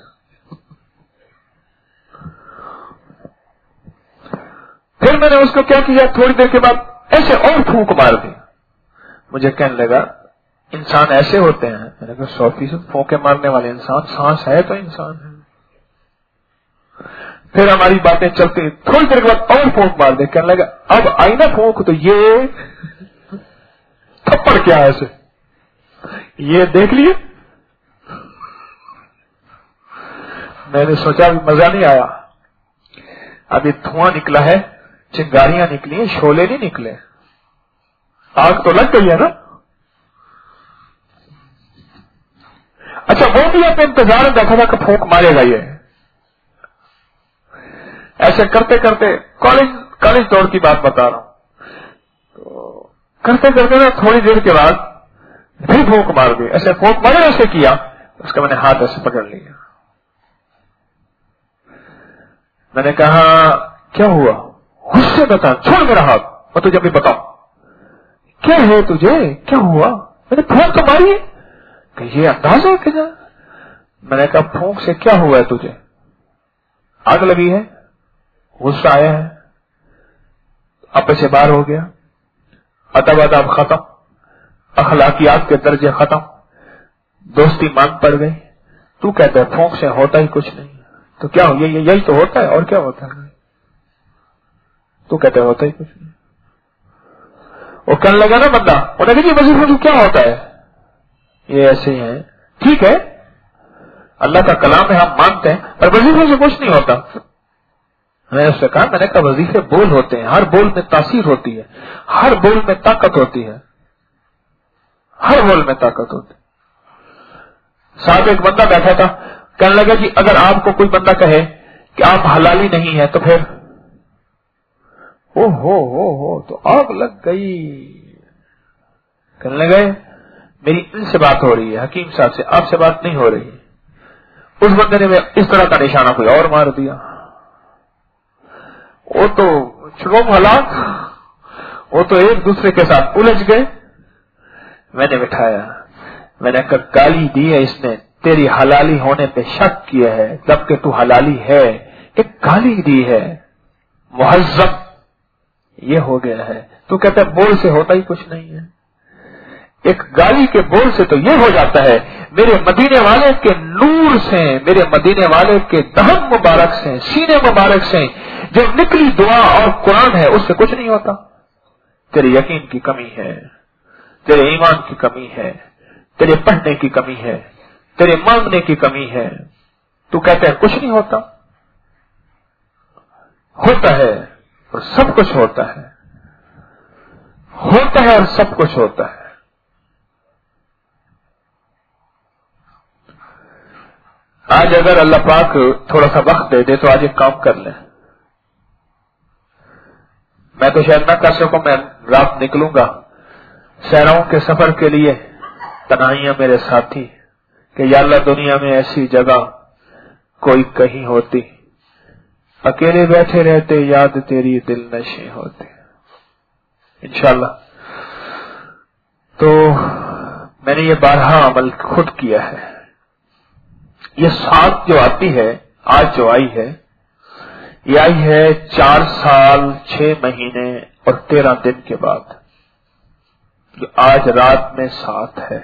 Speaker 1: پھر میں نے اس کو کیا کیا، تھوڑی دیر کے بعد ایسے اور پھونک مار دی. مجھے کہنے لگا انسان ایسے ہوتے ہیں. میں نے کہا 100% پھونکے مارنے والے انسان، سانس ہے تو انسان ہے. پھر ہماری باتیں چلتی، تھوڑی دیر کے بعد اور پھونک مار دے. کہنے لگا اب آئی نا پھونک تو یہ تھپڑ کیا ایسے، یہ دیکھ لیے. میں نے سوچا مزہ نہیں آیا، ابھی دھواں نکلا ہے، چنگاریاں نکلی ہیں، شعلے نہیں نکلے، آگ تو لگ گئی ہے نا. اچھا وہ بھی اپنے انتظار میں بیٹھا تھا کہ پھونک مارے گا یہ. ایسے کرتے کرتے کالج دور کی بات بتا رہا ہوں. تو کرتے کرتے نا تھوڑی دیر کے بعد پھر پھونک مار دی. ایسے پھونک مارے ایسے کیا، اس کا میں نے ہاتھ ایسے پکڑ لیا. میں نے کہا کیا ہوا، غصے بتا، چھوڑ میرا ہاتھ، اور تجھے بھی بتاؤ کیا ہے تجھے، کیا ہوا. میں نے پھونک تو ماری کہ یہ انداز ہے کہ میں نے کہا پھونک سے کیا ہوا ہے تجھے، آگ لگی ہے، غصہ آیا ہے، اب سے باہر ہو گیا، ادب ختم، اخلاقیات کے درجے ختم، دوستی مانگ پڑ گئی. تو کہتا ہے پھونک سے ہوتا ہی کچھ نہیں، تو کیا ہو یہی تو ہوتا ہے اور کیا ہوتا ہے. تو کہتا ہے ہوتا ہی کچھ نہیں. وہ کہنے لگا نا بندہ، انہوں نے کہا جی وظیفہ کیا ہوتا ہے، یہ ایسے ہی ہے. ٹھیک ہے اللہ کا کلام ہے ہم مانتے ہیں، پر وظیفے سے کچھ نہیں ہوتا. میں نے اس سے کہا، میں نے کہا وظیفے بول ہوتے ہیں، ہر بول میں تاثیر ہوتی ہے، ہر بول میں طاقت ہوتی ہے، ہر بول میں طاقت ہوتی ہے. ساتھ ایک بندہ بیٹھا تھا، کہنے لگا جی اگر آپ کو کوئی بندہ کہے کہ آپ حلالی نہیں ہے تو پھر ہو تو آگ لگ گئی. کہنے لگے میری ان سے بات ہو رہی ہے، حکیم صاحب سے، آپ سے بات نہیں ہو رہی. اس بندے نے اس طرح کا نشانہ کوئی اور مار دیا. وہ تو چلو ہلاک، وہ تو ایک دوسرے کے ساتھ الجھ گئے. میں نے بٹھایا، میں نے کہا گالی دی ہے اس نے، تیری حلالی ہونے پہ شک کیا ہے، جبکہ تو حلالی ہے، ایک گالی دی ہے، مہذب یہ ہو گیا ہے. تو کہتا ہے بول سے ہوتا ہی کچھ نہیں ہے. ایک گالی کے بول سے تو یہ ہو جاتا ہے. میرے مدینے والے کے نور سے، میرے مدینے والے کے دہن مبارک سے، سینے مبارک سے جو نکلی دعا اور قرآن ہے اس سے کچھ نہیں ہوتا. تیرے یقین کی کمی ہے، تیرے ایمان کی کمی ہے، تیرے پڑھنے کی کمی ہے، تیرے مانگنے کی کمی ہے. تو کہتے ہیں کچھ نہیں ہوتا. ہوتا ہے اور سب کچھ ہوتا ہے. ہوتا ہے اور سب کچھ ہوتا ہے. آج اگر اللہ پاک تھوڑا سا وقت دے دے تو آج ایک کام کر لیں. میں تو شاید نہ کر سکوں, میں رات نکلوں گا صحراؤں کے سفر کے لیے, تنہائیاں میرے ساتھی, کہ یا اللہ دنیا میں ایسی جگہ کوئی کہیں ہوتی, اکیلے بیٹھے رہتے یاد تیری دل نشیں ہوتے. انشاءاللہ. تو میں نے یہ بارہا عمل خود کیا ہے. یہ سات جو آتی ہے, آج جو آئی ہے, یہ آئی ہے 4 سال 6 مہینے اور 13 دن کے بعد. جو آج رات میں 7 ہے,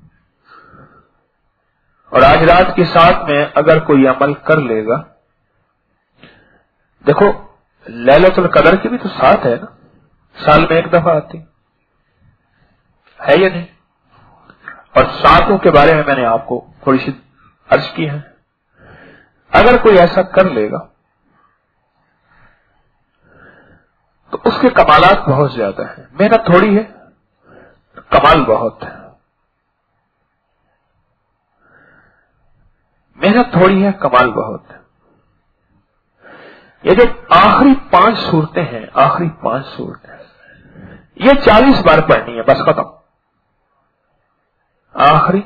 Speaker 1: اور آج رات کی 7 میں اگر کوئی عمل کر لے گا, دیکھو لیلۃ القدر کی بھی تو 7 ہے نا, سال میں ایک دفعہ آتی ہے یا نہیں؟ اور 7 کے بارے میں میں نے آپ کو تھوڑی سی عرض کی ہے. اگر کوئی ایسا کر لے گا تو اس کے کمالات بہت زیادہ ہیں. محنت تھوڑی ہے, کمال بہت ہے. محنت تھوڑی ہے, کمال بہت ہے. یہ جو آخری 5 صورتیں ہیں, آخری 5 صورتیں, یہ 40 بار پڑھنی ہے, بس ختم. آخری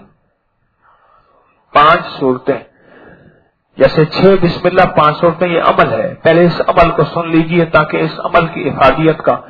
Speaker 1: 5 صورتیں, جیسے 6 بسم اللہ 5 صورتیں, یہ عمل ہے. پہلے اس عمل کو سن لیجئے تاکہ اس عمل کی افادیت کا,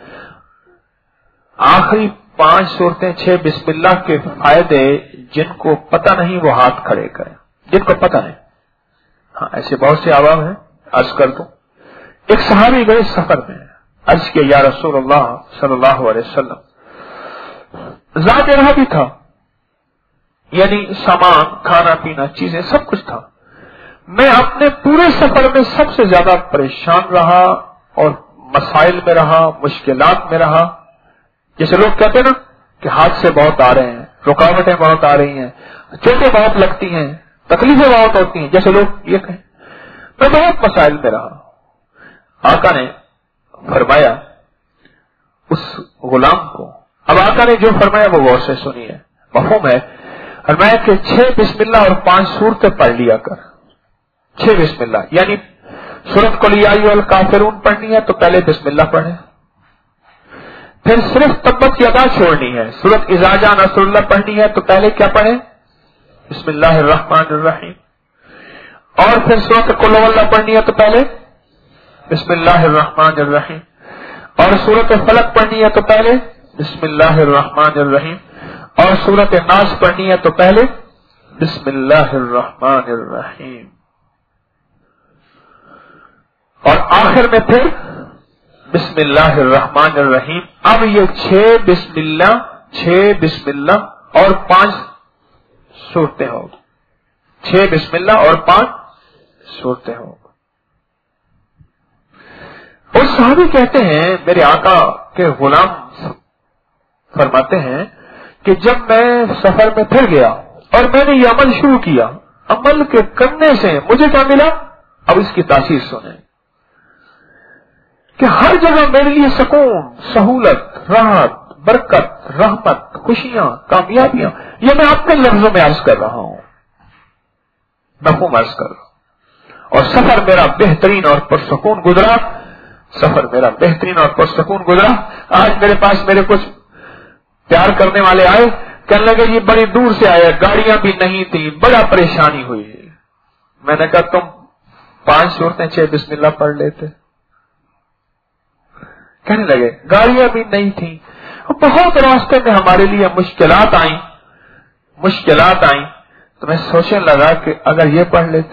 Speaker 1: آخری 5 صورتیں 6 بسم اللہ کے فائدے جن کو پتہ نہیں وہ ہاتھ کھڑے کریں, جن کو پتہ نہیں. ہاں ایسے بہت سے عوام ہیں. عرض کر دوں, ایک صحابی گئے سفر میں, عرض کیا یا رسول اللہ صلی اللہ علیہ وسلم, ذات رہا بھی تھا, یعنی سامان, کھانا پینا, چیزیں سب کچھ تھا. میں اپنے پورے سفر میں سب سے زیادہ پریشان رہا اور مسائل میں رہا, مشکلات میں رہا. جیسے لوگ کہتے ہیں نا کہ حادثے بہت آ رہے ہیں, رکاوٹیں بہت آ رہی ہیں, چوٹیں بہت لگتی ہیں, تکلیفیں بہت ہوتی ہیں, جیسے لوگ یہ کہیں. میں بہت مسائل میں رہا. آقا نے فرمایا اس غلام کو, اب آقا نے جو فرمایا وہ غور سے سنیے, مفہوم ہے. فرمایا کہ 6 بسم اللہ اور 5 صورتیں پڑھ لیا کر. 6 بسم اللہ یعنی سورۃ قل یا ایھا الکافرون پڑھنی ہے تو پہلے بسم اللہ پڑھیں. پھر صرف تبت یدا چھوڑنی ہے. سورۃ اذا جاء نصر اللہ پڑھنی ہے تو پہلے کیا پڑھیں؟ بسم اللہ الرحمن الرحیم. اور پھر سورۃ قل ھو اللہ پڑھنی ہے تو پہلے بسم اللہ الرحمن الرحیم. اور سورۃ فلق پڑھنی ہے تو پہلے بسم اللہ الرحمن الرحیم. اور سورۃ ناس پڑھنی ہے تو پہلے بسم اللہ الرحمن الرحیم. اور آخر میں پھر بسم اللہ الرحمن الرحیم. اب یہ 6 بسم اللہ اور 5 صورتیں ہوگی. 6 بسم اللہ اور 5 صورتیں ہوگی. اور صحابی کہتے ہیں, میرے آقا کے غلام فرماتے ہیں کہ جب میں سفر میں پھر گیا اور میں نے یہ عمل شروع کیا, عمل کے کرنے سے مجھے کیا ملا؟ اب اس کی تاثیر سنیں کہ ہر جگہ میرے لیے سکون, سہولت, راحت, برکت, رحمت, خوشیاں, کامیابیاں, یہ میں اپنے لفظوں میں عرض کر رہا ہوں, مفہوم عرض کر رہا ہوں. اور سفر میرا بہترین اور پرسکون گزرا. سفر میرا بہترین اور پرسکون گزرا. آج میرے پاس میرے کچھ پیار کرنے والے آئے, کہنے لگے یہ بڑی دور سے آئے, گاڑیاں بھی نہیں تھی, بڑا پریشانی ہوئی. میں نے کہا تم 5 صورتیں 6 بسم اللہ پڑھ لیتے. کہنے لگے گاڑیاں بھی نہیں تھیں, بہت راستے میں ہمارے لیے مشکلات آئیں, تو میں سوچنے لگا کہ اگر یہ پڑھ لیتے.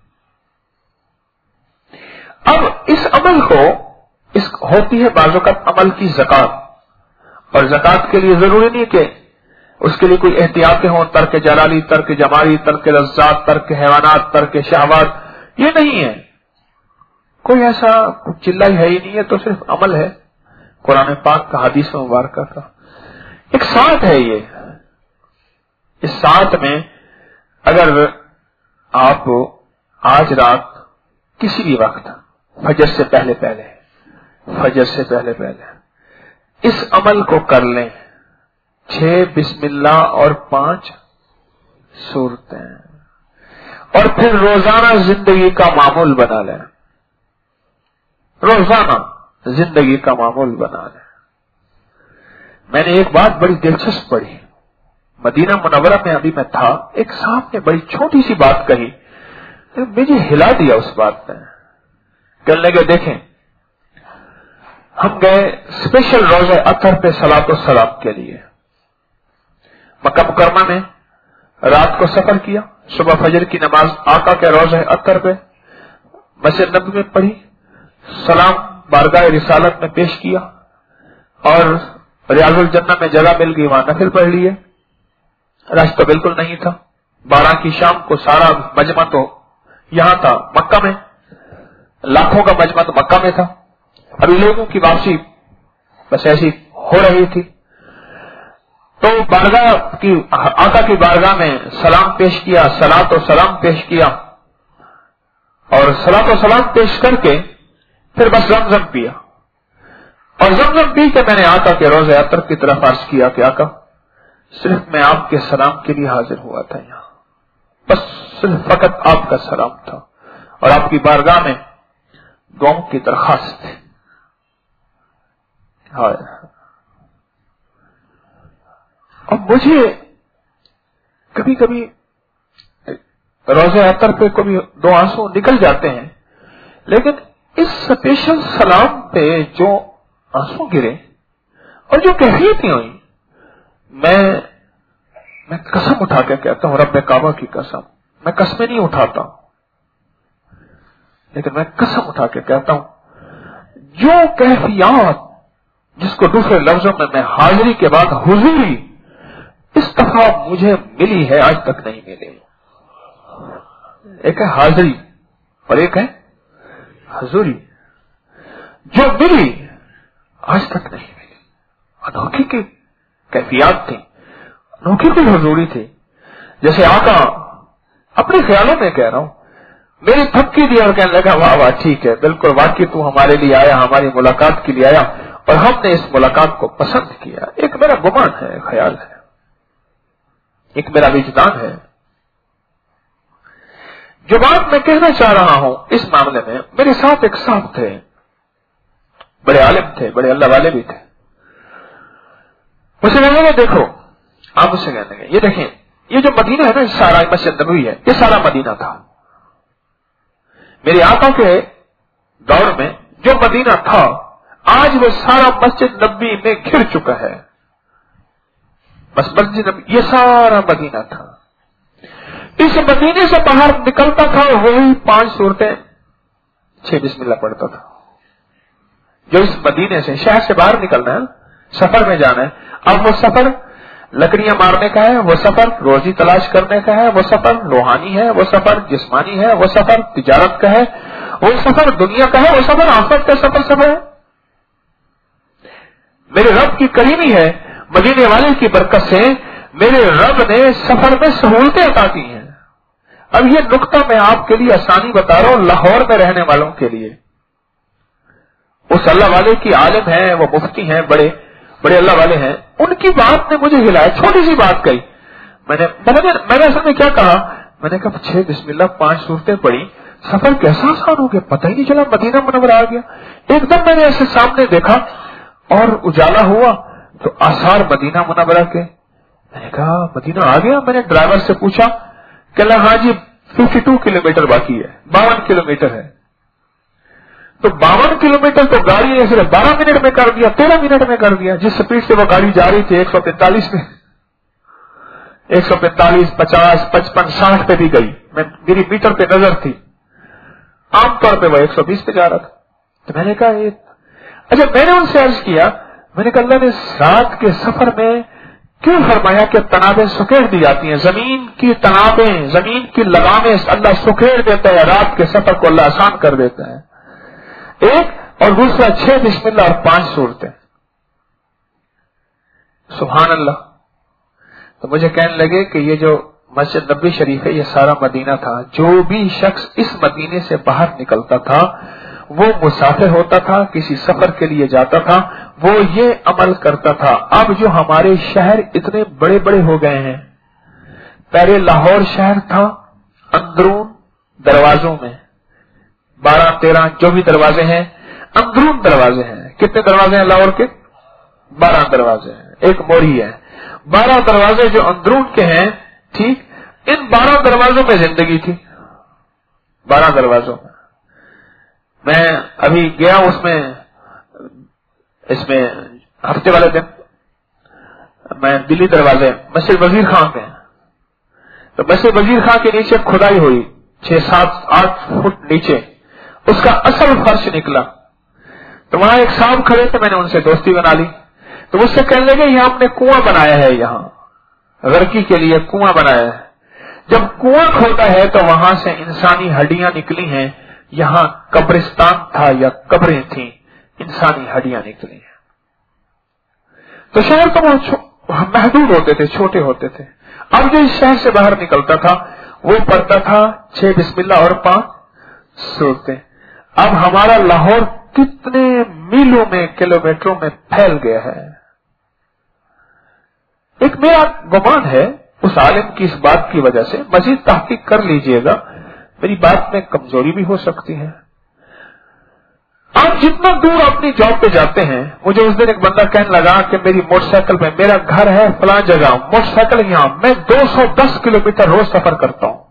Speaker 1: اب اس عمل کو ہوتی ہے بعض اوقات عمل کی زکات, اور زکات کے لیے ضروری نہیں کہ اس کے لیے کوئی احتیاطیں ہوں, ترک جلالی, ترک جمالی, ترک لذات, ترک حیوانات, ترک شہوات, یہ نہیں ہے. کوئی ایسا چلا ہی ہے ہی نہیں ہے, تو صرف عمل ہے قرآن پاک کا, حدیث مبارکہ کا. ایک ساتھ ہے یہ. اس ساتھ میں اگر آپ آج رات کسی بھی وقت فجر سے پہلے پہلے اس عمل کو کر لیں. 6 بسم اللہ اور 5 سورتیں، اور پھر روزانہ زندگی کا معمول بنا لیں. روزانہ زندگی کا معمول بنا لیں. میں نے ایک بات بڑی دلچسپ پڑھی. مدینہ منورہ میں ابھی میں تھا، ایک صاحب نے بڑی چھوٹی سی بات کہی، مجھے ہلا دیا اس بات نے. کہنے لگے دیکھیں، ہم گئے اسپیشل روزہ اطہر پہ صلاۃ و سلام کے لیے. مکہ مکرمہ میں رات کو سفر کیا، صبح فجر کی نماز آقا کے روزہ اطہر پہ مسجد نبوی میں پڑھی، سلام بارگاہ رسالت میں پیش کیا، اور ریاض الجنہ میں جگہ مل گئی، وہاں نفل پڑھ لیے. رش تو بالکل نہیں تھا. 12 کی شام کو سارا مجمع تو یہاں تھا مکہ میں، لاکھوں کا مجمع تو مکہ میں تھا. ابھی لوگوں کی واپسی بس ایسی ہو رہی تھی. تو بارگاہ کی آقا کی بارگاہ میں سلام پیش کیا، صلاۃ و سلام پیش کیا، اور صلاۃ و سلام پیش کر کے پھر بس زمزم پیا. اور زمزم پی کے میں نے آقا کے روزہ اطہر کی طرف عرض کیا کہ آقا صرف میں آپ کے سلام کے لیے حاضر ہوا تھا یہاں، بس صرف فقط آپ کا سلام تھا اور آپ کی بارگاہ میں دعاؤں کی درخواست تھی. اب مجھے کبھی کبھی روزہ اطہر پہ کبھی 2 آنسو نکل جاتے ہیں، لیکن اس اسپیشل سلام پہ جو آنسو گرے اور جو کیفیتیں ہوئی، میں قسم اٹھا کے کہتا ہوں، رب کعبہ کی قسم، میں قسمیں نہیں اٹھاتا ہوں، لیکن میں قسم اٹھا کے کہتا ہوں جو کیفیات جس کو دوسرے لفظوں میں میں حاضری کے بعد حضوری اس دفعہ مجھے ملی ہے، آج تک نہیں ملی. ایک ہے حاضری اور ایک ہے حضوری. جو ملی آج تک نہیں ملی. انوکھی کی کیفیات تھی، انوکھی کی حضوری تھی. جیسے آقا اپنے خیالوں میں کہہ رہا ہوں، میری تھپکی دی اور کہنے لگا واہ واہ ٹھیک ہے، بالکل واقعی تو ہمارے لیے آیا، ہماری ملاقات کے لیے آیا، اور ہم نے اس ملاقات کو پسند کیا. ایک میرا گمان ہے، خیال ہے، ایک میرا وجدان ہے. جو بات میں کہنا چاہ رہا ہوں اس معاملے میں، میرے ساتھ ایک صاحب تھے، بڑے عالم تھے، بڑے اللہ والے بھی تھے. مجھے کہنے لگے دیکھو، آپ مجھ سے کہنے لگے یہ دیکھیں، یہ جو مدینہ ہے نا، سارا مسجد نبوی ہے، یہ سارا مدینہ تھا. میرے آقا کے دور میں جو مدینہ تھا، آج وہ سارا مسجد نبوی میں گھر چکا ہے. بس مسجد نبوی یہ سارا مدینہ تھا. اس مدینے سے باہر نکلتا تھا وہی 5 سورتیں 6 بسم اللہ پڑھتا تھا. جو اس مدینے سے شہر سے باہر نکلنا ہے، سفر میں جانا ہے. اب وہ سفر لکڑیاں مارنے کا ہے، وہ سفر روزی تلاش کرنے کا ہے، وہ سفر روحانی ہے، وہ سفر جسمانی ہے، وہ سفر تجارت کا ہے، وہ سفر دنیا کا ہے، وہ سفر آخرت کا سفر ہے. میرے رب کی کریمی ہے، مدینے والے کی برکت سے میرے رب نے سفر میں سہولتیں عطا کی ہیں. اب یہ نقطہ میں آپ کے لیے آسانی بتا رہا ہوں لاہور میں رہنے والوں کے لیے. اس اللہ والے کی عالم ہیں، وہ مفتی ہیں، بڑے بڑے اللہ والے ہیں. ان کی بات نے مجھے ہلایا، چھوٹی سی بات کہی. میں نے اصل میں کیا کہا، میں نے کہا 6 بسم اللہ 5 سورتیں پڑھی، سفر کیسا آسان ہو گیا، پتہ ہی نہیں چلا مدینہ منورہ آ گیا. ایک دم میں نے ایسے سامنے دیکھا اور اجالا ہوا تو آثار مدینہ منورہ کے. میں نے کہا مدینہ آ گیا. میں نے ڈرائیور سے پوچھا کہ ہاں جی 52 کلومیٹر باقی ہے، 52 کلومیٹر ہے. تو 52 کلومیٹر تو گاڑی نے صرف 12 منٹ میں کر دیا، 13 منٹ میں کر دیا. جس سپیڈ سے وہ گاڑی جا رہی تھی 145 میں، 145 50 55 60 پہ بھی گئی. میری میٹر پہ نظر تھی، عام طور پہ وہ 120 پہ جا رہا تھا. تو میں نے کہا اچھا، میں نے ان سے عرض کیا، میں نے کہا اللہ نے رات کے سفر میں کیوں فرمایا کہ تنابیں سکیڑ دی جاتی ہیں؟ زمین کی تنابیں، زمین کی لگامیں اللہ سکیڑ دیتا ہے، رات کے سفر کو اللہ آسان کر دیتا ہے. ایک اور دوسرا 6 بسم اللہ اور 5 سورتیں. سبحان اللہ. تو مجھے کہنے لگے کہ یہ جو مسجد नबी शरीफ है, ये सारा मदीना था. जो भी शख्स इस मदीने से बाहर निकलता था वो मुसाफिर होता था, किसी सफर के लिए जाता था, वो ये अमल करता था. अब जो हमारे शहर इतने बड़े बड़े हो गए हैं, पहले लाहौर शहर था अंदरून दरवाजों में 12-13 जो भी दरवाजे हैं अंदरून दरवाजे हैं. कितने दरवाजे हैं लाहौर के? 12 दरवाजे हैं, एक मोरी है. 12 दरवाजे जो अंदरून के हैं, ठीक, इन 12 दरवाजों में जिंदगी थी. 12 दरवाजों में मैं अभी गया, उसमें इसमें हफ्ते वाले दिन मैं दिल्ली दरवाजे मस्जिद वजीर खान में, तो मस्जिद वजीर खान के नीचे खुदाई हुई 6-7-8 फुट नीचे, उसका असल फर्श निकला. तो वहां एक साहब खड़े थे, मैंने उनसे दोस्ती बना ली. तो मुझसे कहने लगे यहाँ हमने कुआं बनाया है, यहाँ गर्की के लिए कुआं बनाया है. जब कुआं खोदा है तो वहां से इंसानी हड्डियां निकली हैं. यहाँ कब्रिस्तान था या कब्रें थी, इंसानी हड्डियां निकली हैं. तो शहर तो बहुत महदूद होते थे, छोटे होते थे. अब जो इस शहर से बाहर निकलता था वो पढ़ता था 6 बिस्मिल्लाह और 5 सूरतें. अब हमारा लाहौर कितने मीलों में, किलोमीटरों में फैल गया है. एक मेरा गुमान है उस आलिम की इस बात की वजह से, मजीद तहकीक कर लीजिएगा, मेरी बात में कमजोरी भी हो सकती है. आप जितना दूर अपनी जॉब पे जाते हैं, मुझे उस दिन एक बंदा कहने लगा कि मेरी मोटरसाइकिल में, मेरा घर है फलां जगह, मोटरसाइकिल यहां, मैं 210 किलोमीटर रोज सफर करता हूं.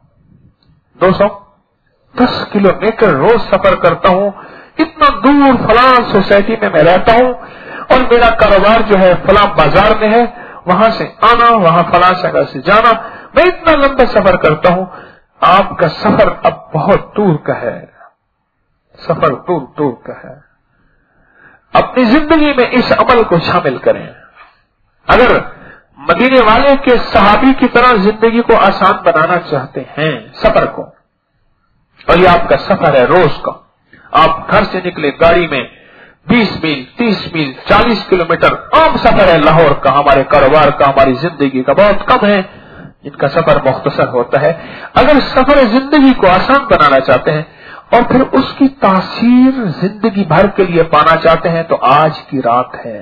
Speaker 1: 210 किलोमीटर रोज सफर करता हूं. इतना दूर फलां सोसाइटी में मैं रहता हूं और मेरा कारोबार जो है फलां बाजार में है, वहां से आना, वहां फलां जगह से जाना, मैं इतना लंबा सफर करता हूं. आपका सफर अब बहुत दूर का है, सफर दूर दूर का है. अपनी जिंदगी में इस अमल को शामिल करें. अगर मदीने वाले के सहाबी की तरह जिंदगी को आसान बनाना चाहते हैं, सफर को, और ये आपका सफर है रोज का, आप घर से निकले गाड़ी में 20 मील, 30 मील, 40 किलोमीटर आम सफर है लाहौर का, हमारे कारोबार का, हमारी जिंदगी का. बहुत कम है इनका सफर मुख्तसर होता है. अगर सफर जिंदगी को आसान बनाना चाहते हैं और फिर उसकी तासीर जिंदगी भर के लिए पाना चाहते हैं, तो आज की रात है.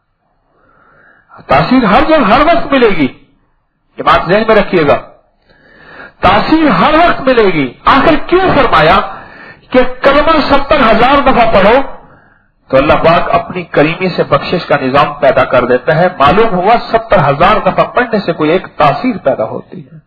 Speaker 1: तासीर हर जगह हर वक्त मिलेगी, ये बात ध्यान में रखिएगा. तासीर हर वक्त मिलेगी. आखिर क्यों फरमाया कि कलमा 70,000 दफा पढ़ो तो अल्लाह पाक अपनी करीमी से बख्शिश का निजाम पैदा कर देता है. मालूम हुआ 70,000 दफा पढ़ने से कोई एक तासीर पैदा होती है.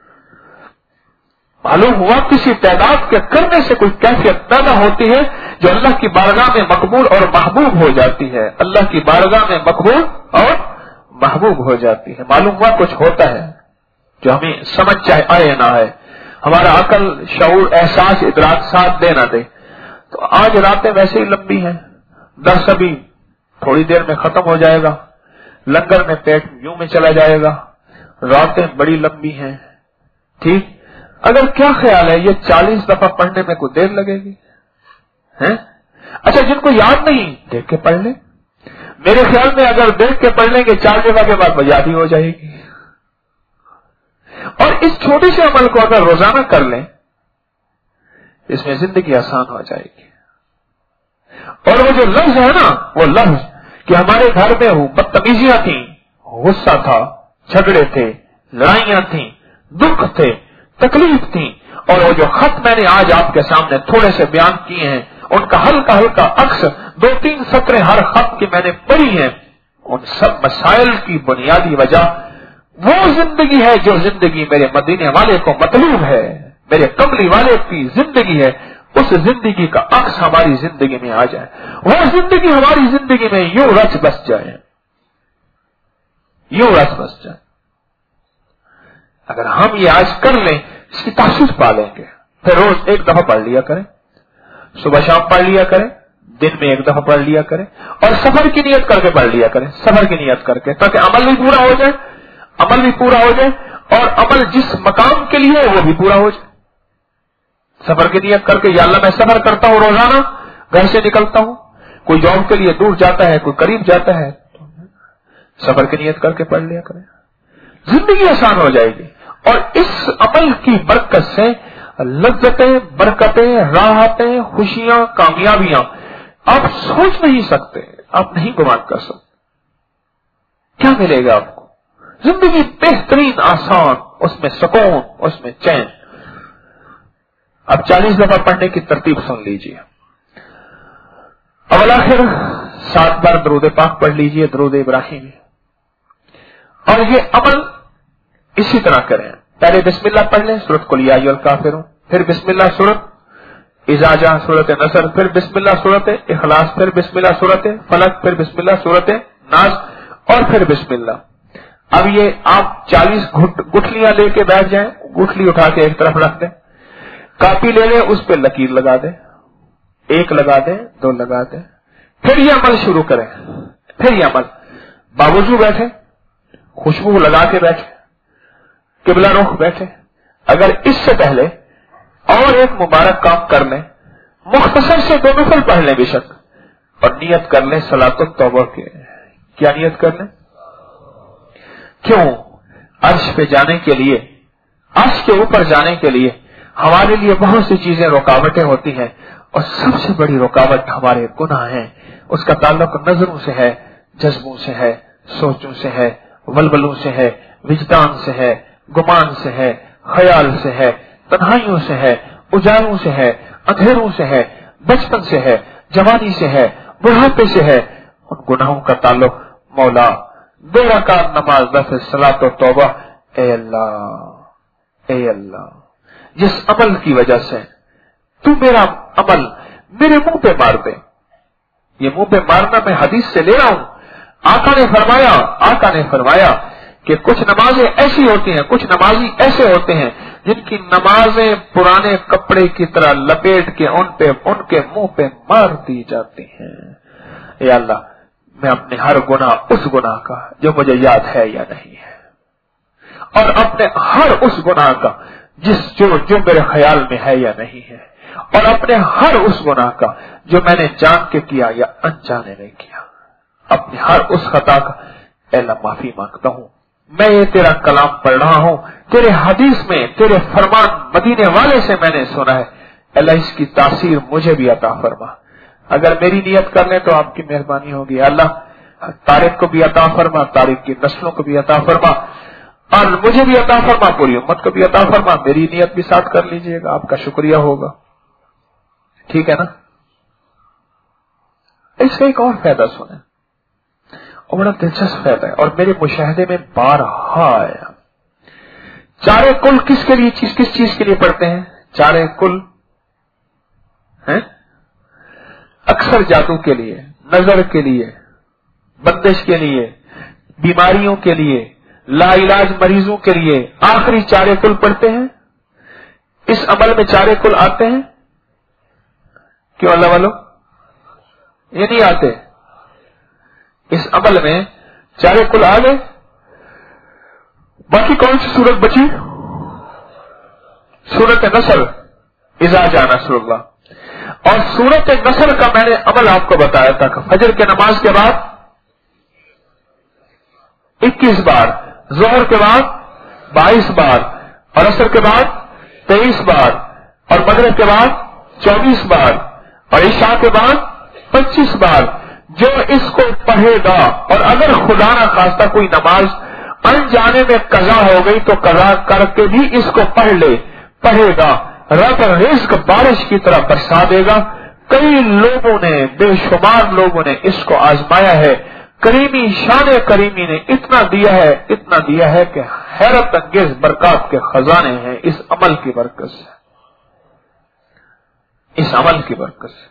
Speaker 1: मालूम हुआ किसी तादाद के करने से कोई कैफियत पैदा होती है जो अल्लाह की बारगाह में मकबूल और महबूब हो जाती है. अल्लाह की बारगाह में मकबूल और महबूब हो जाती है. मालूम हुआ कुछ होता है जो हमें समझ चाहे आए ना आए, हमारा अकल, शऊर, एहसास, इदराक साथ दे ना दे. तो आज रातें वैसे ही लंबी हैं, दर्स अभी थोड़ी देर में खत्म हो जाएगा, लंगर में पेट यूं में चला जाएगा, रातें बड़ी लंबी हैं. ठीक, अगर क्या ख्याल है ये 40 दफा पढ़ने में कोई देर लगेगी हैं? अच्छा, जिनको याद नहीं देख के पढ़ ले. मेरे ख्याल में अगर देख के पढ़ लेंगे 4 दफा के बाद बजाती हो जाएगी. और इस छोटे से अमल को अगर रोजाना कर लें, इसमें जिंदगी आसान हो जाएगी. और वो जो लफ्ज है ना, वो लफ्ज कि हमारे घर में बदतमीजियां थी, गुस्सा था, झगड़े थे, लड़ाइयां थी, दुख थे, तकलीफ थी, और वो जो खत मैंने आज आपके सामने थोड़े से बयान किए हैं, उनका हल्का हल्का अक्स 2-3 सत्रें हर खत की मैंने पढ़ी हैं. उन सब मसाइल की बुनियादी वजह वो जिंदगी है जो जिंदगी मेरे मदीने वाले को मतलूब है, मेरे कमली वाले की जिंदगी है. उस जिंदगी का अक्स हमारी जिंदगी में आ जाए, वो जिंदगी हमारी जिंदगी में यूं रच बस जाए, यूं रच बस जाए. अगर हम ये आज कर लें, इसकी तासीर पा लेंगे. फिर रोज 1 दफा पढ़ लिया करें, सुबह शाम पढ़ लिया करें, दिन में 1 दफा पढ़ लिया करें, और सफर की नियत करके पढ़ लिया करें, सफर की नियत करके, ताकि अमल भी पूरा हो जाए, अमल भी पूरा हो जाए, और अमल जिस मकाम के लिए है वो भी पूरा हो जाए. सफर की नियत करके, या अल्लाह मैं सफर करता हूं, रोजाना घर से निकलता हूं, कोई जॉब के लिए दूर जाता है, कोई करीब जाता है, तो सफर की नियत करके पढ़ लिया करें, जिंदगी आसान हो जाएगी. اور اس عمل کی برکت سے لذتیں، برکتیں، راحتیں، خوشیاں، کامیابیاں آپ سوچ نہیں سکتے، آپ نہیں گمان کر سکتے کیا ملے گا آپ کو. زندگی بہترین، آسان، اس میں سکون، اس میں چین. اب 40 دفعہ پڑھنے کی ترتیب سن لیجئے. اول آخر 7 بار درود پاک پڑھ لیجئے، درود ابراہیم. اور یہ عمل اسی طرح کریں. پہلے بسم اللہ پڑھ لیں، سورۃ قل یا ایھا الکافرون، پھر بسم اللہ سورۃ اذا جاء، سورۃ نصر، پھر بسم اللہ سورۃ اخلاص، پھر بسم اللہ سورۃ فلق، پھر بسم اللہ سورۃ ناس، اور پھر بسم اللہ. اب یہ آپ 40 گٹھلیاں لے کے بیٹھ جائیں، گٹھلی اٹھا کے ایک طرف رکھ دیں، کاپی لے لیں، اس پہ لکیر لگا دیں، 1 لگا دیں، 2 لگا دیں، پھر یہ عمل شروع کریں. پھر یہ عمل باوضو بیٹھے، خوشبو لگا کے بیٹھے، قبلہ رخ بیٹھے. اگر اس سے پہلے اور ایک مبارک کام کر لیں، مختصر سے 2 نفل پڑھ لیں بے شک، اور نیت کر لیں صلاۃ التوبہ کے. کیا نیت کر لیں؟ کیوں؟ عرش پہ جانے کے لیے، عرش کے اوپر جانے کے لیے ہمارے لیے بہت سی چیزیں رکاوٹیں ہوتی ہیں، اور سب سے بڑی رکاوٹ ہمارے گناہ ہیں. اس کا تعلق نظروں سے ہے، جذبوں سے ہے، سوچوں سے ہے، ولولوں سے ہے، وجدان سے ہے، گمان سے ہے، خیال سے ہے، تنہائیوں سے ہے، اجالوں سے ہے، اندھیروں سے ہے، بچپن سے ہے، جوانی سے ہے، بڑھاپے سے ہے. ان گناہوں کا تعلق مولا 2 رکعت نماز دفع صلاۃ و توبہ. اے اللہ جس عمل کی وجہ سے تو میرا عمل میرے منہ پہ مار دے. یہ منہ پہ مارنا میں حدیث سے لے رہا ہوں. آقا نے فرمایا کہ کچھ نمازیں ایسی ہوتی ہیں، کچھ نمازی ایسے ہوتے ہیں جن کی نمازیں پرانے کپڑے کی طرح لپیٹ کے ان کے منہ پہ مار دی جاتی ہیں. اے اللہ میں اپنے ہر گناہ، اس گناہ کا جو مجھے یاد ہے یا نہیں ہے، اور اپنے ہر اس گناہ کا جو میرے خیال میں ہے یا نہیں ہے، اور اپنے ہر اس گناہ کا جو میں نے جان کے کیا یا انجانے میں کیا، اپنی ہر اس خطا کا اے اللہ معافی مانگتا ہوں. میں یہ تیرا کلام پڑھ رہا ہوں، تیرے حدیث میں تیرے فرمان مدینے والے سے میں نے سنا ہے. اللہ اس کی تاثیر مجھے بھی عطا فرما. اگر میری نیت کر لیں تو آپ کی مہربانی ہوگی. اللہ طارق کو بھی عطا فرما، طارق کی نسلوں کو بھی عطا فرما، اور مجھے بھی عطا فرما، پوری امت کو بھی عطا فرما. میری نیت بھی ساتھ کر لیجئے گا، آپ کا شکریہ ہوگا. ٹھیک ہے نا؟ اس کا ایک اور فائدہ سنیں، اور بڑا دلچسپ فائدہ ہے، اور میرے مشاہدے میں بارہا آیا. چارے کل کس کے لیے، کس چیز کے لیے پڑھتے ہیں؟ چارے کل ہیں اکثر جادو کے لیے، نظر کے لیے، بندش کے لیے، بیماریوں کے لیے، لا علاج مریضوں کے لیے آخری چارے کل پڑھتے ہیں. اس عمل میں چارے کل آتے ہیں؟ کیوں اللہ والو یہ نہیں آتے؟ اس عمل میں چارے کل آ گئے. باقی کون سی صورت بچی؟ سورت نصر، اذا جاء نصر اللہ. اور سورت نصر کا میں نے عمل آپ کو بتایا تھا کہ فجر کے نماز کے بعد 21 بار، ظہر کے بعد 22 بار، اور عصر کے بعد 23 بار، اور مغرب کے بعد 24 بار، اور عشاء کے بعد 25 بار. جو اس کو پڑھے گا، اور اگر خدا نہ خواستہ کوئی نماز انجانے میں قضا ہو گئی تو قضا کر کے بھی اس کو پڑھے گا، رب رزق بارش کی طرح برسا دے گا. کئی لوگوں نے، بے شمار لوگوں نے اس کو آزمایا ہے. کریمی شان کریمی نے اتنا دیا ہے کہ حیرت انگیز برکات کے خزانے ہیں اس عمل کی برکت سے، اس عمل کی برکت سے.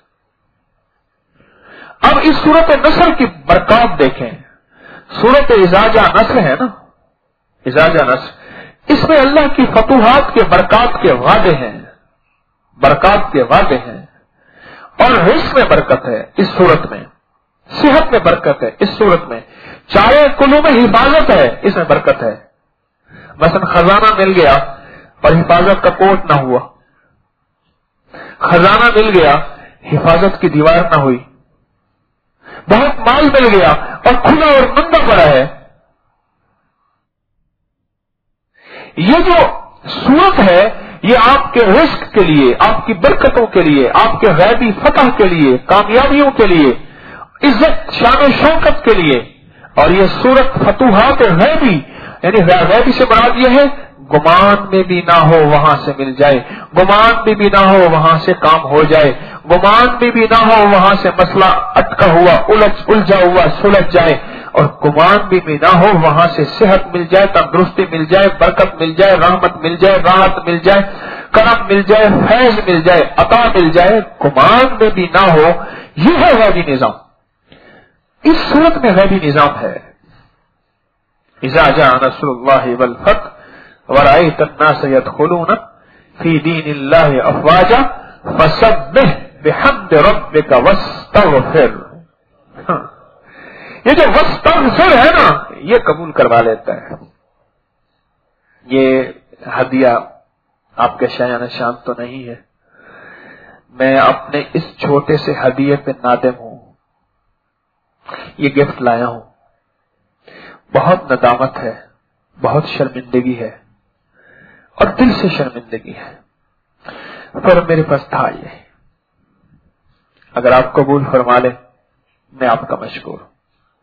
Speaker 1: اب اس سورت نصر کی برکات دیکھیں. سورت اذا جاء نصر ہے نا، اذا جاء نصر، اس میں اللہ کی فتوحات کے برکات کے وعدے ہیں، برکات کے وعدے ہیں. اور رزق میں برکت ہے اس صورت میں، صحت میں برکت ہے اس صورت میں، چارے کلوں میں حفاظت ہے اس میں برکت ہے. مثلا خزانہ مل گیا اور حفاظت کا کوٹ نہ ہوا، خزانہ مل گیا حفاظت کی دیوار نہ ہوئی، بہت مال مل گیا اور کھلا اور ننگا پڑا ہے، یہ جو صورت ہے یہ آپ کے رزق کے لیے، آپ کی برکتوں کے لیے، آپ کے غیبی فتح کے لیے، کامیابیوں کے لیے، عزت شان و شوکت کے لیے. اور یہ صورت فتوحات غیبی، یعنی غیبی سے مراد یہ ہے گمان میں بھی نہ ہو وہاں سے مل جائے، گمان میں بھی نہ ہو وہاں سے کام ہو جائے، گمان میں بھی نہ ہو وہاں سے مسئلہ اٹکا ہوا الجھا ہوا سلجھ جائے، اور گمان بھی نہ ہو وہاں سے صحت مل جائے، تندرستی مل جائے، برکت مل جائے، رحمت مل جائے، راحت مل جائے، کرم مل جائے، فیض مل جائے، عطا مل جائے، گمان میں بھی نہ ہو. یہ ہے غیبی نظام. اس صورت میں غیبی نظام ہے. اذا جاء نصر اللہ والفتح ورأيت الناس يدخلون في دين الله افواجا فسبح بحمد ربك واستغفر. یہ جو واستغفر ہے نا یہ قبول کروا لیتا ہے. یہ ہدیہ آپ کے شایان شان تو نہیں ہے، میں اپنے اس چھوٹے سے ہدیے پہ نادم ہوں. یہ گفٹ لایا ہوں، بہت ندامت ہے، بہت شرمندگی ہے اور دل سے شرمندگی ہے، پر میرے پاس تھا. یہ اگر آپ قبول فرما لیں میں آپ کا مشکور ہوں.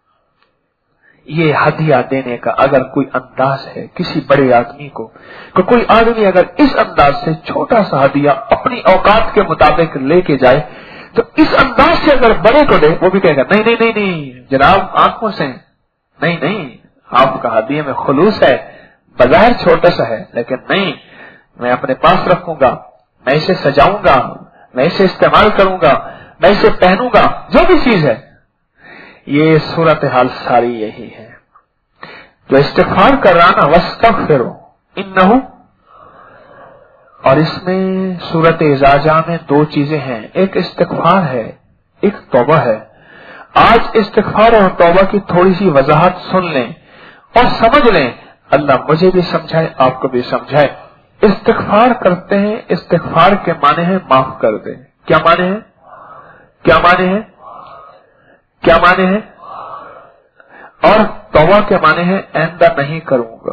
Speaker 1: یہ ہدیہ دینے کا اگر کوئی انداز ہے کسی بڑے آدمی کو، کہ کوئی آدمی اگر اس انداز سے چھوٹا سا ہدیہ اپنی اوقات کے مطابق لے کے جائے تو اس انداز سے اگر بڑے کو دے وہ بھی کہے گا نہیں نہیں نہیں نہیں جناب آنکھوں سے نہیں نہیں، آپ کا ہدیہ میں خلوص ہے، بظاہر چھوٹا سا ہے لیکن نہیں، میں اپنے پاس رکھوں گا، میں اسے سجاؤں گا، میں اسے استعمال کروں گا، میں اسے پہنوں گا، جو بھی چیز ہے. یہ صورتحال ساری یہی ہے. جو استغفار کر رہا نا واستغفروا انہ، اور اس میں سورت اذا جاء میں دو چیزیں ہیں، ایک استغفار ہے ایک توبہ ہے. آج استغفار اور توبہ کی تھوڑی سی وضاحت سن لیں اور سمجھ لیں، اللہ مجھے بھی سمجھائے آپ کو بھی سمجھائے. استغفار کرتے ہیں، استغفار کے معنی ہے معاف کر دیں. کیا معنی ہے؟ کیا معنی ہے؟ کیا معنی ہے؟ اور توبہ کے معنی ہے آئندہ نہیں کروں گا.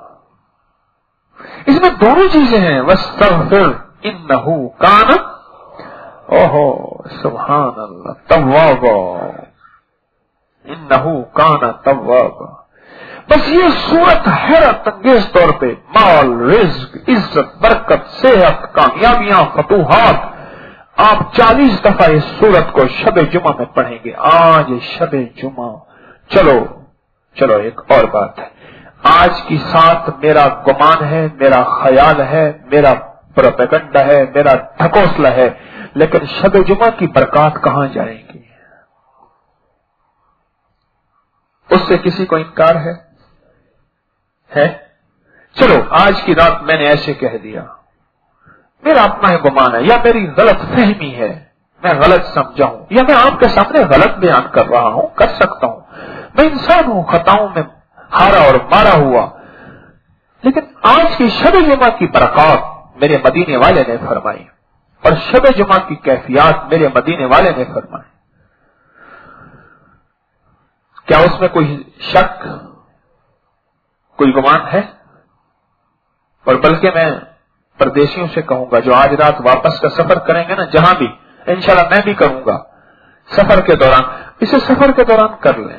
Speaker 1: اس میں دونوں چیزیں ہیں. واستغفر انہ کان، اوہو سبحان اللہ، توابا، انہ کان توابا. بس یہ صورت حیرت انگیز طور پہ مال، رزق، عزت، برکت، صحت، کامیابیاں، فتوحات. آپ 40 دفعہ اس سورت کو شب جمعہ میں پڑھیں گے. آج شب جمعہ. چلو ایک اور بات ہے، آج کی ساتھ میرا گمان ہے، میرا خیال ہے، میرا پروپیگنڈا ہے، میرا ڈھکوسلا ہے، لیکن شب جمعہ کی برکات کہاں جائیں گی؟ اس سے کسی کو انکار ہے؟ چلو آج کی رات میں نے ایسے کہہ دیا، میرا اپنا ہی گمان ہے یا میری غلط فہمی ہے، میں غلط سمجھا ہوں یا میں آپ کے سامنے غلط بیان کر رہا ہوں، کر سکتا ہوں، میں انسان ہوں، خطاؤں میں ہارا اور مارا ہوا. لیکن آج کی شب جمعہ کی برکات میرے مدینے والے نے فرمائی اور شب جمعہ کی کیفیات میرے مدینے والے نے فرمائی. کیا اس میں کوئی شک، کوئی گمان ہے؟ اور بلکہ میں پردیسیوں سے کہوں گا جو آج رات واپس کا سفر کریں گے نا، جہاں بھی انشاءاللہ میں بھی کروں گا سفر کے دوران، اسے سفر کے دوران کر لیں.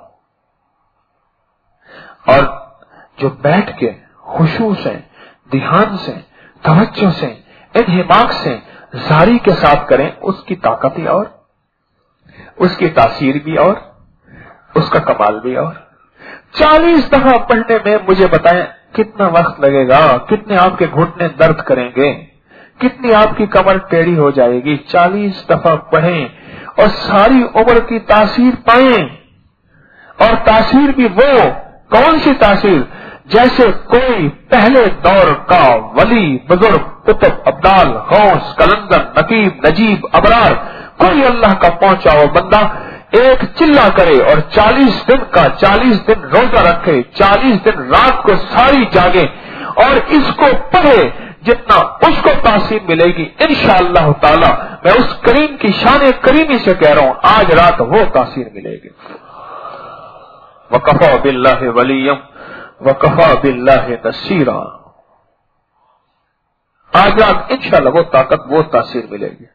Speaker 1: اور جو بیٹھ کے خشوع سے، دھیان سے، توجہ سے، انہماک سے، زاری کے ساتھ کریں، اس کی طاقت ہی اور، اس کی تاثیر بھی اور، اس کا کمال بھی اور. 40 دفعہ پڑھنے میں مجھے بتائیں کتنا وقت لگے گا، کتنے آپ کے گھٹنے درد کریں گے، کتنی آپ کی کمر ٹیڑھی ہو جائے گی. 40 دفعہ پڑھیں اور ساری عمر کی تاثیر پائیں. اور تاثیر بھی وہ کون سی تاثیر؟ جیسے کوئی پہلے دور کا ولی، بزرگ، قطب، ابدال، غوث، کلندر، نقیب، نجیب، ابرار، کوئی اللہ کا پہنچا ہو بندہ ایک چلا کرے اور 40 دن کا 40 دن روزہ رکھے، 40 دن رات کو ساری جاگے اور اس کو پڑھے، جتنا اس کو تاثیر ملے گی انشاءاللہ تعالی، میں اس کریم کی شان کریمی سے کہہ رہا ہوں آج رات وہ تاثیر ملے گی. وَكَفَى بِاللَّهِ وَلِيًّا وَكَفَى بِاللَّهِ نَصِيرًا. آج رات انشاءاللہ وہ طاقت وہ تاثیر ملے گی.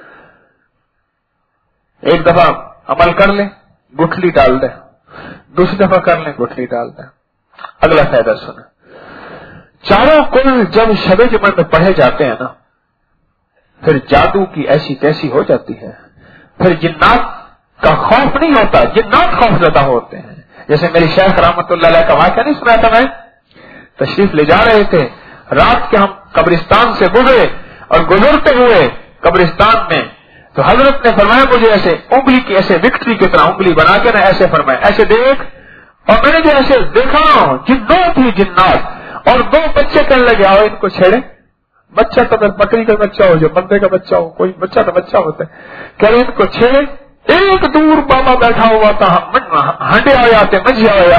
Speaker 1: ایک دفعہ عمل کر لیں گٹھلی ڈال دیں, دوسری دفعہ کر لیں گٹھلی ڈال دیں. اگلا فائدہ سنیں. چاروں کل جب شب جمعہ میں پڑھے جاتے ہیں نا, پھر جادو کی ایسی تیسی ہو جاتی ہے, پھر جنات کا خوف نہیں ہوتا, جنات خوف زدہ ہوتے ہیں. جیسے میری شیخ رحمت اللہ علیہ کا واقعہ نہیں سنا تھا, میں تشریف لے جا رہے تھے, رات کے ہم قبرستان سے گزرے اور گزرتے ہوئے قبرستان میں تو حضرت نے فرمایا مجھے ایسے انگلی کی ایسے وکٹری کی طرح انگلی بنا کے نا ایسے فرمایا ایسے دیکھ, اور میں نے جو ایسے دیکھا جنات ہی جنات, اور دو بچے کہنے لگے آؤ ان کو چھیڑے. بچہ تو بکری کا بچہ ہو جو بندے کا بچہ ہو, کوئی بچہ تو بچہ ہوتا ہے, کہہ رہے ان کو چھیڑے. ایک دور بابا بیٹھا ہوا تھا, ہنڈے آیا تھے مجھے آیا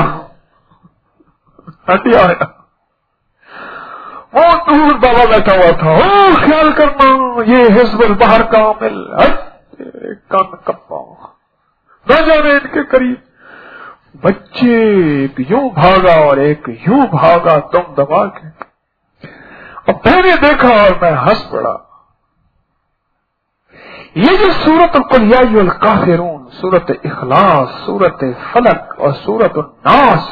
Speaker 1: ہنڈے آیا, وہ دور بابا بیٹھا ہوا تھا. خیال کرنا یہ حزب البحر کا عامل کان کپا, نہ جانے ان کے قریب. بچے ایک یوں بھاگا اور ایک یوں بھاگا تم دبا کے, اور میں نے دیکھا اور میں ہنس پڑا. یہ جو سورت قل یا ایھا الکافرون, سورت اخلاص, سورت فلق اور سورت الناس,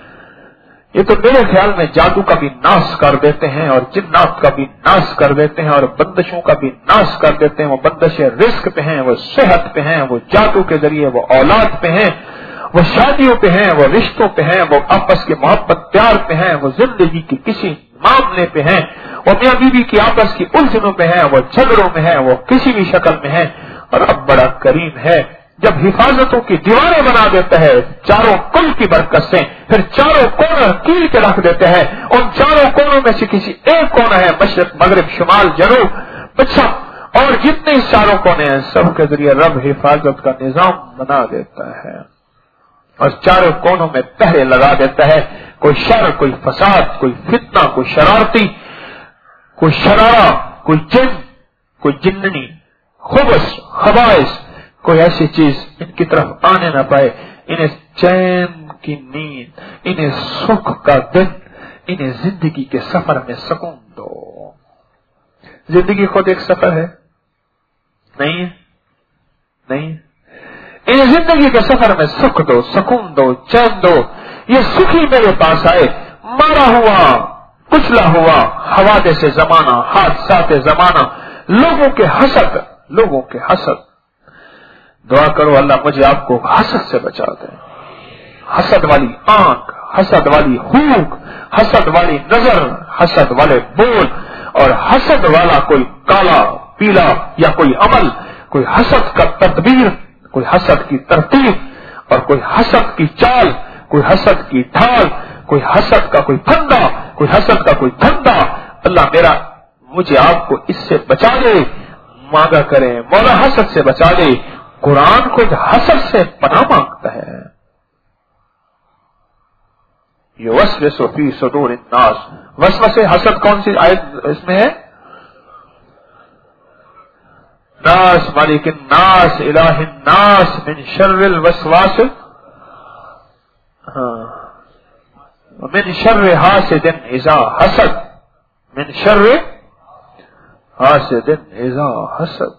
Speaker 1: یہ تو میرے خیال میں جادو کا بھی ناش کر دیتے ہیں اور جنات کا بھی ناش کر دیتے ہیں اور بندشوں کا بھی ناش کر دیتے ہیں. وہ بندش رزق پہ ہیں, وہ صحت پہ ہیں, وہ جادو کے ذریعے وہ اولاد پہ ہیں, وہ شادیوں پہ ہیں, وہ رشتوں پہ ہیں, وہ آپس کے محبت پیار پہ ہیں, وہ زندگی کی کسی معاملے پہ ہیں, وہ میاں بیوی کی آپس کی الجھنوں پہ ہیں, وہ جھگڑوں میں ہیں, وہ کسی بھی شکل میں ہیں. اور اب بڑا کریم ہے جب حفاظتوں کی دیواریں بنا دیتا ہے چاروں کل کی برکت سے, پھر چاروں کونوں کیل کے رکھ دیتے ہیں. ان چاروں کونوں میں سے کسی ایک کونا ہے مشرق مغرب شمال جنوب پچھم, اور جتنے چاروں کونے ہیں سب کے ذریعے رب حفاظت کا نظام بنا دیتا ہے اور چاروں کونوں میں پہرے لگا دیتا ہے. کوئی شر, کوئی فساد, کوئی فتنہ, کوئی شرارتی, کوئی شرارہ, کوئی جن, کوئی جننی, خبث, خبائث, کوئی ایسی چیز ان کی طرف آنے نہ پائے. انہیں چین کی نیند, انہیں سکھ کا دن, انہیں زندگی کے سفر میں سکون دو. زندگی خود ایک سفر ہے نہیں ہے, نہیں, انہیں زندگی کے سفر میں سکھ دو, سکون دو, چین دو. یہ سکھی میرے پاس آئے, مارا ہوا, کچلا ہوا, حوادث زمانہ, حادثات زمانہ, لوگوں کے حسد, لوگوں کے حسد. دعا کرو اللہ مجھے آپ کو حسد سے بچا دے. حسد والی آنکھ, حسد والی ہونک, حسد والی نظر, حسد والے بول, اور حسد والا کوئی کالا پیلا یا کوئی عمل, کوئی حسد کا تدبیر, کوئی حسد کی ترتیب, اور کوئی حسد کی چال, کوئی حسد کی ڈھال, کوئی حسد کا کوئی پھندا, کوئی حسد کا کوئی دھندا. اللہ میرا مجھے آپ کو اس سے بچا دے. مانگا کریں مولا حسد سے بچا دے. قرآن خود حسد سے پناہ مانگتا ہے. یوسوس فی صدور الناس, وسوسے حسد کون سی آیت اس میں ہے؟ ناس مالک الناس الہ الناس من شر الوسواس, من شر حاسد اذا حسد, من شر حاسد اذا حسد.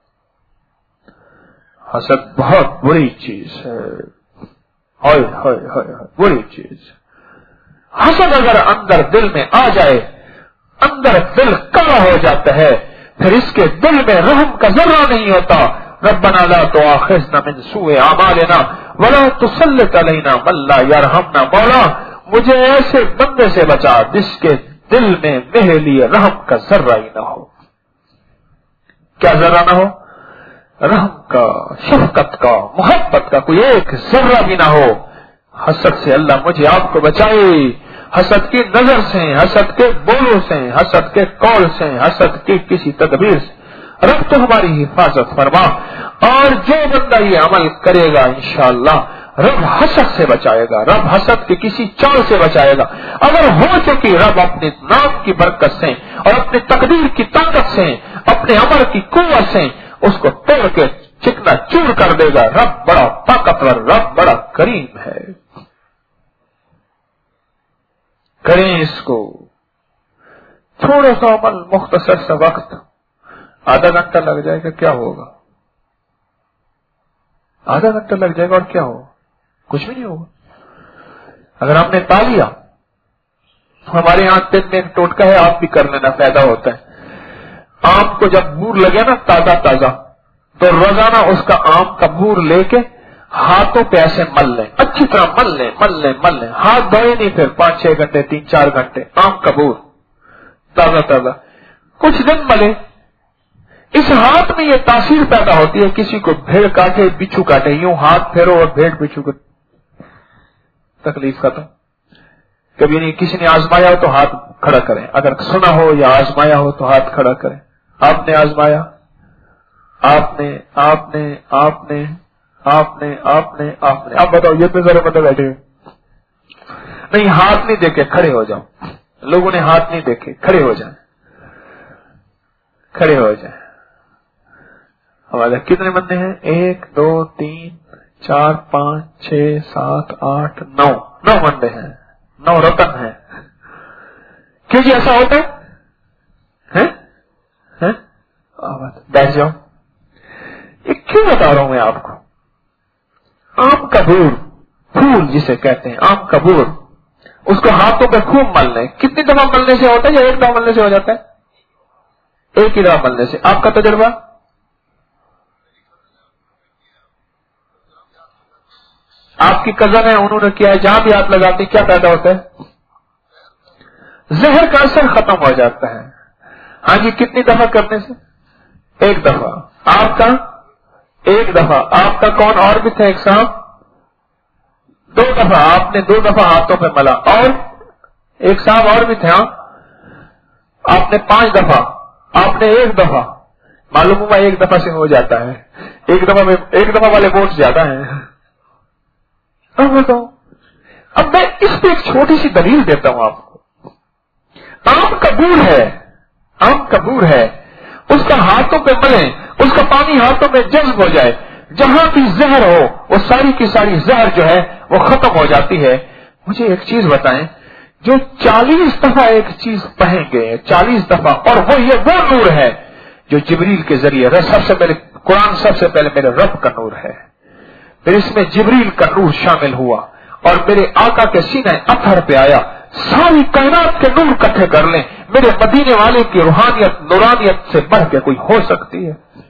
Speaker 1: حسد بہت بری چیز ہے, ہائے ہائے ہائے بری چیز. حسد اگر اندر دل میں آ جائے, اندر دل کڑا ہو جاتا ہے, پھر اس کے دل میں رحم کا ذرہ نہیں ہوتا. ربنا لا تؤاخذنا من سوء اعمالنا ولا تسلط علينا من لا يرحمنا. مولا مجھے ایسے بندے سے بچا جس کے دل میں میرے لیے رحم کا ذرہ ہی نہ ہو. کیا ذرہ نہ ہو؟ رحم کا, شفقت کا, محبت کا کوئی ایک ذرہ بھی نہ ہو. حسد سے اللہ مجھے آپ کو بچائے, حسد کی نظر سے, حسد کے بولوں سے, حسد کے قول سے, حسد کی کسی تدبیر سے. رب تو ہماری حفاظت فرما. اور جو بندہ یہ عمل کرے گا انشاءاللہ رب حسد سے بچائے گا, رب حسد کی کسی چال سے بچائے گا. اگر ہو چکی رب اپنے نام کی برکت سے اور اپنے تقدیر کی طاقت سے, اپنے عمل کی قوت سے اس کو توڑ کے چکنا چور کر دے گا. رب بڑا طاقتور, رب بڑا کریم ہے. کریں اس کو تھوڑا سا عمل، مختصر سا وقت، آدھا گھنٹہ لگ جائے گا، کیا ہوگا؟ آدھا گھنٹہ لگ جائے گا اور کیا ہوگا؟ کچھ بھی نہیں ہوگا. اگر ہم نے پا لیا، ہمارے یہاں دن میں ایک ٹوٹکا ہے، آپ بھی کر لینا، فائدہ ہوتا ہے. آم کو جب بور لگے نا تازہ تازہ، تو روزانہ اس کا آم کا بور لے کے ہاتھوں پہ ایسے مل لیں، اچھی طرح مل لیں مل لیں مل لیں، ہاتھ دھوئے نہیں، پھر 5-6 گھنٹے 3-4 گھنٹے آم کا بور تازہ تازہ کچھ دن ملے. اس ہاتھ میں یہ تاثیر پیدا ہوتی ہے، کسی کو بھیڑ کاٹے بچھو کاٹے، یوں ہاتھ پھیرو اور بھیڑ بچھو کو تکلیف ختم. کبھی نہیں کسی نے آزمایا ہو تو ہاتھ کھڑا کریں، اگر سنا ہو یا آزمایا ہو تو ہاتھ کھڑا کریں. آپ نے آزمایا، آپ نے آپ نے آپ نے آپ نے آپ نے آپ نے، آپ بتاؤ یہ تو ذرا مطلب بیٹھے نہیں، ہاتھ نہیں دیکھے کھڑے ہو جاؤ. لوگوں نے ہاتھ نہیں دیکھے، کھڑے ہو جائیں، کھڑے ہو جائیں. ہمارے کتنے بندے ہیں؟ 1 2 3 4 5 6 7 8 9 9 بندے ہیں، 9 رتن ہیں. کیوں جی ایسا ہوتا ہے؟ بیٹھ جاؤ. یہ کیوں بتا رہا ہوں میں آپ کو؟ آم کا بور، پھول جسے کہتے ہیں آم کا بور، اس کو ہاتھوں پہ خوب مل لیں. کتنی دفعہ ملنے سے ہوتا ہے یا ایک دفعہ ملنے سے ہو جاتا ہے؟ ایک ہی دفعہ ملنے سے. آپ کا تجربہ؟ آپ کی کزن ہے، انہوں نے کیا ہے، جہاں بھی ہاتھ لگاتے کیا پیدا ہوتا ہے؟ زہر کا اثر ختم ہو جاتا ہے. ہاں جی. کتنی دفعہ کرنے سے؟ ایک دفعہ. آپ کا ایک دفعہ. آپ کا کون اور بھی تھا ایک صاحب؟ 2 دفعہ. آپ نے 2 دفعہ ہاتھوں پہ ملا. اور ایک صاحب اور بھی تھے. ہاں آپ نے 5 دفعہ. آپ نے 1 دفعہ. معلوم ہوا 1 دفعہ سے ہو جاتا ہے. 1 دفعہ میں 1 دفعہ والے ووٹ زیادہ ہیں. اب بتاؤ، اب میں اس پہ ایک چھوٹی سی دلیل دیتا ہوں آپ کو. آم کبور ہے، آم کبور ہے، اس کا ہاتھوں پہ ملیں، اس کا پانی ہاتھوں میں جذب ہو جائے، جہاں بھی زہر ہو وہ ساری کی ساری زہر جو ہے وہ ختم ہو جاتی ہے. مجھے ایک چیز بتائیں، جو 40 دفعہ ایک چیز پڑھیں گے، 40 دفعہ، اور وہ یہ وہ نور ہے جو جبریل کے ذریعے، سب سے پہلے قرآن سب سے پہلے میرے رب کا نور ہے، پھر اس میں جبریل کا نور شامل ہوا اور میرے آقا کے سینے اطہر پہ آیا. ساری کائنات کے نور اکٹھے کر لیں، میرے مدینے والے کی روحانیت نورانیت سے بڑھ کے کوئی ہو سکتی ہے؟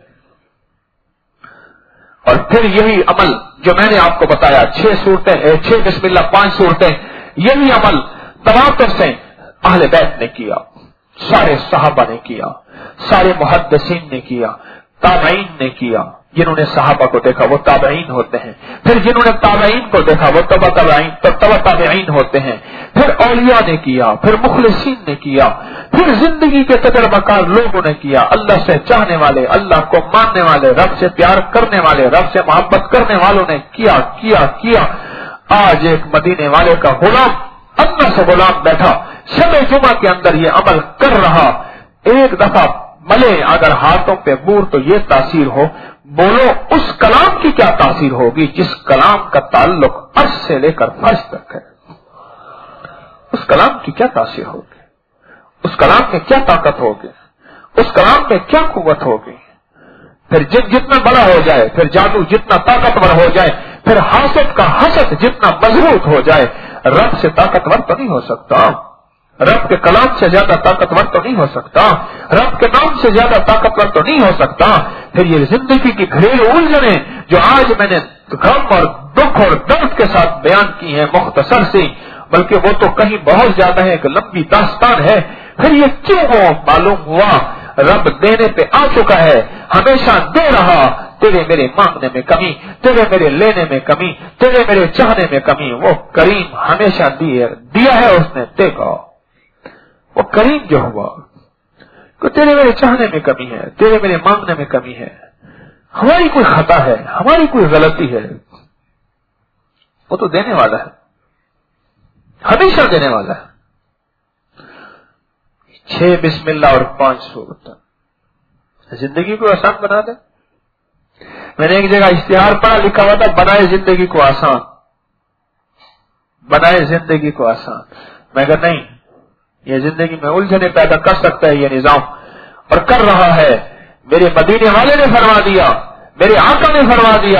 Speaker 1: اور پھر یہی عمل جو میں نے آپ کو بتایا، 6 صورتیں، 6 بسم اللہ 5 صورتیں، یہی عمل تواتر سے اہل بیت نے کیا، سارے صحابہ نے کیا، سارے محدثین نے کیا، تابعین نے کیا. جنہوں نے صحابہ کو دیکھا وہ تابعین ہوتے ہیں، پھر جنہوں نے تابعین کو دیکھا وہ تبع تابعین ہوتے ہیں، پھر اولیاء نے کیا، پھر مخلصین نے کیا، پھر زندگی کے تجربہ کار لوگوں نے کیا، اللہ سے چاہنے والے، اللہ کو ماننے والے، رب سے پیار کرنے والے، رب سے محبت کرنے والوں نے کیا کیا کیا. آج ایک مدینے والے کا غلام، اللہ سے غلام بیٹھا، شب جمعہ کے اندر یہ عمل کر رہا. 1 دفعہ ملے اگر ہاتھوں پہ بور تو یہ تاثیر ہو، بولو اس کلام کی کیا تاثیر ہوگی جس کلام کا تعلق عرش سے لے کر فرش تک ہے؟ اس کلام کی کیا تاثیر ہوگی؟ اس کلام میں کیا طاقت ہوگی؟ اس کلام میں کیا قوت ہوگی؟ پھر جتنا بڑا ہو جائے، پھر جادو جتنا طاقتور ہو جائے، پھر حاسد کا حسد جتنا مضبوط ہو جائے، رب سے طاقتور تو نہیں ہو سکتا، رب کے کلام سے زیادہ طاقتور تو نہیں ہو سکتا، رب کے نام سے زیادہ طاقتور تو نہیں ہو سکتا. پھر یہ زندگی کی گھریلو الجھنیں جو آج میں نے غم اور دکھ اور درد کے ساتھ بیان کی ہیں مختصر سی، بلکہ وہ تو کہیں بہت زیادہ ہے، ایک لمبی داستان ہے. پھر یہ کیوں ہو؟ معلوم ہوا رب دینے پہ آ چکا ہے، ہمیشہ دے رہا. تیرے میرے مانگنے میں کمی، تیرے میرے لینے میں کمی، تیرے میرے چاہنے میں کمی. وہ کریم ہمیشہ دیا ہے اس نے، دیکھا وہ کریم جو ہوا کہ تیرے میرے چاہنے میں کمی ہے، تیرے میرے مانگنے میں کمی ہے. ہماری کوئی خطا ہے، ہماری کوئی غلطی ہے، وہ تو دینے والا ہے، ہمیشہ دینے والا ہے. 6 بسم اللہ اور 5 صورت زندگی کو آسان بنا دے. میں نے ایک جگہ اشتہار پڑھا، لکھا ہوا تھا بنائے زندگی کو آسان، بنائے زندگی کو آسان. میں کہا نہیں، یہ زندگی میں الجھنے پیدا کر سکتا ہے یہ نظام، اور کر رہا ہے۔ میرے مدینے والے نے فرما دیا، میرے آقا نے فرما دیا،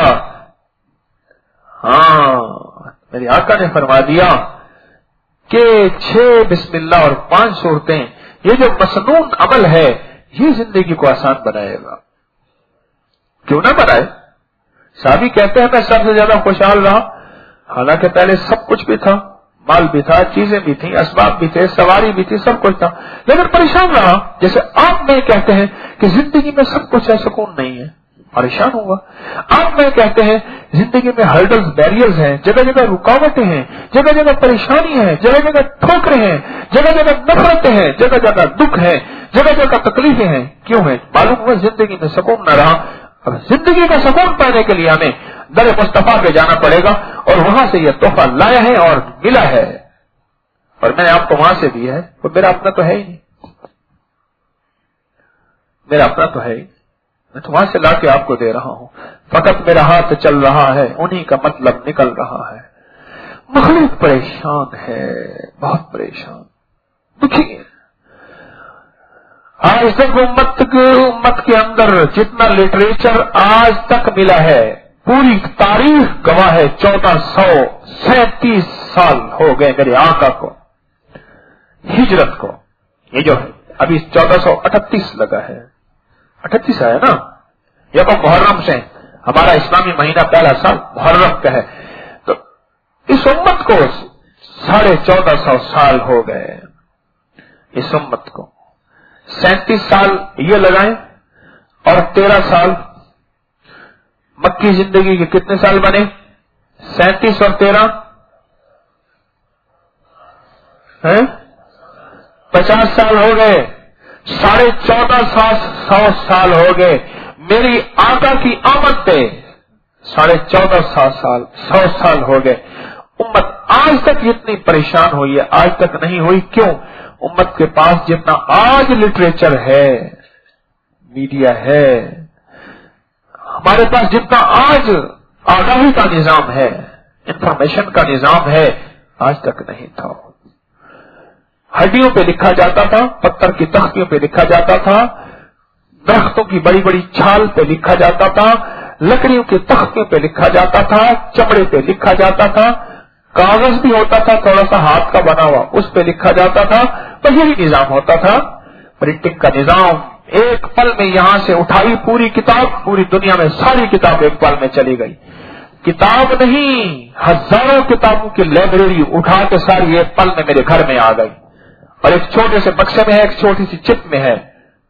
Speaker 1: ہاں میرے آقا نے فرما دیا کہ 6 بسم اللہ اور 5 صورتیں، یہ جو مسنون عمل ہے یہ زندگی کو آسان بنائے گا، کیوں نہ بنائے؟ صحابی کہتے ہیں میں سب سے زیادہ خوشحال رہا، حالانکہ پہلے سب کچھ بھی تھا، مال بھی تھا، چیزیں بھی تھیں، اسباب بھی تھے، سواری بھی تھی، سب کچھ تھا، لیکن پریشان رہا۔ جیسے آپ میں کہتے ہیں کہ زندگی میں سب کچھ ہے، سکون نہیں ہے، پریشان ہوگا۔ آپ میں کہتے ہیں زندگی میں ہرڈلز، بیریئرز ہیں، جگہ جگہ رکاوٹیں ہیں، جگہ جگہ پریشانی ہے، جگہ جگہ ٹھوکریں ہیں، جگہ جگہ نفرتیں ہیں، جگہ جگہ دکھ ہے، جگہ جگہ تکلیفیں ہیں، کیوں ہیں؟ معلوم ہوا زندگی میں سکون نہ رہا۔ اب زندگی کا سکون پانے کے لیے ہمیں در مصطفیٰ پہ جانا پڑے گا، اور وہاں سے یہ تحفہ لایا ہے اور ملا ہے، اور میں نے آپ کو وہاں سے دیا ہے، وہ میرا اپنا تو ہے ہی نہیں، میرا اپنا تو ہے ہی، میں تو وہاں سے لا کے آپ کو دے رہا ہوں، فقط میرا ہاتھ چل رہا ہے، انہی کا مطلب نکل رہا ہے۔ مخلوق پریشان ہے، بہت پریشان، دکھی ہے۔ آج تک امت کے اندر جتنا لٹریچر آج تک ملا ہے، پوری تاریخ گواہ ہے، 1437 سال ہو گئے میرے آقا کو ہجرت کو، یہ جو ہے ابھی 1438 لگا ہے، 38 ہے نا، یہ تو محرم سے ہمارا اسلامی مہینہ پہلا سال محرم کا ہے، تو اس امت کو 1450 سال ہو گئے، اس امت کو 37 سال یہ لگائیں اور 13 سال مکی زندگی کے کتنے سال بنے؟ 37 اور 13 50 سال ہو گئے، 1450 سال ہو گئے میری آقا کی آمد پہ، 1450 سال 100 سال ہو گئے۔ امت آج تک جتنی پریشان ہوئی ہے آج تک نہیں ہوئی، کیوں؟ امت کے پاس جتنا آج لٹریچر ہے، میڈیا ہے، ہمارے پاس جتنا آج آگاہی کا نظام ہے، انفارمیشن کا نظام ہے، آج تک نہیں تھا۔ ہڈیوں پہ لکھا جاتا تھا، پتھر کی تختیوں پہ لکھا جاتا تھا، درختوں کی بڑی بڑی چھال پہ لکھا جاتا تھا، لکڑیوں کی تختیوں پہ لکھا جاتا تھا، چمڑے پہ لکھا جاتا تھا، کاغذ بھی ہوتا تھا تھوڑا سا ہاتھ کا بنا ہوا، اس پہ لکھا جاتا تھا، تو یہی نظام ہوتا تھا، پرنٹنگ کا نظام۔ ایک پل میں یہاں سے اٹھائی پوری کتاب، پوری دنیا میں ساری کتاب ایک پل میں چلی گئی، کتاب نہیں ہزاروں کتابوں کی لائبریری اٹھا کے ساری ایک پل میں میرے گھر میں آ گئی، اور ایک چھوٹے سے بکسے میں ہے، ایک چھوٹی سی چپ میں ہے۔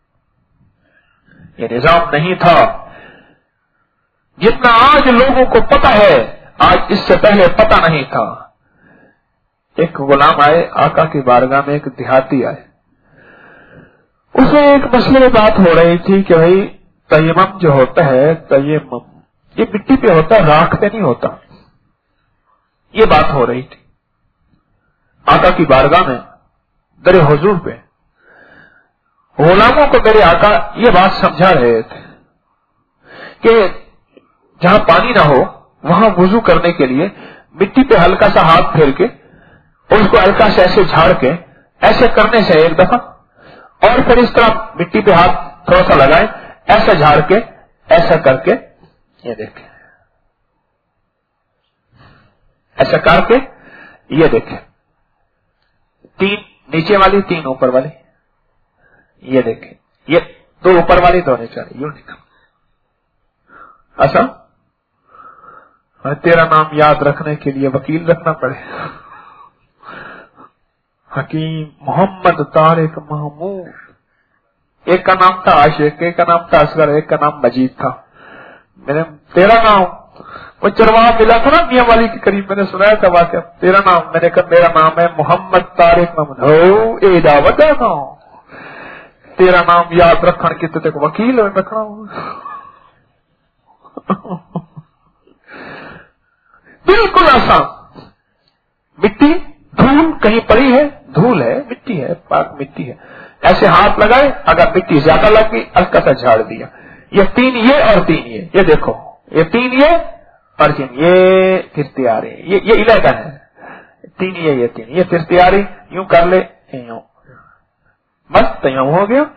Speaker 1: یہ نظام نہیں تھا جتنا آج لوگوں کو پتا ہے، آج اس سے پہلے پتا نہیں تھا۔ ایک غلام آئے آقا کی بارگاہ میں، ایک دیہاتی آئے، اس میں ایک مسئلے میں بات ہو رہی تھی کہ بھائی تیمم جو ہوتا ہے، تیمم یہ مٹی پہ ہوتا ہے، راکھ پہ نہیں ہوتا، یہ بات ہو رہی تھی آقا کی بارگاہ میں در حضور پہ۔ غلاموں کو میرے آقا یہ بات سمجھا رہے تھے کہ جہاں پانی نہ ہو وہاں وضو کرنے کے لیے مٹی پہ ہلکا سا ہاتھ پھیر کے اور اس کو ہلکا سے ایسے جھاڑ کے، ایسے کرنے سے ایک دفعہ، اور پھر اس طرح مٹی پہ ہاتھ تھوڑا سا لگائیں، ایسا جھاڑ کے، ایسا کر کے، یہ دیکھیں، ایسا کر کے، یہ دیکھیں، 3 نیچے والی، 3 اوپر والی، یہ دیکھیں، یہ 2 اوپر والی، 2 نیچے والی، یوں نکل۔ اچھا تیرا نام یاد رکھنے کے لیے وکیل رکھنا پڑے، حکیم محمد طارق محمود، ایک کا نام تھا عاشق، ایک کا نام تھا اصغر، ایک کا نام مجید تھا۔ میں نے تیرا نام، وہ چرواہا ملا تھا نا میاں والی کے قریب، میں نے سنایا تھا واقعہ، تیرا نام، میں نے کہا میرا نام ہے محمد طارق محمود، ہو اے دعوت ہے نا، تیرا نام یاد رکھنے کی تو تک وکیل رکھنا ہوں۔ بالکل آسان، مٹی دھول کہیں پڑی ہے، دھول ہے، مٹی ہے، پاک مٹی ہے، ایسے ہاتھ لگائے، اگر مٹی زیادہ لگ گئی ہلکا سا جھاڑ دیا، یہ 3 یہ اور 3 یہ دیکھو، یہ 3 یہ اور 3 یہ، پھر تیاری، یہ علاقہ ہے، 3 یہ 3 یہ، پھر تیاری، یوں کر لے، یوں بس تیمم ہو گیا،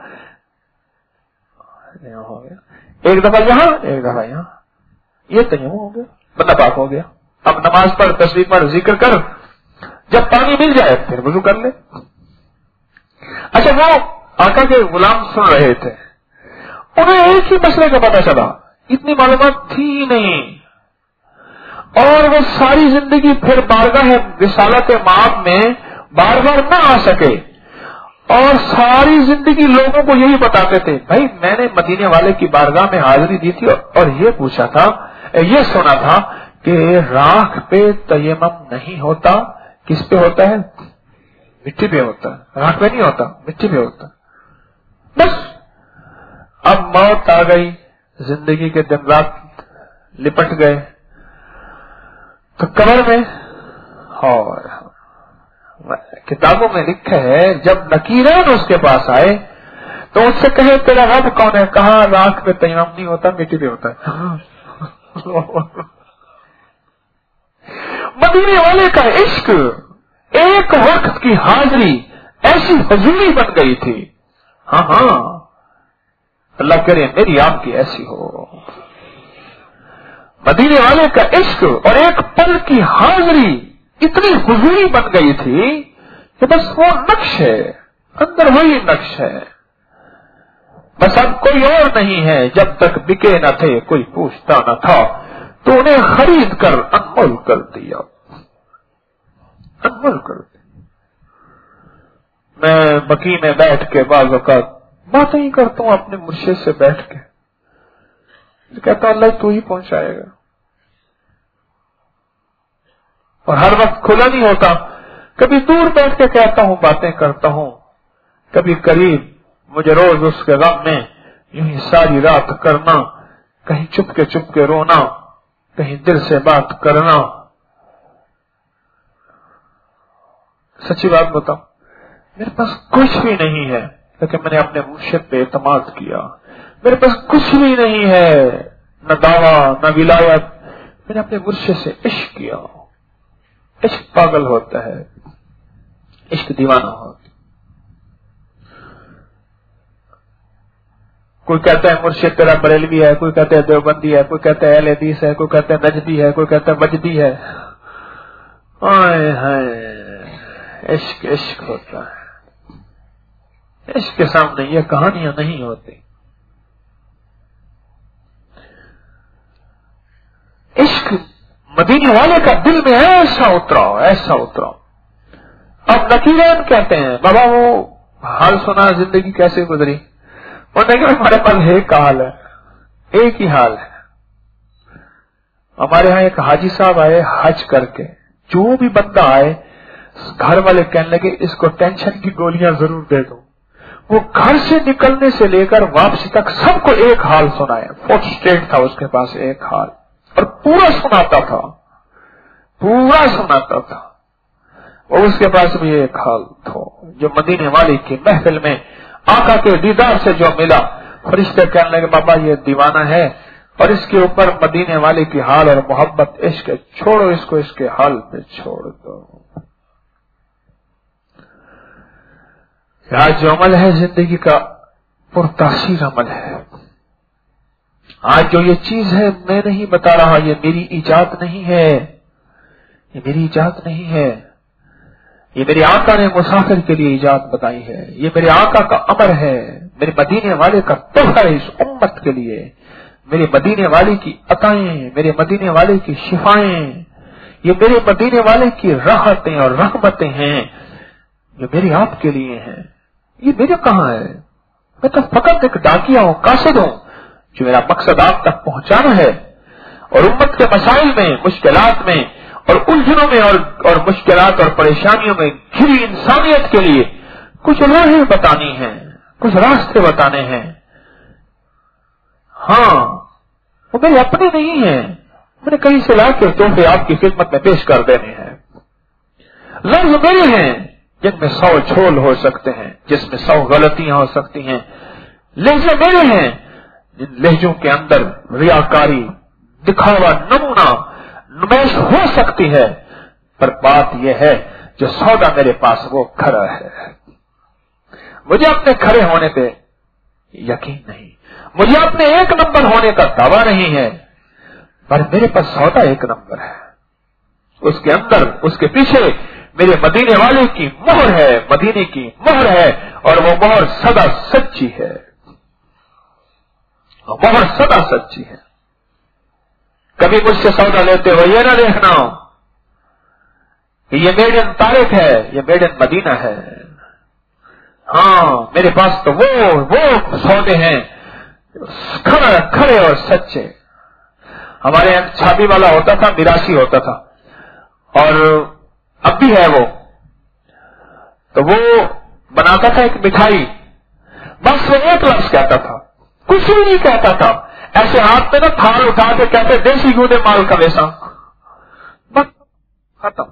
Speaker 1: ہو گیا، ایک دفعہ یہاں ایک دفعہ یہاں، یہ تیمم ہو گیا، بندہ پاک ہو گیا. اب نماز پڑھ، تسبیح پڑھ، ذکر کر، جب پانی مل جائے پھر وضو کر لے. اچھا، وہ آقا کے غلام سن رہے تھے، انہیں ایک ہی مسئلے کا پتا چلا، اتنی معلومات تھی نہیں، اور وہ ساری زندگی پھر بارگاہ رسالت مآب میں بار بار نہ آ سکے، اور ساری زندگی لوگوں کو یہی بتاتے تھے، بھائی میں نے مدینے والے کی بارگاہ میں حاضری دی تھی اور یہ پوچھا تھا، یہ سنا تھا کہ راکھ پہ تیمم نہیں ہوتا، کس پہ ہوتا ہے؟ مٹی پہ ہوتا ہے. راکھ پہ نہیں ہوتا، مٹی پہ ہوتا. بس اب موت آ گئی، زندگی کے دن رات لپٹ گئے تو قبر میں، اور کتابوں میں لکھا ہے جب نکیرین اس کے پاس آئے تو اس سے کہے تیرا رب کون ہے؟ کہا راکھ پہ تیمم نہیں ہوتا، مٹی پہ ہوتا ہے. مدینے والے کا عشق، ایک وقت کی حاضری ایسی حضوری بن گئی تھی. ہاں ہاں، اللہ کرے میری آپ کی ایسی ہو. مدینے والے کا عشق اور ایک پل کی حاضری اتنی حضوری بن گئی تھی کہ بس وہ نقش ہے، اندر وہی نقش ہے. بس اب کوئی اور نہیں ہے. جب تک بکے نہ تھے کوئی پوچھتا نہ تھا، تو انہیں خرید کر انمول کر دیا، انمول کر دیا. میں بقی میں بیٹھ کے بعض اوقات باتیں ہی کرتا ہوں اپنے مرشد سے بیٹھ کے، کہتا ہوں اللہ تو ہی پہنچائے گا. اور ہر وقت کھلا نہیں ہوتا، کبھی دور بیٹھ کے کہتا ہوں، باتیں کرتا ہوں، کبھی قریب. مجھے روز اس کے غم میں یوں ہی ساری رات کرنا، کہیں چپ کے رونا، کہیں دل سے بات کرنا. سچی بات بتاؤں، میرے پاس کچھ بھی نہیں ہے، لیکن میں نے اپنے مرشد پہ اعتماد کیا. میرے پاس کچھ بھی نہیں ہے، نہ دعویٰ نہ ولایت، میں نے اپنے مرشد سے عشق کیا. عشق پاگل ہوتا ہے، عشق دیوانہ ہوتا ہے. کوئی کہتا ہے مرشد تیرا بریلوی ہے، کوئی کہتا ہے دیوبندی ہے، کوئی کہتا ہے اہل حدیث ہے، کوئی کہتا ہے نجدی ہے، کوئی کہتا ہے وجدی ہے. آئے ہائے، عشق عشق ہوتا ہے. عشق کے سامنے یہ کہانیاں نہیں ہوتی. عشق مدینے والے کا دل میں ایسا اترا، ایسا اترا. اب نکیرین کہتے ہیں بابا وہ حال سنا زندگی کیسے گزری. وہ نہیں کہ ہمارے پاس ایک حال ہے، ایک ہی حال ہے. ہمارے ہاں ایک حاجی صاحب آئے حج کر کے، جو بھی بندہ آئے گھر والے کہنے لگے اس کو ٹینشن کی گولیاں ضرور دے دو. وہ گھر سے نکلنے سے لے کر واپسی تک سب کو ایک حال سنائے. 4 اسٹیٹ تھا اس کے پاس، ایک حال، اور پورا سناتا تھا، پورا سناتا تھا. اور اس کے پاس بھی ایک حال تھا جو مدینے والی کی محفل میں آقا کے دیدار سے جو ملا. فرشتے کہنے لگے بابا یہ دیوانہ ہے اور اس کے اوپر مدینے والے کی حال اور محبت عشق، چھوڑو اس کو، اس کے حال پہ چھوڑ دو. آج جو عمل ہے زندگی کا پرتاثیر عمل ہے. آج جو یہ چیز ہے میں نہیں بتا رہا، یہ میری ایجاد نہیں ہے، یہ میری ایجاد نہیں ہے. یہ میرے آقا نے مسافر کے لیے ایجاد بتائی ہے. یہ میرے آقا کا امر ہے، میرے مدینے والے کا تحفہ ہے اس امت کے لیے. میرے مدینے والے کی عطائیں، میرے مدینے والے کی شفائیں، یہ میرے مدینے والے کی راحتیں اور رحمتیں ہیں جو میرے آپ کے لیے ہیں. یہ میرے کہاں ہے؟ میں تو فقط ایک ڈاکیا ہوں، قاصد ہوں، جو میرا مقصد آپ تک پہنچانا ہے. اور امت کے مسائل میں، مشکلات میں اور الجھنوں میں اور مشکلات اور پریشانیوں میں گھری انسانیت کے لیے کچھ راہیں بتانی ہیں، کچھ راستے بتانے ہیں. ہاں وہ میرے اپنے نہیں ہیں، میں نے کہیں سے لا کے تحفے آپ کی خدمت میں پیش کر دینے ہیں. لفظ میرے ہیں جن میں 100 جھول ہو سکتے ہیں، جس میں 100 غلطیاں ہو سکتی ہیں. لہجے میرے ہیں جن لہجوں کے اندر ریاکاری، دکھاوا، نمونہ نمائش ہو سکتی ہے. پر بات یہ ہے جو سودا میرے پاس وہ کھڑا ہے، مجھے اپنے کھڑے ہونے پہ یقین نہیں، مجھے اپنے ایک نمبر ہونے کا دعویٰ نہیں ہے، پر میرے پاس سودا ایک نمبر ہے، اس کے اندر اس کے پیچھے میرے مدینے والے کی مہر ہے، مدینے کی مہر ہے، اور وہ مہر سدا سچی ہے، مہر سدا سچی ہے۔ کبھی مجھ سے سودا لیتے ہو یہ نہ دیکھنا کہ یہ میڈ ان طارق ہے، یہ میڈ ان مدینہ ہے۔ ہاں میرے پاس تو وہ سودے ہیں کھڑے اور سچے۔ ہمارے یہاں چھابی والا ہوتا تھا، میراثی ہوتا تھا، اور اب بھی ہے وہ، تو وہ بناتا تھا ایک مٹھائی، بس وہ ایک لفظ کہتا تھا، کچھ بھی نہیں کہتا تھا، ایسے ہاتھ میں نا تھال اٹھا کے کہتے دیسی گھیو دے مال کا ویسا، بس ختم،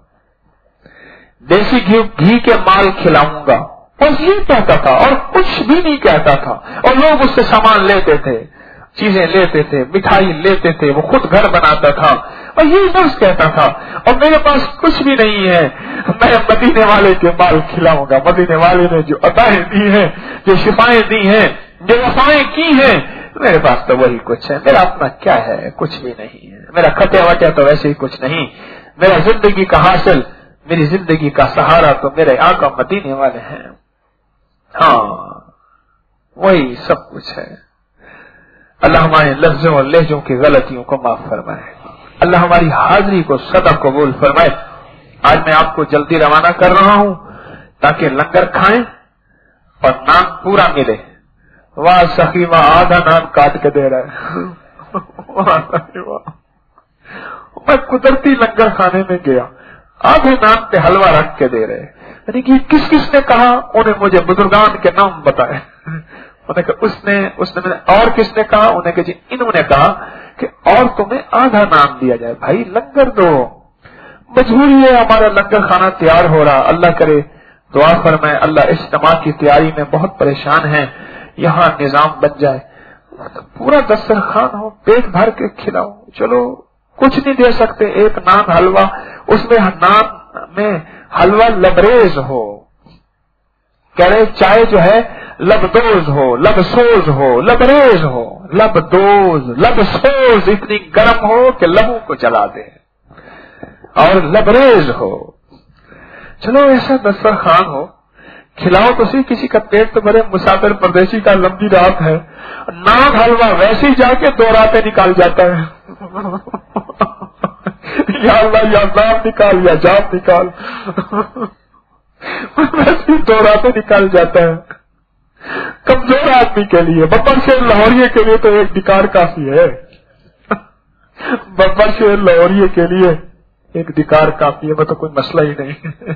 Speaker 1: دیسی گھی کے مال کھلاؤں گا، بس یہ کہتا تھا اور کچھ بھی نہیں کہتا تھا۔ اور لوگ اس سے سامان لیتے تھے، چیزیں لیتے تھے، مٹھائی لیتے تھے، وہ خود گھر بناتا تھا اور یہی لفظ کہتا تھا، اور میرے پاس کچھ بھی نہیں ہے، میں مدینے والے کے مال کھلاؤں گا۔ مدینے والے نے جو عطائیں دی ہیں، جو شفائیں دی ہیں، جو وفائیں کی ہیں، میرے پاس تو وہی کچھ ہے، میرا اپنا کیا ہے؟ کچھ بھی نہیں ہے، میرا کھٹیا وٹیا تو ویسے ہی کچھ نہیں، میرا زندگی کا حاصل، میری زندگی کا سہارا تو میرے آقا مدینے والے ہیں۔ ہاں وہی سب کچھ ہے۔ اللہ ہمارے لفظوں اور لہجوں کی غلطیوں کو معاف فرمائے، اللہ ہماری حاضری کو سدا قبول فرمائے۔ آج میں آپ کو جلدی روانہ کر رہا ہوں تاکہ لنگر کھائیں اور نان پورا ملے۔ واہ سخی واہ، آدھا نان کاٹ کے دے رہا ہے، میں قدرتی لنگر کھانے میں گیا، آدھے نان پہ حلوہ رکھ کے دے رہے، یعنی کہ کس کس نے کہا؟ انہیں مجھے بزرگان کے نام بتائے، انہیں کہا اس نے اور کس نے کہا؟ انہیں کہ جی انہوں نے کہا کہ اور تمہیں آدھا نام دیا جائے۔ بھائی لنگر دو، مجبوری ہے، ہمارا لنگر کھانا تیار ہو رہا، اللہ کرے دعا فرمائے اللہ اجتماع کی تیاری میں بہت پریشان ہیں، یہاں نظام بن جائے، پورا دسترخوان ہو، پیٹ بھر کے کھلاؤ۔ چلو کچھ نہیں دے سکتے، ایک نان حلوہ، اس میں نان میں حلوہ لبریز ہو، کہہ رہے چائے جو ہے لبدوز ہو، لبسوز ہو، لبریز ہو، لبدوز لبسوز، اتنی گرم ہو کہ لبوں کو جلا دے، اور لبریز ہو۔ چلو ایسا دسترخوان ہو، کھلاؤ تو صحیح، کسی کا پیٹ تو بھرے، مسافر پردیسی کا لمبی رات ہے، نان حلوہ ویسے ہی جا کے 2 راتیں نکال جاتا ہے، یا اللہ یا نام نکال یا جان نکال، ویسے ہی 2 راتیں نکال جاتا ہے۔ کمزور آدمی کے لیے، ببر شیر لاہوریے کے لیے تو ایک ڈکار کافی ہے، ببر شیر لاہوریے کے لیے ایک ڈکار کافی ہے، وہ تو کوئی مسئلہ ہی نہیں۔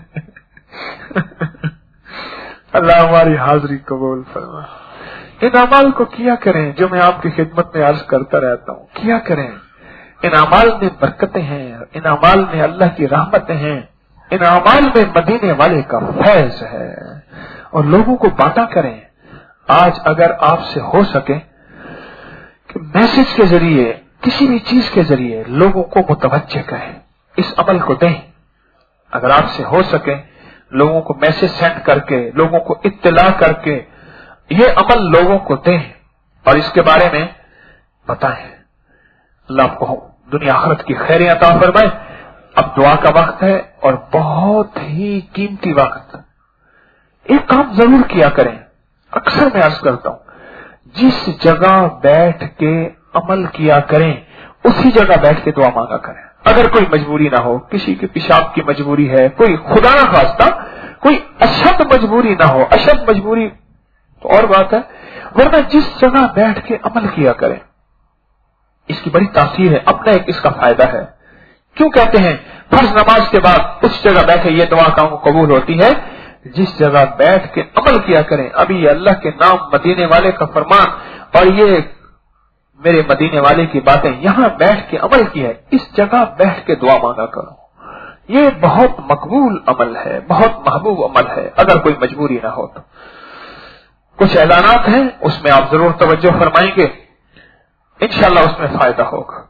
Speaker 1: اللہ ہماری حاضری قبول فرما۔ ان اعمال کو کیا کریں جو میں آپ کی خدمت میں عرض کرتا رہتا ہوں، کیا کریں، ان اعمال میں برکتیں ہیں، ان اعمال میں اللہ کی رحمتیں ہیں، ان اعمال میں مدینے والے کا فیض ہے، اور لوگوں کو بانٹا کریں۔ آج اگر آپ سے ہو سکے کہ میسج کے ذریعے، کسی بھی چیز کے ذریعے لوگوں کو متوجہ کریں، اس عمل کو دیں، اگر آپ سے ہو سکے لوگوں کو میسج سینڈ کر کے، لوگوں کو اطلاع کر کے یہ عمل لوگوں کو دیں اور اس کے بارے میں بتائیں۔ اللہ آپ کو دنیا آخرت کی خیریں عطا فرمائے۔ اب دعا کا وقت ہے اور بہت ہی قیمتی وقت۔ ایک کام ضرور کیا کریں، اکثر میں عرض کرتا ہوں، جس جگہ بیٹھ کے عمل کیا کریں اسی جگہ بیٹھ کے دعا مانگا کریں۔ اگر کوئی مجبوری نہ ہو، کسی کے پیشاب کی مجبوری ہے، کوئی خدا نہ خواستہ کوئی اشد مجبوری نہ ہو، اشد مجبوری تو اور بات ہے، ورنہ جس جگہ بیٹھ کے عمل کیا کریں، اس کی بڑی تاثیر ہے، اپنا ایک اس کا فائدہ ہے۔ کیوں کہتے ہیں فرض نماز کے بعد اس جگہ بیٹھے یہ دعا کام قبول ہوتی ہے جس جگہ بیٹھ کے عمل کیا کریں۔ ابھی یہ اللہ کے نام، مدینے والے کا فرمان اور یہ میرے مدینے والے کی باتیں یہاں بیٹھ کے عمل کی ہے، اس جگہ بیٹھ کے دعا مانگا کرو، یہ بہت مقبول عمل ہے، بہت محبوب عمل ہے، اگر کوئی مجبوری نہ ہو تو۔ کچھ اعلانات ہیں، اس میں آپ ضرور توجہ فرمائیں گے، انشاءاللہ اس میں فائدہ ہوگا۔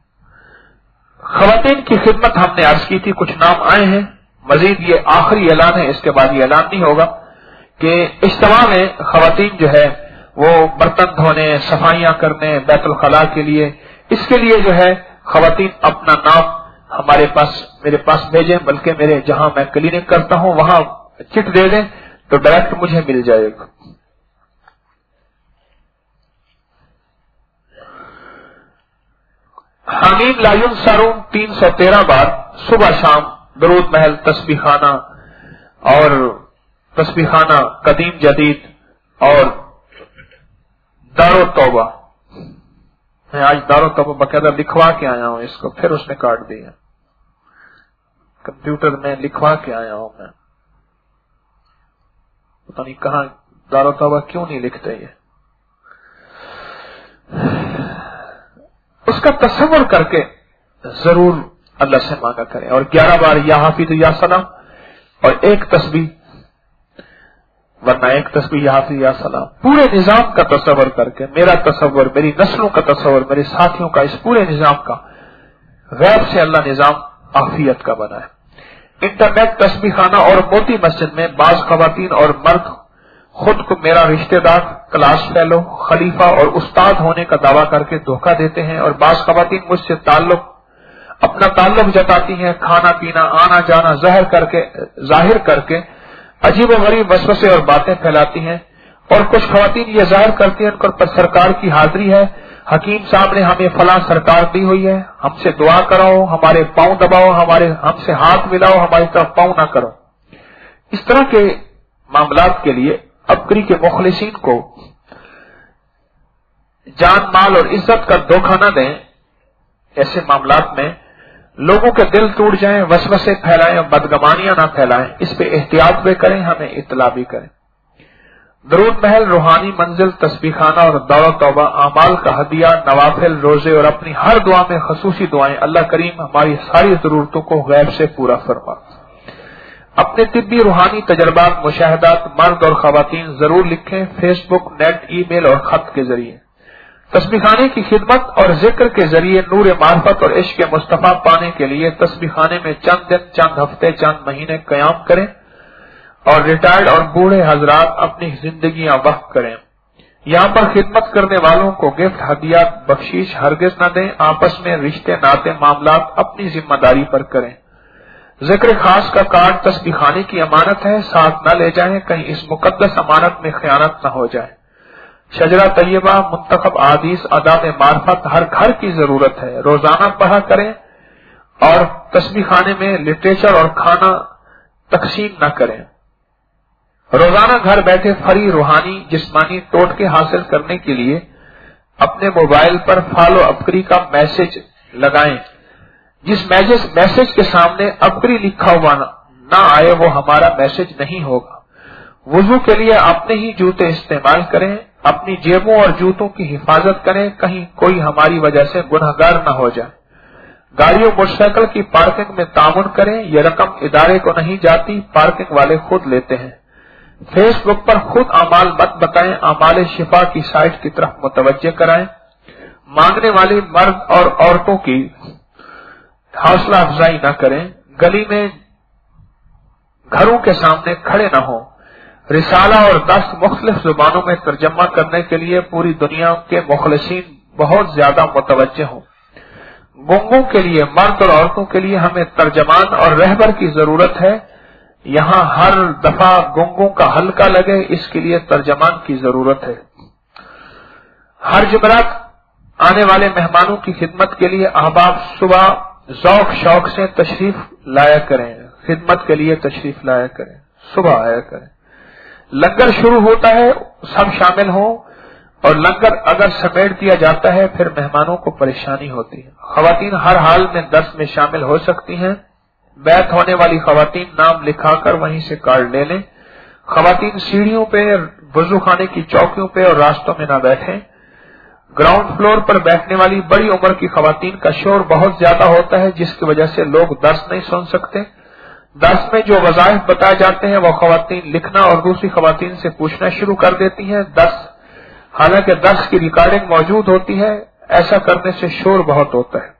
Speaker 1: خواتین کی خدمت ہم نے عرض کی تھی، کچھ نام آئے ہیں، مزید یہ آخری اعلان ہے، اس کے بعد یہ اعلان نہیں ہوگا کہ اجتماع میں خواتین جو ہے وہ برتن دھونے، صفائیاں کرنے، بیت الخلاء کے لیے، اس کے لیے جو ہے خواتین اپنا نام میرے پاس بھیجیں، بلکہ میرے جہاں میں کلینک کرتا ہوں وہاں چٹ دے دیں تو ڈائریکٹ مجھے مل جائے گا۔ حمیم لا ینصرون 313 بار صبح شام درود محل، تسبیح خانہ اور تسبیح خانہ قدیم جدید اور دار التوبہ۔ میں آج دار التوبہ باقاعدہ لکھوا کے آیا ہوں اس کو، پھر اس نے کاٹ دیا، کمپیوٹر میں لکھوا کے آیا ہوں میں، پتہ نہیں کہاں دار التوبہ کیوں نہیں لکھتے یہ۔ اس کا تصور کر کے ضرور اللہ سے مانگا کریں، اور 11 بار یا حافظ یا سلام اور ایک تسبیح، ورنہ ایک تسبیح یا حافظ یا سلام، پورے نظام کا تصور کر کے، میرا تصور، میری نسلوں کا تصور، میرے ساتھیوں کا، اس پورے نظام کا غیب سے اللہ نظام عافیت کا بنا ہے۔ انٹرنیٹ، تسبیح خانہ اور موتی مسجد میں بعض خواتین اور مرد خود کو میرا رشتہ دار، کلاس فیلو، خلیفہ اور استاد ہونے کا دعویٰ کر کے دھوکہ دیتے ہیں، اور بعض خواتین مجھ سے اپنا تعلق جتاتی ہیں، کھانا پینا، آنا جانا ظاہر کر کے عجیب و غریب وسوسے اور باتیں پھیلاتی ہیں، اور کچھ خواتین یہ ظاہر کرتی ہیں ان پر سرکار کی حاضری ہے، حکیم صاحب نے ہمیں فلاں سرکار دی ہوئی ہے، ہم سے دعا کراؤ، ہمارے پاؤں دباؤ، ہم سے ہاتھ ملاؤ، ہماری طرف پاؤں نہ کرو۔ اس طرح کے معاملات کے لیے عبقری کے مخلصین کو جان، مال اور عزت کا دھوکہ نہ دیں۔ ایسے معاملات میں لوگوں کے دل ٹوٹ جائیں، وسوسے پھیلائیں اور بدگمانیاں نہ پھیلائیں، اس پہ احتیاط بھی کریں، ہمیں اطلاع بھی کریں۔ درود محل، روحانی منزل، تسبیح خانہ اور دعوت توبہ، اعمال کا ہدیہ، نوافل، روزے اور اپنی ہر دعا میں خصوصی دعائیں، اللہ کریم ہماری ساری ضرورتوں کو غیب سے پورا فرما۔ اپنے طبی روحانی تجربات، مشاہدات مرد اور خواتین ضرور لکھیں، فیس بک، نیٹ، ای میل اور خط کے ذریعے۔ تسبیح خانے کی خدمت اور ذکر کے ذریعے نور معرفت اور عشق مصطفیٰ پانے کے لیے تسبیح خانے میں چند دن، چند ہفتے، چند مہینے قیام کریں، اور ریٹائرڈ اور بوڑھے حضرات اپنی زندگیاں وقف کریں۔ یہاں پر خدمت کرنے والوں کو گفٹ، ہدیات، بخشش ہرگز نہ دیں، آپس میں رشتے ناطے معاملات اپنی ذمہ داری پر کریں۔ ذکر خاص کا کارڈ تسبیح خانے کی امانت ہے، ساتھ نہ لے جائیں، کہیں اس مقدس امانت میں خیانت نہ ہو جائے۔ شجرہ طیبہ، منتخب احادیث، آداب معرفت ہر گھر کی ضرورت ہے، روزانہ پڑھا کریں، اور تسبیح خانے میں لٹریچر اور کھانا تقسیم نہ کریں۔ روزانہ گھر بیٹھے فری روحانی جسمانی ٹوٹکے حاصل کرنے کے لیے اپنے موبائل پر فالو عبقری کا میسج لگائیں۔ جس میسج کے سامنے عبقری لکھا ہوا نہ آئے وہ ہمارا میسج نہیں ہوگا۔ وضو کے لیے اپنے ہی جوتے استعمال کریں، اپنی جیبوں اور جوتوں کی حفاظت کریں، کہیں کوئی ہماری وجہ سے گنہگار نہ ہو جائے۔ گاڑیوں موٹر سائیکل کی پارکنگ میں تعاون کریں، یہ رقم ادارے کو نہیں جاتی، پارکنگ والے خود لیتے ہیں۔ فیس بک پر خود اعمال مت بتائیں، اعمال شفا کی سائٹ کی طرف متوجہ کرائیں۔ مانگنے والی مرد اور عورتوں کی حوصلہ افزائی نہ کریں، گلی میں گھروں کے سامنے کھڑے نہ ہوں۔ رسالہ اور دست مختلف زبانوں میں ترجمہ کرنے کے لیے پوری دنیا کے مخلصین بہت زیادہ متوجہ ہوں۔ گنگوں کے لیے، مرد اور عورتوں کے لیے ہمیں ترجمان اور رہبر کی ضرورت ہے۔ یہاں ہر دفعہ گنگوں کا حلقہ لگے، اس کے لیے ترجمان کی ضرورت ہے۔ ہر جمعرات آنے والے مہمانوں کی خدمت کے لیے احباب صبح ذوق شوق سے تشریف لایا کریں، خدمت کے لیے تشریف لایا کریں، صبح آیا کریں۔ لنگر شروع ہوتا ہے، سب شامل ہوں، اور لنگر اگر سمیٹ دیا جاتا ہے پھر مہمانوں کو پریشانی ہوتی ہے۔ خواتین ہر حال میں درس میں شامل ہو سکتی ہیں۔ بیعت ہونے والی خواتین نام لکھا کر وہیں سے کارڈ لے لیں۔ خواتین سیڑھیوں پہ، وضو خانے کی چوکیوں پہ اور راستوں میں نہ بیٹھیں۔ گراؤنڈ فلور پر بیٹھنے والی بڑی عمر کی خواتین کا شور بہت زیادہ ہوتا ہے، جس کی وجہ سے لوگ درس نہیں سن سکتے۔ درس میں جو وظائف بتائے جاتے ہیں وہ خواتین لکھنا اور دوسری خواتین سے پوچھنا شروع کر دیتی ہیں۔ حالانکہ درس کی ریکارڈنگ موجود ہوتی ہے، ایسا کرنے سے شور بہت ہوتا ہے۔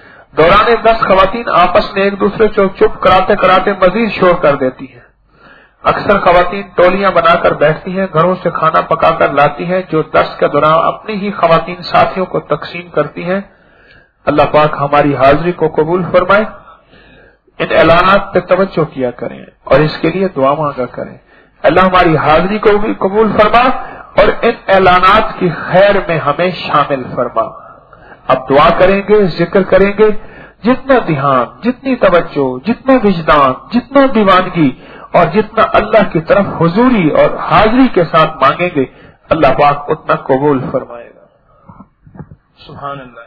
Speaker 1: دوران درس خواتین آپس میں ایک دوسرے کو چپ کراتے کراتے مزید شور کر دیتی ہیں۔ اکثر خواتین ٹولیاں بنا کر بیٹھتی ہیں، گھروں سے کھانا پکا کر لاتی ہیں، جو درس کے دوران اپنی ہی خواتین ساتھیوں کو تقسیم کرتی ہیں۔ اللہ پاک ہماری حاضری کو قبول فرمائے۔ ان اعلانات پہ توجہ کیا کریں اور اس کے لیے دعا مانگا کریں۔ اللہ ہماری حاضری کو بھی قبول فرما اور ان اعلانات کی خیر میں ہمیں شامل فرما۔ اب دعا کریں گے، ذکر کریں گے، جتنا دھیان، جتنی توجہ، جتنا وجدان، جتنا دیوانگی اور جتنا اللہ کی طرف حضوری اور حاضری کے ساتھ مانگیں گے، اللہ پاک اتنا قبول فرمائے گا۔ سبحان اللہ۔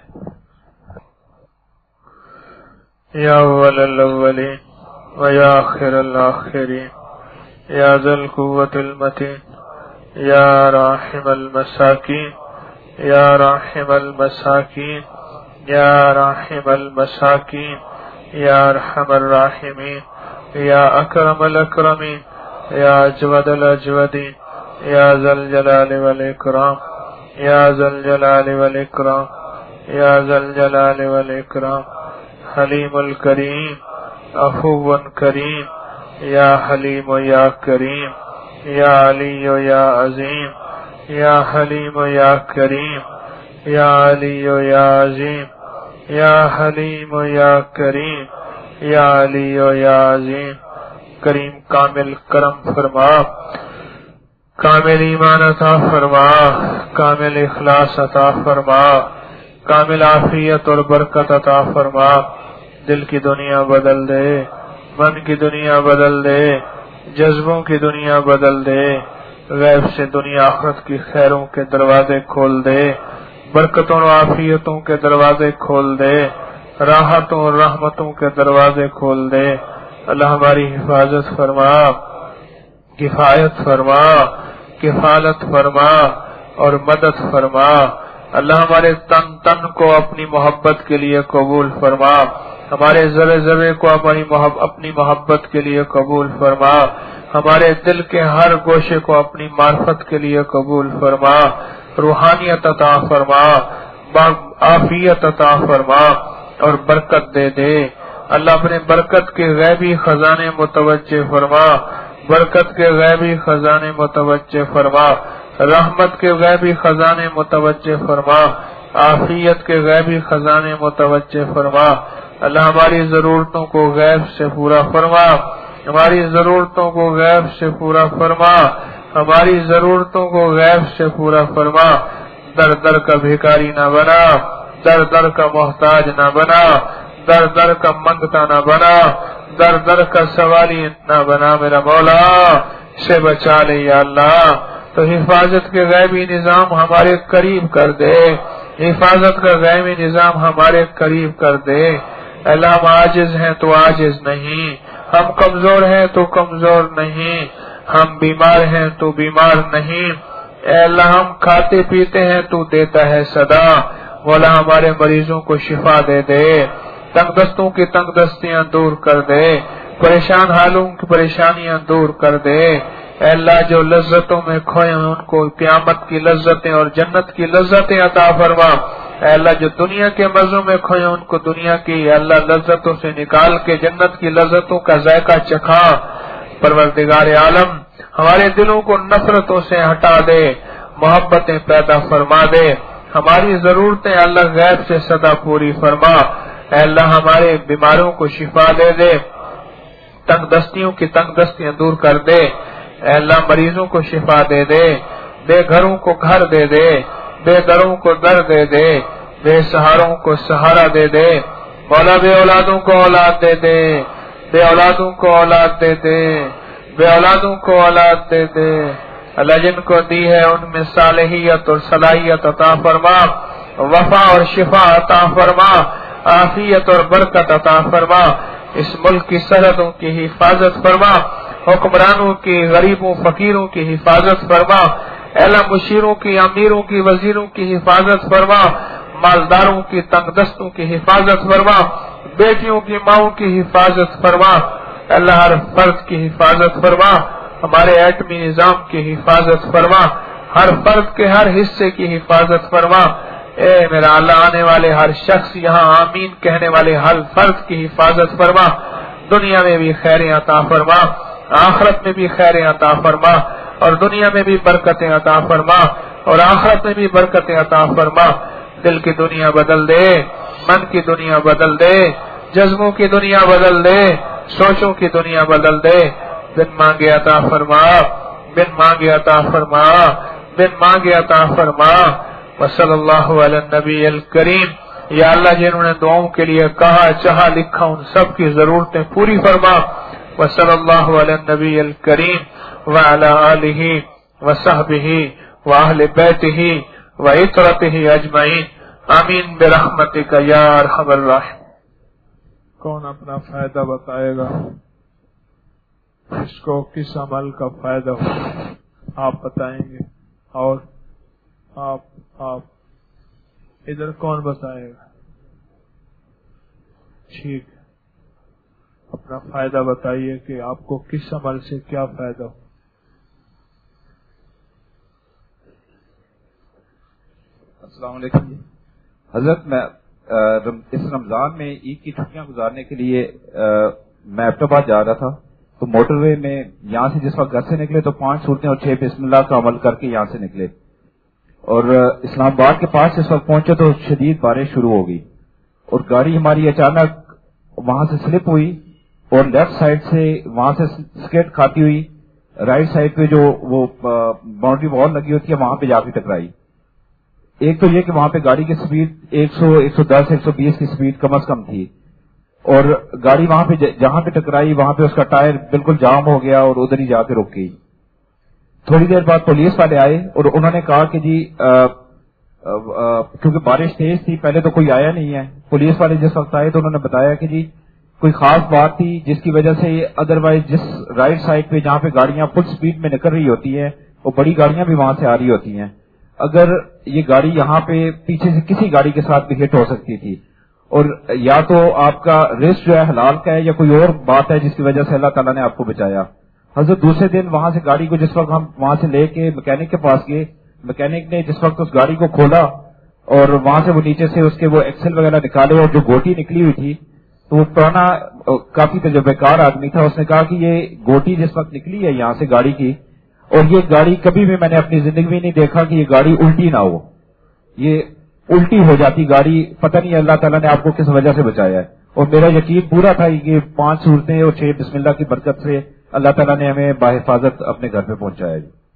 Speaker 1: یا اول الاولین و یا آخر الاخرین یا ذا القوة المتین یا راحم المساکین یا راحم المساکین یا راحم المساکین یا ارحم الراحمین یا اکرم الاکرمین یا اجود الاجودین یا ذا الجلال والاکرام یا ذا الجلال والاکرام یا ذا الجلال والاکرام حلیم الکریم عفو کریم یا حلیم و یا کریم یا علی و یا عظیم یا حلیم و یا کریم یا علی و یا عظیم یا حلیم و یا کریم یا علی و یا عظیم۔ کریم کامل کرم فرما، کامل ایمان عطا فرما، کامل اخلاص عطا فرما، کامل عافیت اور برکت عطا فرما۔ دل کی دنیا بدل دے، من کی دنیا بدل دے، جذبوں کی دنیا بدل دے، غیب سے دنیا آخرت کی خیروں کے دروازے کھول دے، برکتوں اور عافیتوں کے دروازے کھول دے، راحتوں اور رحمتوں کے دروازے کھول دے۔ اللہ ہماری حفاظت فرما، کفایت فرما، کفالت فرما اور مدد فرما۔ اللہ ہمارے تن کو اپنی محبت کے لیے قبول فرما، ہمارے ذرے ذرے کو اپنی محبت کے لیے قبول فرما، ہمارے دل کے ہر گوشے کو اپنی معرفت کے لیے قبول فرما، روحانیت عطا فرما، عافیت عطا فرما اور برکت دے دے۔ اللہ اپنے برکت کے غیبی خزانے متوجہ فرما، برکت کے غیبی خزانے متوجہ فرما، رحمت کے غیبی خزانے متوجہ فرما، عافیت کے غیبی خزانے متوجہ فرما۔ اللہ ہماری ضرورتوں کو غیب سے پورا فرما، ہماری ضرورتوں کو غیب سے پورا فرما، ہماری ضرورتوں کو غیب سے پورا فرما۔ در در کا بھیکاری نہ بنا، در در کا محتاج نہ بنا، در در کا منگتا نہ بنا، در در کا سوالی نہ بنا۔ میرا مولا سے بچا لے یا اللہ، تو حفاظت کے غیبی نظام ہمارے قریب کر دے، حفاظت کا غیبی نظام ہمارے قریب کر دے۔ اللہ ہم عاجز ہیں تو عاجز نہیں، ہم کمزور ہیں تو کمزور نہیں، ہم بیمار ہیں تو بیمار نہیں۔ اے اللہ ہم کھاتے پیتے ہیں تو دیتا ہے صدا، مولا ہمارے مریضوں کو شفا دے دے، تنگ دستوں کی تنگ دستیاں دور کر دے، پریشان حالوں کی پریشانیاں دور کر دے۔ اے اللہ جو لذتوں میں کھوئے ہیں ان کو قیامت کی لذتیں اور جنت کی لذتیں عطا فرما۔ اے اللہ جو دنیا کے مزوں میں کھوئے ان کو دنیا کی اللہ لذتوں سے نکال کے جنت کی لذتوں کا ذائقہ چکھا۔ پروردگار عالم ہمارے دلوں کو نفرتوں سے ہٹا دے، محبتیں پیدا فرما دے، ہماری ضرورتیں اللہ غیب سے سدا پوری فرما۔ اے اللہ ہمارے بیماروں کو شفا دے دے، تنگ دستیوں کی تنگ دستیاں دور کر دے۔ اے اللہ مریضوں کو شفا دے دے، بے گھروں کو گھر دے دے، بے دروں کو در دے دے، بے سہاروں کو سہارا دے دے۔ مولا بے اولادوں کو اولاد دے دے، بے اولادوں کو اولاد دے دے، بے اولادوں کو اولاد دے دے۔ اللہ جن کو دی ہے ان میں صالحیت اور صلاحیت عطا فرما، وفا اور شفا عطا فرما، عافیت اور برکت عطا فرما۔ اس ملک کی سرحدوں کی حفاظت فرما، حکمرانوں کی، غریبوں فقیروں کی حفاظت فرما۔ اے اللہ مشیروں کی، امیروں کی، وزیروں کی حفاظت فرما، مالداروں کی تنگ دستوں کی حفاظت فرما، بیٹیوں کی ماؤں کی حفاظت فرما۔ اللہ ہر فرد کی حفاظت فرما، ہمارے ایٹمی نظام کی حفاظت فرما، ہر فرد کے ہر حصے کی حفاظت فرما۔ اے میرا اللہ آنے والے ہر شخص، یہاں آمین کہنے والے ہر فرد کی حفاظت فرما، دنیا میں بھی خیر عطا فرما، آخرت میں بھی خیر عطا فرما اور دنیا میں بھی برکتیں عطا فرما اور آخرت میں بھی برکتیں عطا فرما. دل کی دنیا بدل دے، من کی دنیا بدل دے، جذبوں کی دنیا بدل دے، سوچوں کی دنیا بدل دے. بن مانگے عطا فرما، بن مانگے عطا فرما، بن مانگے عطا فرما. وصلی اللہ علی النبی الکریم. یا اللہ جنہوں نے دعاؤں کے لیے کہا چاہا لکھا ان سب کی ضرورتیں پوری فرما. وصلی اللہ علی النبی الکریم وعلی آلہ وصحبہ واہل بیتہ وعترتہ اجمعین. آمین برحمتک یا ارحم الراحمین. کون اپنا فائدہ بتائے گا؟ اس کو کس عمل کا فائدہ ہو آپ بتائیں گے؟ اور آپ ادھر کون بتائے گا؟ ٹھیک ہے، اپنا فائدہ بتائیے کہ آپ کو کس عمل سے کیا فائدہ ہو.
Speaker 2: السلام علیکم حضرت. میں اس رمضان میں عید کی چھٹیاں گزارنے کے لیے میں ایبٹ آباد جا رہا تھا، تو موٹر وے میں یہاں سے جس وقت گھر سے نکلے تو 5 صورتیں اور 6 بسم اللہ کا عمل کر کے یہاں سے نکلے، اور اسلام آباد کے پاس جس وقت پہنچے تو شدید بارش شروع ہو گئی اور گاڑی ہماری اچانک وہاں سے سلپ ہوئی اور لیفٹ سائڈ سے وہاں سے سکیٹ کھاتی ہوئی رائٹ سائڈ پہ جو وہ باؤنڈری وال لگی ہوتی ہے وہاں پہ جا کے ٹکرائی. ایک تو یہ کہ وہاں پہ گاڑی کی سپیڈ 100 110 120 کی سپیڈ کم از کم تھی، اور گاڑی وہاں پہ جہاں پہ ٹکرائی وہاں پہ اس کا ٹائر بالکل جام ہو گیا اور ادھر ہی جا کے رک گئی. تھوڑی دیر بعد پولیس والے آئے اور انہوں نے کہا کہ جی کیونکہ بارش تیز تھی پہلے تو کوئی آیا نہیں ہے. پولیس والے جس وقت آئے تو انہوں نے بتایا کہ جی کوئی خاص بات تھی جس کی وجہ سے ادروائز جس رائٹ سائڈ پہ جہاں پہ گاڑیاں فل سپیڈ میں نکل رہی ہوتی ہیں وہ بڑی گاڑیاں بھی وہاں سے آ رہی ہوتی ہیں، اگر یہ گاڑی یہاں پہ پیچھے سے کسی گاڑی کے ساتھ بھی ہٹ ہو سکتی تھی، اور یا تو آپ کا ریس جو ہے حلال کا ہے یا کوئی اور بات ہے جس کی وجہ سے اللہ تعالیٰ نے آپ کو بچایا. حضرت دوسرے دن وہاں سے گاڑی کو جس وقت ہم وہاں سے لے کے میکینک کے پاس گئے، میکینک نے جس وقت اس گاڑی کو کھولا اور وہاں سے وہ نیچے سے اس کے وہ ایکسل وغیرہ نکالے اور جو گوٹی نکلی ہوئی تھی، تو وہ پرانا کافی تجربہ کار آدمی تھا، اس نے کہا کہ یہ گوٹی جس وقت نکلی ہے یہاں سے گاڑی کی، اور یہ گاڑی کبھی بھی میں نے اپنی زندگی میں نہیں دیکھا کہ یہ گاڑی الٹی نہ ہو، یہ الٹی ہو جاتی گاڑی. پتہ نہیں اللہ تعالیٰ نے آپ کو کس وجہ سے بچایا ہے، اور میرا یقین پورا تھا کہ 5 صورتیں اور 6 بسم اللہ کی برکت سے اللہ تعالیٰ نے ہمیں باحفاظت اپنے گھر پہ پہنچایا.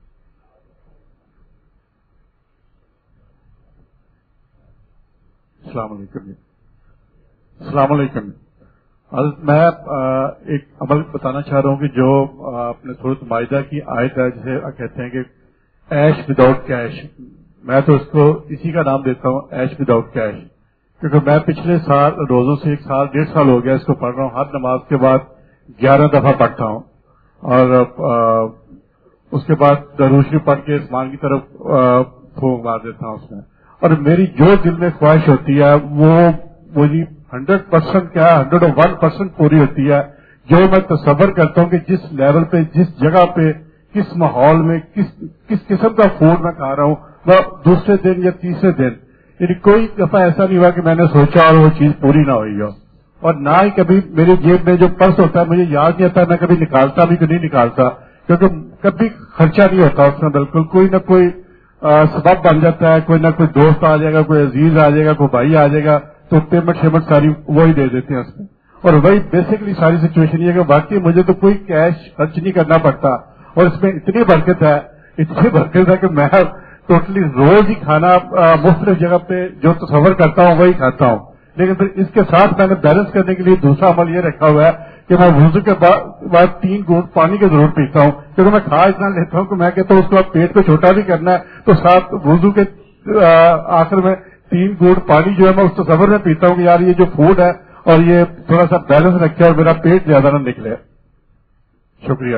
Speaker 3: السلام علیکم. السلام علیکم. میں ایک عمل بتانا چاہ رہا ہوں کہ جو آپ نے سورۃ مائدہ کی آیت ہے جسے کہتے ہیں کہ ایش وداؤٹ کیش، میں تو اس کو اسی کا نام دیتا ہوں ایش وداؤٹ کیش، کیونکہ میں پچھلے سال روزوں سے 1 سال 1.5 سال ہو گیا اس کو پڑھ رہا ہوں. ہر نماز کے بعد 11 دفعہ پڑھتا ہوں اور اس کے بعد درود شریف پڑھ کے اسمان کی طرف پھونک مار دیتا ہوں اس میں، اور میری جو دل میں خواہش ہوتی ہے وہ مجھے 100% کیا 101% پوری ہوتی ہے. جو میں تصور کرتا ہوں کہ جس لیول پہ جس جگہ پہ کس ماحول میں کس قسم کا فوڈ میں کھا رہا ہوں وہ دوسرے دن یا تیسرے دن، یعنی کوئی دفعہ ایسا نہیں ہوا کہ میں نے سوچا اور وہ چیز پوری نہ ہوئی ہو. اور نہ ہی کبھی میری جیب میں جو پرس ہوتا ہے مجھے یاد نہیں آتا، میں کبھی نکالتا بھی کہ نہیں نکالتا، کیونکہ کبھی خرچہ نہیں ہوتا اس میں. بالکل کوئی نہ کوئی سبب بن جاتا ہے، کوئی نہ کوئی دوست آ جائے گا، کوئی عزیز آ جائے گا، کوئی بھائی آ جائے گا تو پیمنٹ شیمنٹ ساری وہی دے دیتے ہیں اس میں. اور وہی بیسکلی ساری سچویشن یہ ہے کہ باقی مجھے تو کوئی کیش خرچ نہیں کرنا پڑتا، اور اس میں اتنی برکت ہے کہ میں ٹوٹلی روز ہی کھانا مختلف جگہ پہ جو تصور کرتا ہوں وہی کھاتا ہوں. لیکن پھر اس کے ساتھ میں نے بیلنس کرنے کے لیے دوسرا عمل یہ رکھا ہوا ہے کہ میں وضو کے بعد 3 گھونٹ پانی کی ضرور پیتا ہوں، کیونکہ میں کھا اتنا لیتا ہوں کہ میں کہتا ہوں اس کے بعد پیٹ کو چھوٹا بھی کرنا ہے تو ساتھ وضو کے آخر میں 3 گھونٹ پانی جو ہے میں اس تصور میں پیتا ہوں کہ یار یہ جو فوڈ ہے اور یہ تھوڑا سا بیلنس رکھے اور میرا پیٹ زیادہ نہ نکلے. شکریہ.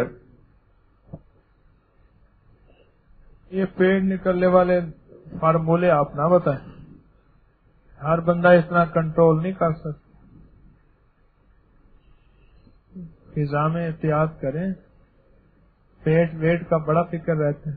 Speaker 1: یہ پیٹ نکلنے والے فارمولے آپ نہ بتائیں، ہر بندہ اتنا کنٹرول نہیں کر سکتا. فضا میں احتیاط کریں، پیٹ ویٹ کا بڑا فکر رہتا ہے.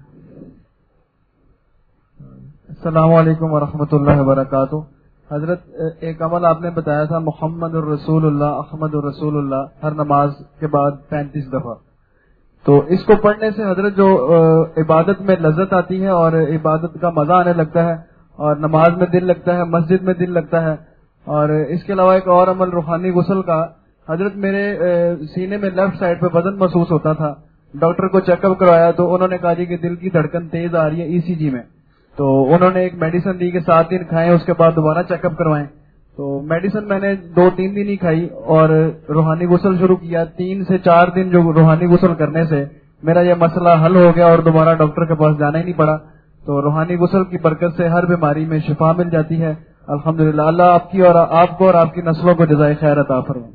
Speaker 4: السلام علیکم ورحمۃ اللہ وبرکاتہ. حضرت ایک عمل آپ نے بتایا تھا محمد الرسول اللہ احمد الرسول اللہ ہر نماز کے بعد 35 دفعہ. تو اس کو پڑھنے سے حضرت جو عبادت میں لذت آتی ہے اور عبادت کا مزہ آنے لگتا ہے اور نماز میں دل لگتا ہے، مسجد میں دل لگتا ہے. اور اس کے علاوہ ایک اور عمل روحانی غسل کا. حضرت میرے سینے میں لیفٹ سائڈ پہ وزن محسوس ہوتا تھا. ڈاکٹر کو چیک اپ کروایا تو انہوں نے کہا جی کہ دل کی دھڑکن تیز آ رہی ہے ECG میں. تو انہوں نے ایک میڈیسن دی کہ 7 دن کھائیں، اس کے بعد دوبارہ چیک اپ کروائیں. تو میڈیسن میں نے 2-3 دن ہی کھائی اور روحانی غسل شروع کیا. 3 سے 4 دن جو روحانی غسل کرنے سے میرا یہ مسئلہ حل ہو گیا اور دوبارہ ڈاکٹر کے پاس جانا ہی نہیں پڑا. تو روحانی غسل کی برکت سے ہر بیماری میں شفا مل جاتی ہے الحمدللہ. اللہ آپ کی اور آپ کو اور آپ کی نسلوں کو جزائے خیر عطا فرمائے.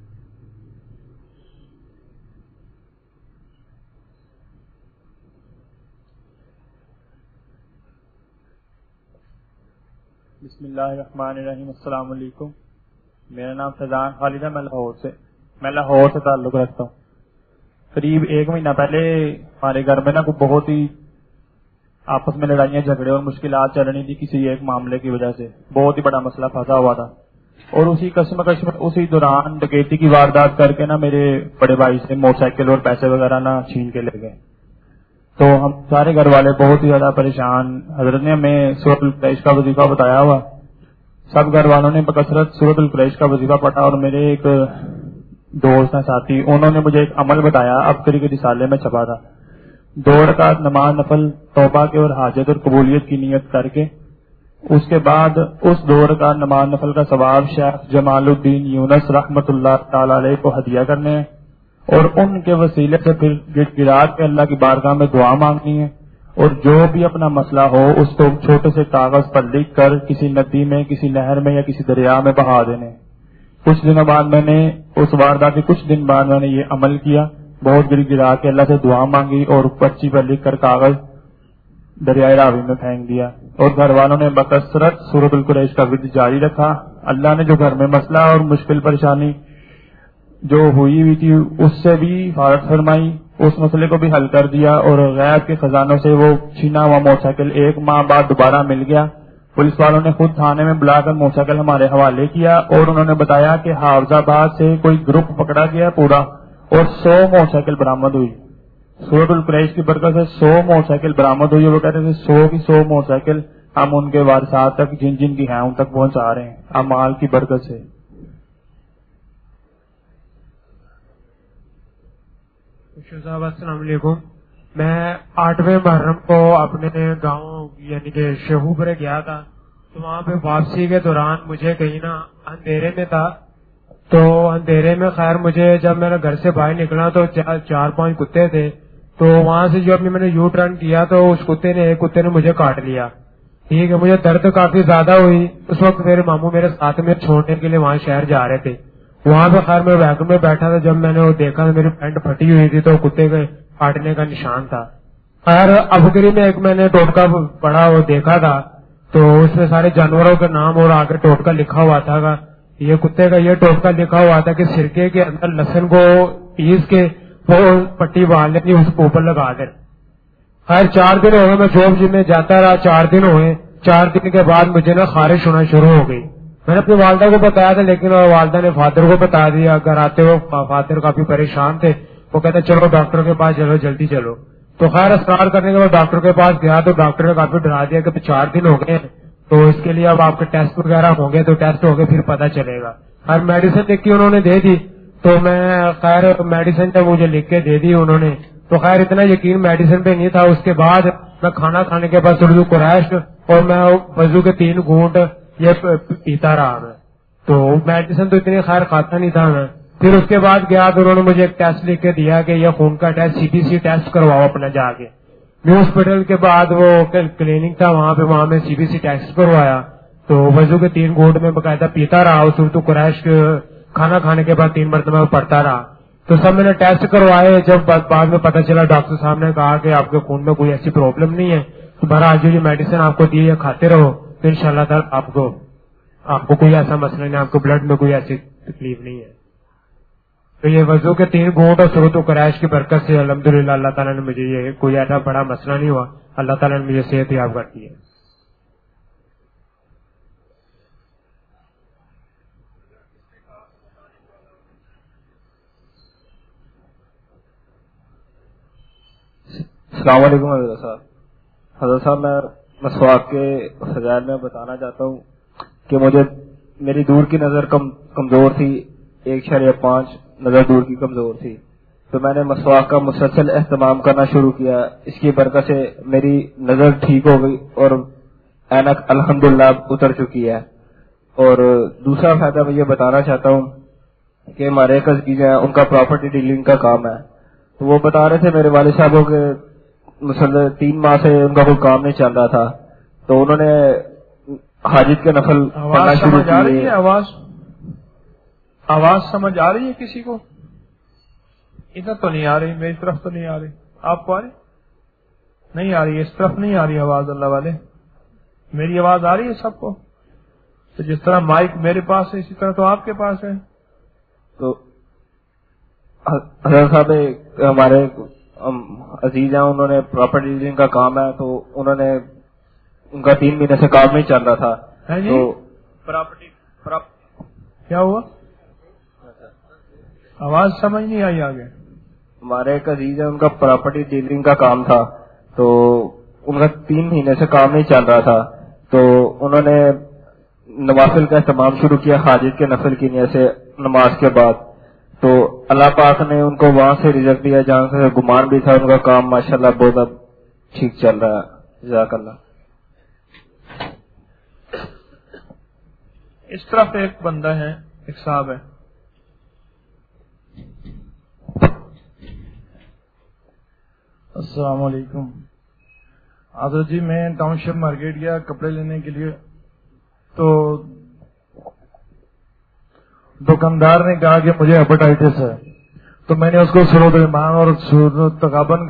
Speaker 5: بسم اللہ الرحمن الرحیم. السلام علیکم. میرا نام فیضان خالد ہے. میں لاہور سے تعلق رکھتا ہوں. قریب 1 مہینہ پہلے ہمارے گھر میں کوئی بہت ہی آپس میں لڑائیاں جھگڑے اور مشکلات چل رہی تھی کسی ایک معاملے کی وجہ سے. بہت ہی بڑا مسئلہ پھنسا ہوا تھا اور اسی کشمکش میں اسی دوران ڈکیتی کی واردات کر کے میرے بڑے بھائی سے موٹر سائیکل اور پیسے وغیرہ چھین کے لے گئے. تو ہم سارے گھر والے بہت ہی زیادہ پریشان. حضرت نے ہمیں سورۃ القریش کا وظیفہ بتایا ہوا. سب گھر والوں نے بکثرت سورۃ القریش کا وظیفہ پڑھا اور میرے ایک دوست ہیں ساتھی، انہوں نے مجھے ایک عمل بتایا، ابتری کے رسالے میں چھپا تھا. 2 رکعت نماز نفل توبہ کے اور حاجت اور قبولیت کی نیت کر کے اس کے بعد اس 2 رکعت نماز نفل کا ثواب شیخ جمال الدین یونس رحمت اللہ تعالی علیہ کو ہدیہ کرنے ہیں اور ان کے وسیلے سے پھر گڑ گڑا کے اللہ کی بارگاہ میں دعا مانگنی ہے اور جو بھی اپنا مسئلہ ہو اس کو چھوٹے سے کاغذ پر لکھ کر کسی ندی میں، کسی نہر میں یا کسی دریا میں بہا دینے. کچھ دنوں بعد میں نے اس واردات کے کچھ دن بعد میں نے یہ عمل کیا. بہت گڑ گڑا کے اللہ سے دعا مانگی اور پرچی پر لکھ کر کاغذ دریائے راوی میں پھینک دیا اور گھر والوں نے بکثرت سورۃ القریش کا ورد جاری رکھا. اللہ نے جو گھر میں مسئلہ اور مشکل پریشانی جو ہوئی تھی اس سے بھی فارغ فرمائی، اس مسئلے کو بھی حل کر دیا اور غیب کے خزانوں سے وہ چھینا ہوا موٹر سائیکل 1 ماہ بعد دوبارہ مل گیا. پولیس والوں نے خود تھانے میں بلا کر موٹر سائیکل ہمارے حوالے کیا اور انہوں نے بتایا کہ حافظ آباد سے کوئی گروپ پکڑا گیا پورا اور 100 موٹر سائیکل برآمد ہوئی. سورۃ القریش کی برکت سے 100 موٹر سائیکل برآمد ہوئی. وہ کہتے تھے 100 کی 100 موٹر سائیکل ہم ان کے وارثات تک جن جن کی ہیں ان تک پہنچا رہے ہیں اعمال کی برکت سے.
Speaker 6: صاحب السلام علیکم. میں 8ویں محرم کو اپنے گاؤں یعنی کہ شیخوپورے گیا تھا. تو وہاں پہ واپسی کے دوران مجھے کہیں اندھیرے میں تھا. تو اندھیرے میں خیر مجھے جب میں گھر سے باہر نکلا تو 4-5 کتے تھے. تو وہاں سے جو میں نے یو ٹرن کیا تو اس ایک کتے نے مجھے کاٹ لیا. ٹھیک ہے، مجھے درد کافی زیادہ ہوئی. اس وقت میرے ماموں میرے ساتھ میں چھوڑنے کے لیے وہاں شہر جا رہے تھے. وہاں پہ خیر میں ویگن میں بیٹھا تھا. جب میں نے وہ دیکھا میری پینٹ پھٹی ہوئی تھی تو کتے کے کاٹنے کا نشان تھا. خیر ابوگری میں ایک میں نے ٹوٹکا پڑا وہ دیکھا تھا تو اس میں سارے جانوروں کے نام اور آگے ٹوٹکا لکھا ہوا تھا. یہ کتے کا یہ ٹوٹکا لکھا ہوا تھا کہ سرکے کے اندر لہسن کو پیس کے وہ پٹی باندھ لینی، اس کو اوپر لگا دیں. خیر 4 دن ہوئے میں جاب جی میں جاتا رہا. 4 دن ہوئے. 4 دن کے بعد مجھے خارش ہونا شروع ہو گئی. میں نے اپنی والدہ کو بتایا تھا لیکن والدہ نے فادر کو بتا دیا. گھر آتے ہوئے فادر کافی پریشان تھے. وہ کہتے چلو ڈاکٹر کے پاس چلو جلدی چلو. تو خیر اصرار کرنے کے بعد ڈاکٹر کے پاس گیا تو ڈاکٹر نے کافی ڈرا دیا کہ 4 دن ہو گئے تو اس کے لیے اب آپ کے ٹیسٹ وغیرہ ہوں گے تو ٹیسٹ ہو گئے پھر پتا چلے گا. خیر میڈیسن لکھ کے انہوں نے دے دی. تو میں خیر میڈیسن جب مجھے لکھ کے دے دی انہوں نے تو خیر اتنا یقین میڈیسن پہ نہیں تھا. اس کے بعد میں کھانا کھانے کے بعد اردو قریش اور میں وضو کے 3 گھونٹ یہ پیتا رہا. میں تو میڈیسن تو اتنی خیر کھاتا نہیں تھا میں. پھر اس کے بعد گیا تو انہوں نے مجھے ایک ٹیسٹ لکھ کے دیا کہ یہ خون کا ٹیسٹ CBC ٹیسٹ کرواؤ اپنا جا کے. نیو ہاسپٹل کے بعد وہ کلینک تھا وہاں میں CBC ٹیسٹ کروایا تو وضو کے 3 گھونٹ میں باقاعدہ پیتا رہا. اس اردو قریش کھانا کھانے کے بعد 3 مرتبہ پڑھتا رہا. تو سب میں نے ٹیسٹ کروائے. جب بعد میں پتا چلا ڈاکٹر صاحب نے کہا کہ آپ کے خون میں کوئی ایسی پرابلم نہیں ہے تو بھرا جو یہ میڈیسن آپ کو دی ہے کھاتے رہو تو انشاءاللہ تعالی آپ کو کوئی ایسا مسئلہ نہیں، آپ کو بلڈ میں کوئی ایسی تکلیف نہیں ہے. تو یہ وضو کے 3 گھونٹ اور سورۃ القریش کی برکت سے الحمدللہ اللہ تعالیٰ نے مجھے یہ کوئی ایسا بڑا مسئلہ نہیں ہوا. اللہ تعالیٰ نے مجھے صحت یاب کر دی ہے.
Speaker 7: السلام علیکم حضرت صاحب. حضرت صاحب میں مسواک کے فضائل میں بتانا چاہتا ہوں کہ مجھے میری دور کی نظر کمزور تھی, 1.5 نظر دور کی کمزور تھی, تو میں نے مسواک کا مسلسل اہتمام کرنا شروع کیا. اس کی برکت سے میری نظر ٹھیک ہو گئی اور اینک الحمدللہ اتر چکی ہے. اور دوسرا فائدہ میں یہ بتانا چاہتا ہوں کہ ہمارے ایک عزیز ہیں, ان کا پراپرٹی ڈیلنگ کا کام ہے, تو وہ بتا رہے تھے میرے والد صاحبوں کے مسلسل 3 ماہ سے ان کا کوئی کام نہیں چل رہا تھا, تو انہوں نے حاجت کے نفل پڑھنا شروع کیے.
Speaker 5: آواز سمجھ آ رہی ہے کسی کو؟ ادھر تو نہیں آ رہی, میری طرف تو نہیں آ رہی. آپ کو آ رہی؟ نہیں آ رہی, اس طرف نہیں آ رہی آواز. اللہ والے, میری آواز آ رہی ہے سب کو؟ تو جس طرح مائک میرے پاس ہے اسی طرح تو آپ کے پاس ہے.
Speaker 7: تو حضرت صاحب ہمارے عزیز ہیں, انہوں نے پراپرٹی ڈیلنگ کا کام ہے, تو انہوں نے ان کا 3 مہینے سے کام نہیں چل رہا تھا. تو
Speaker 5: پراپرٹی کیا ہوا؟ آواز سمجھ نہیں آئی آگے.
Speaker 7: ہمارے ایک عزیز ہے, ان کا پراپرٹی ڈیلنگ کا کام تھا, تو ان کا 3 مہینے سے کام نہیں چل رہا تھا, تو انہوں نے نوافل کا اہتمام شروع کیا حاجت کے نفل کی نیت سے نماز کے بعد. تو اللہ پاک نے ان کو وہاں سے رزق دیا جہاں سے گمان بھی تھا. ان کا کام ماشاءاللہ بہت اب ٹھیک چل رہا ہے. جزاک اللہ.
Speaker 5: اس طرف ایک بندہ ہے, ایک صاحب ہے.
Speaker 8: السلام علیکم حضرت جی. میں ٹاؤن شپ مارکیٹ گیا کپڑے لینے کے لیے, تو دکاندار نے کہا کہ مجھے ہیپاٹائٹس ہے, تو میں نے اس کو سورۃ الرحمان اور سورۃ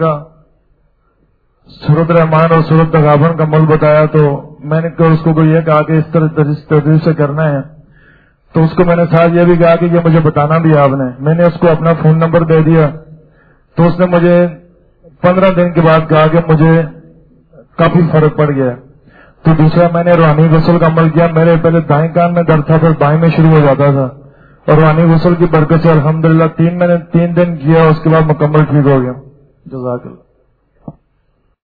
Speaker 8: تغابن کا مل بتایا. تو میں نے اس کو یہ کہا کہ اس طرح سے کرنا ہے. تو اس کو میں نے ساتھ یہ بھی کہا کہ یہ مجھے بتانا بھی آپ نے. میں نے اس کو اپنا فون نمبر دے دیا, تو اس نے مجھے 15 دن کے بعد کہا کہ مجھے کافی فرق پڑ گیا. تو دوسرا میں نے روحانی غسل کا عمل کیا. میرے پہلے دائیں کان میں درد تھا, پھر بائیں میں شروع ہو جاتا تھا, اور روحانی غسل کی برکت سے الحمدللہ 3 دن کیا, اس کے بعد مکمل ٹھیک ہو گیا. جزاک اللہ.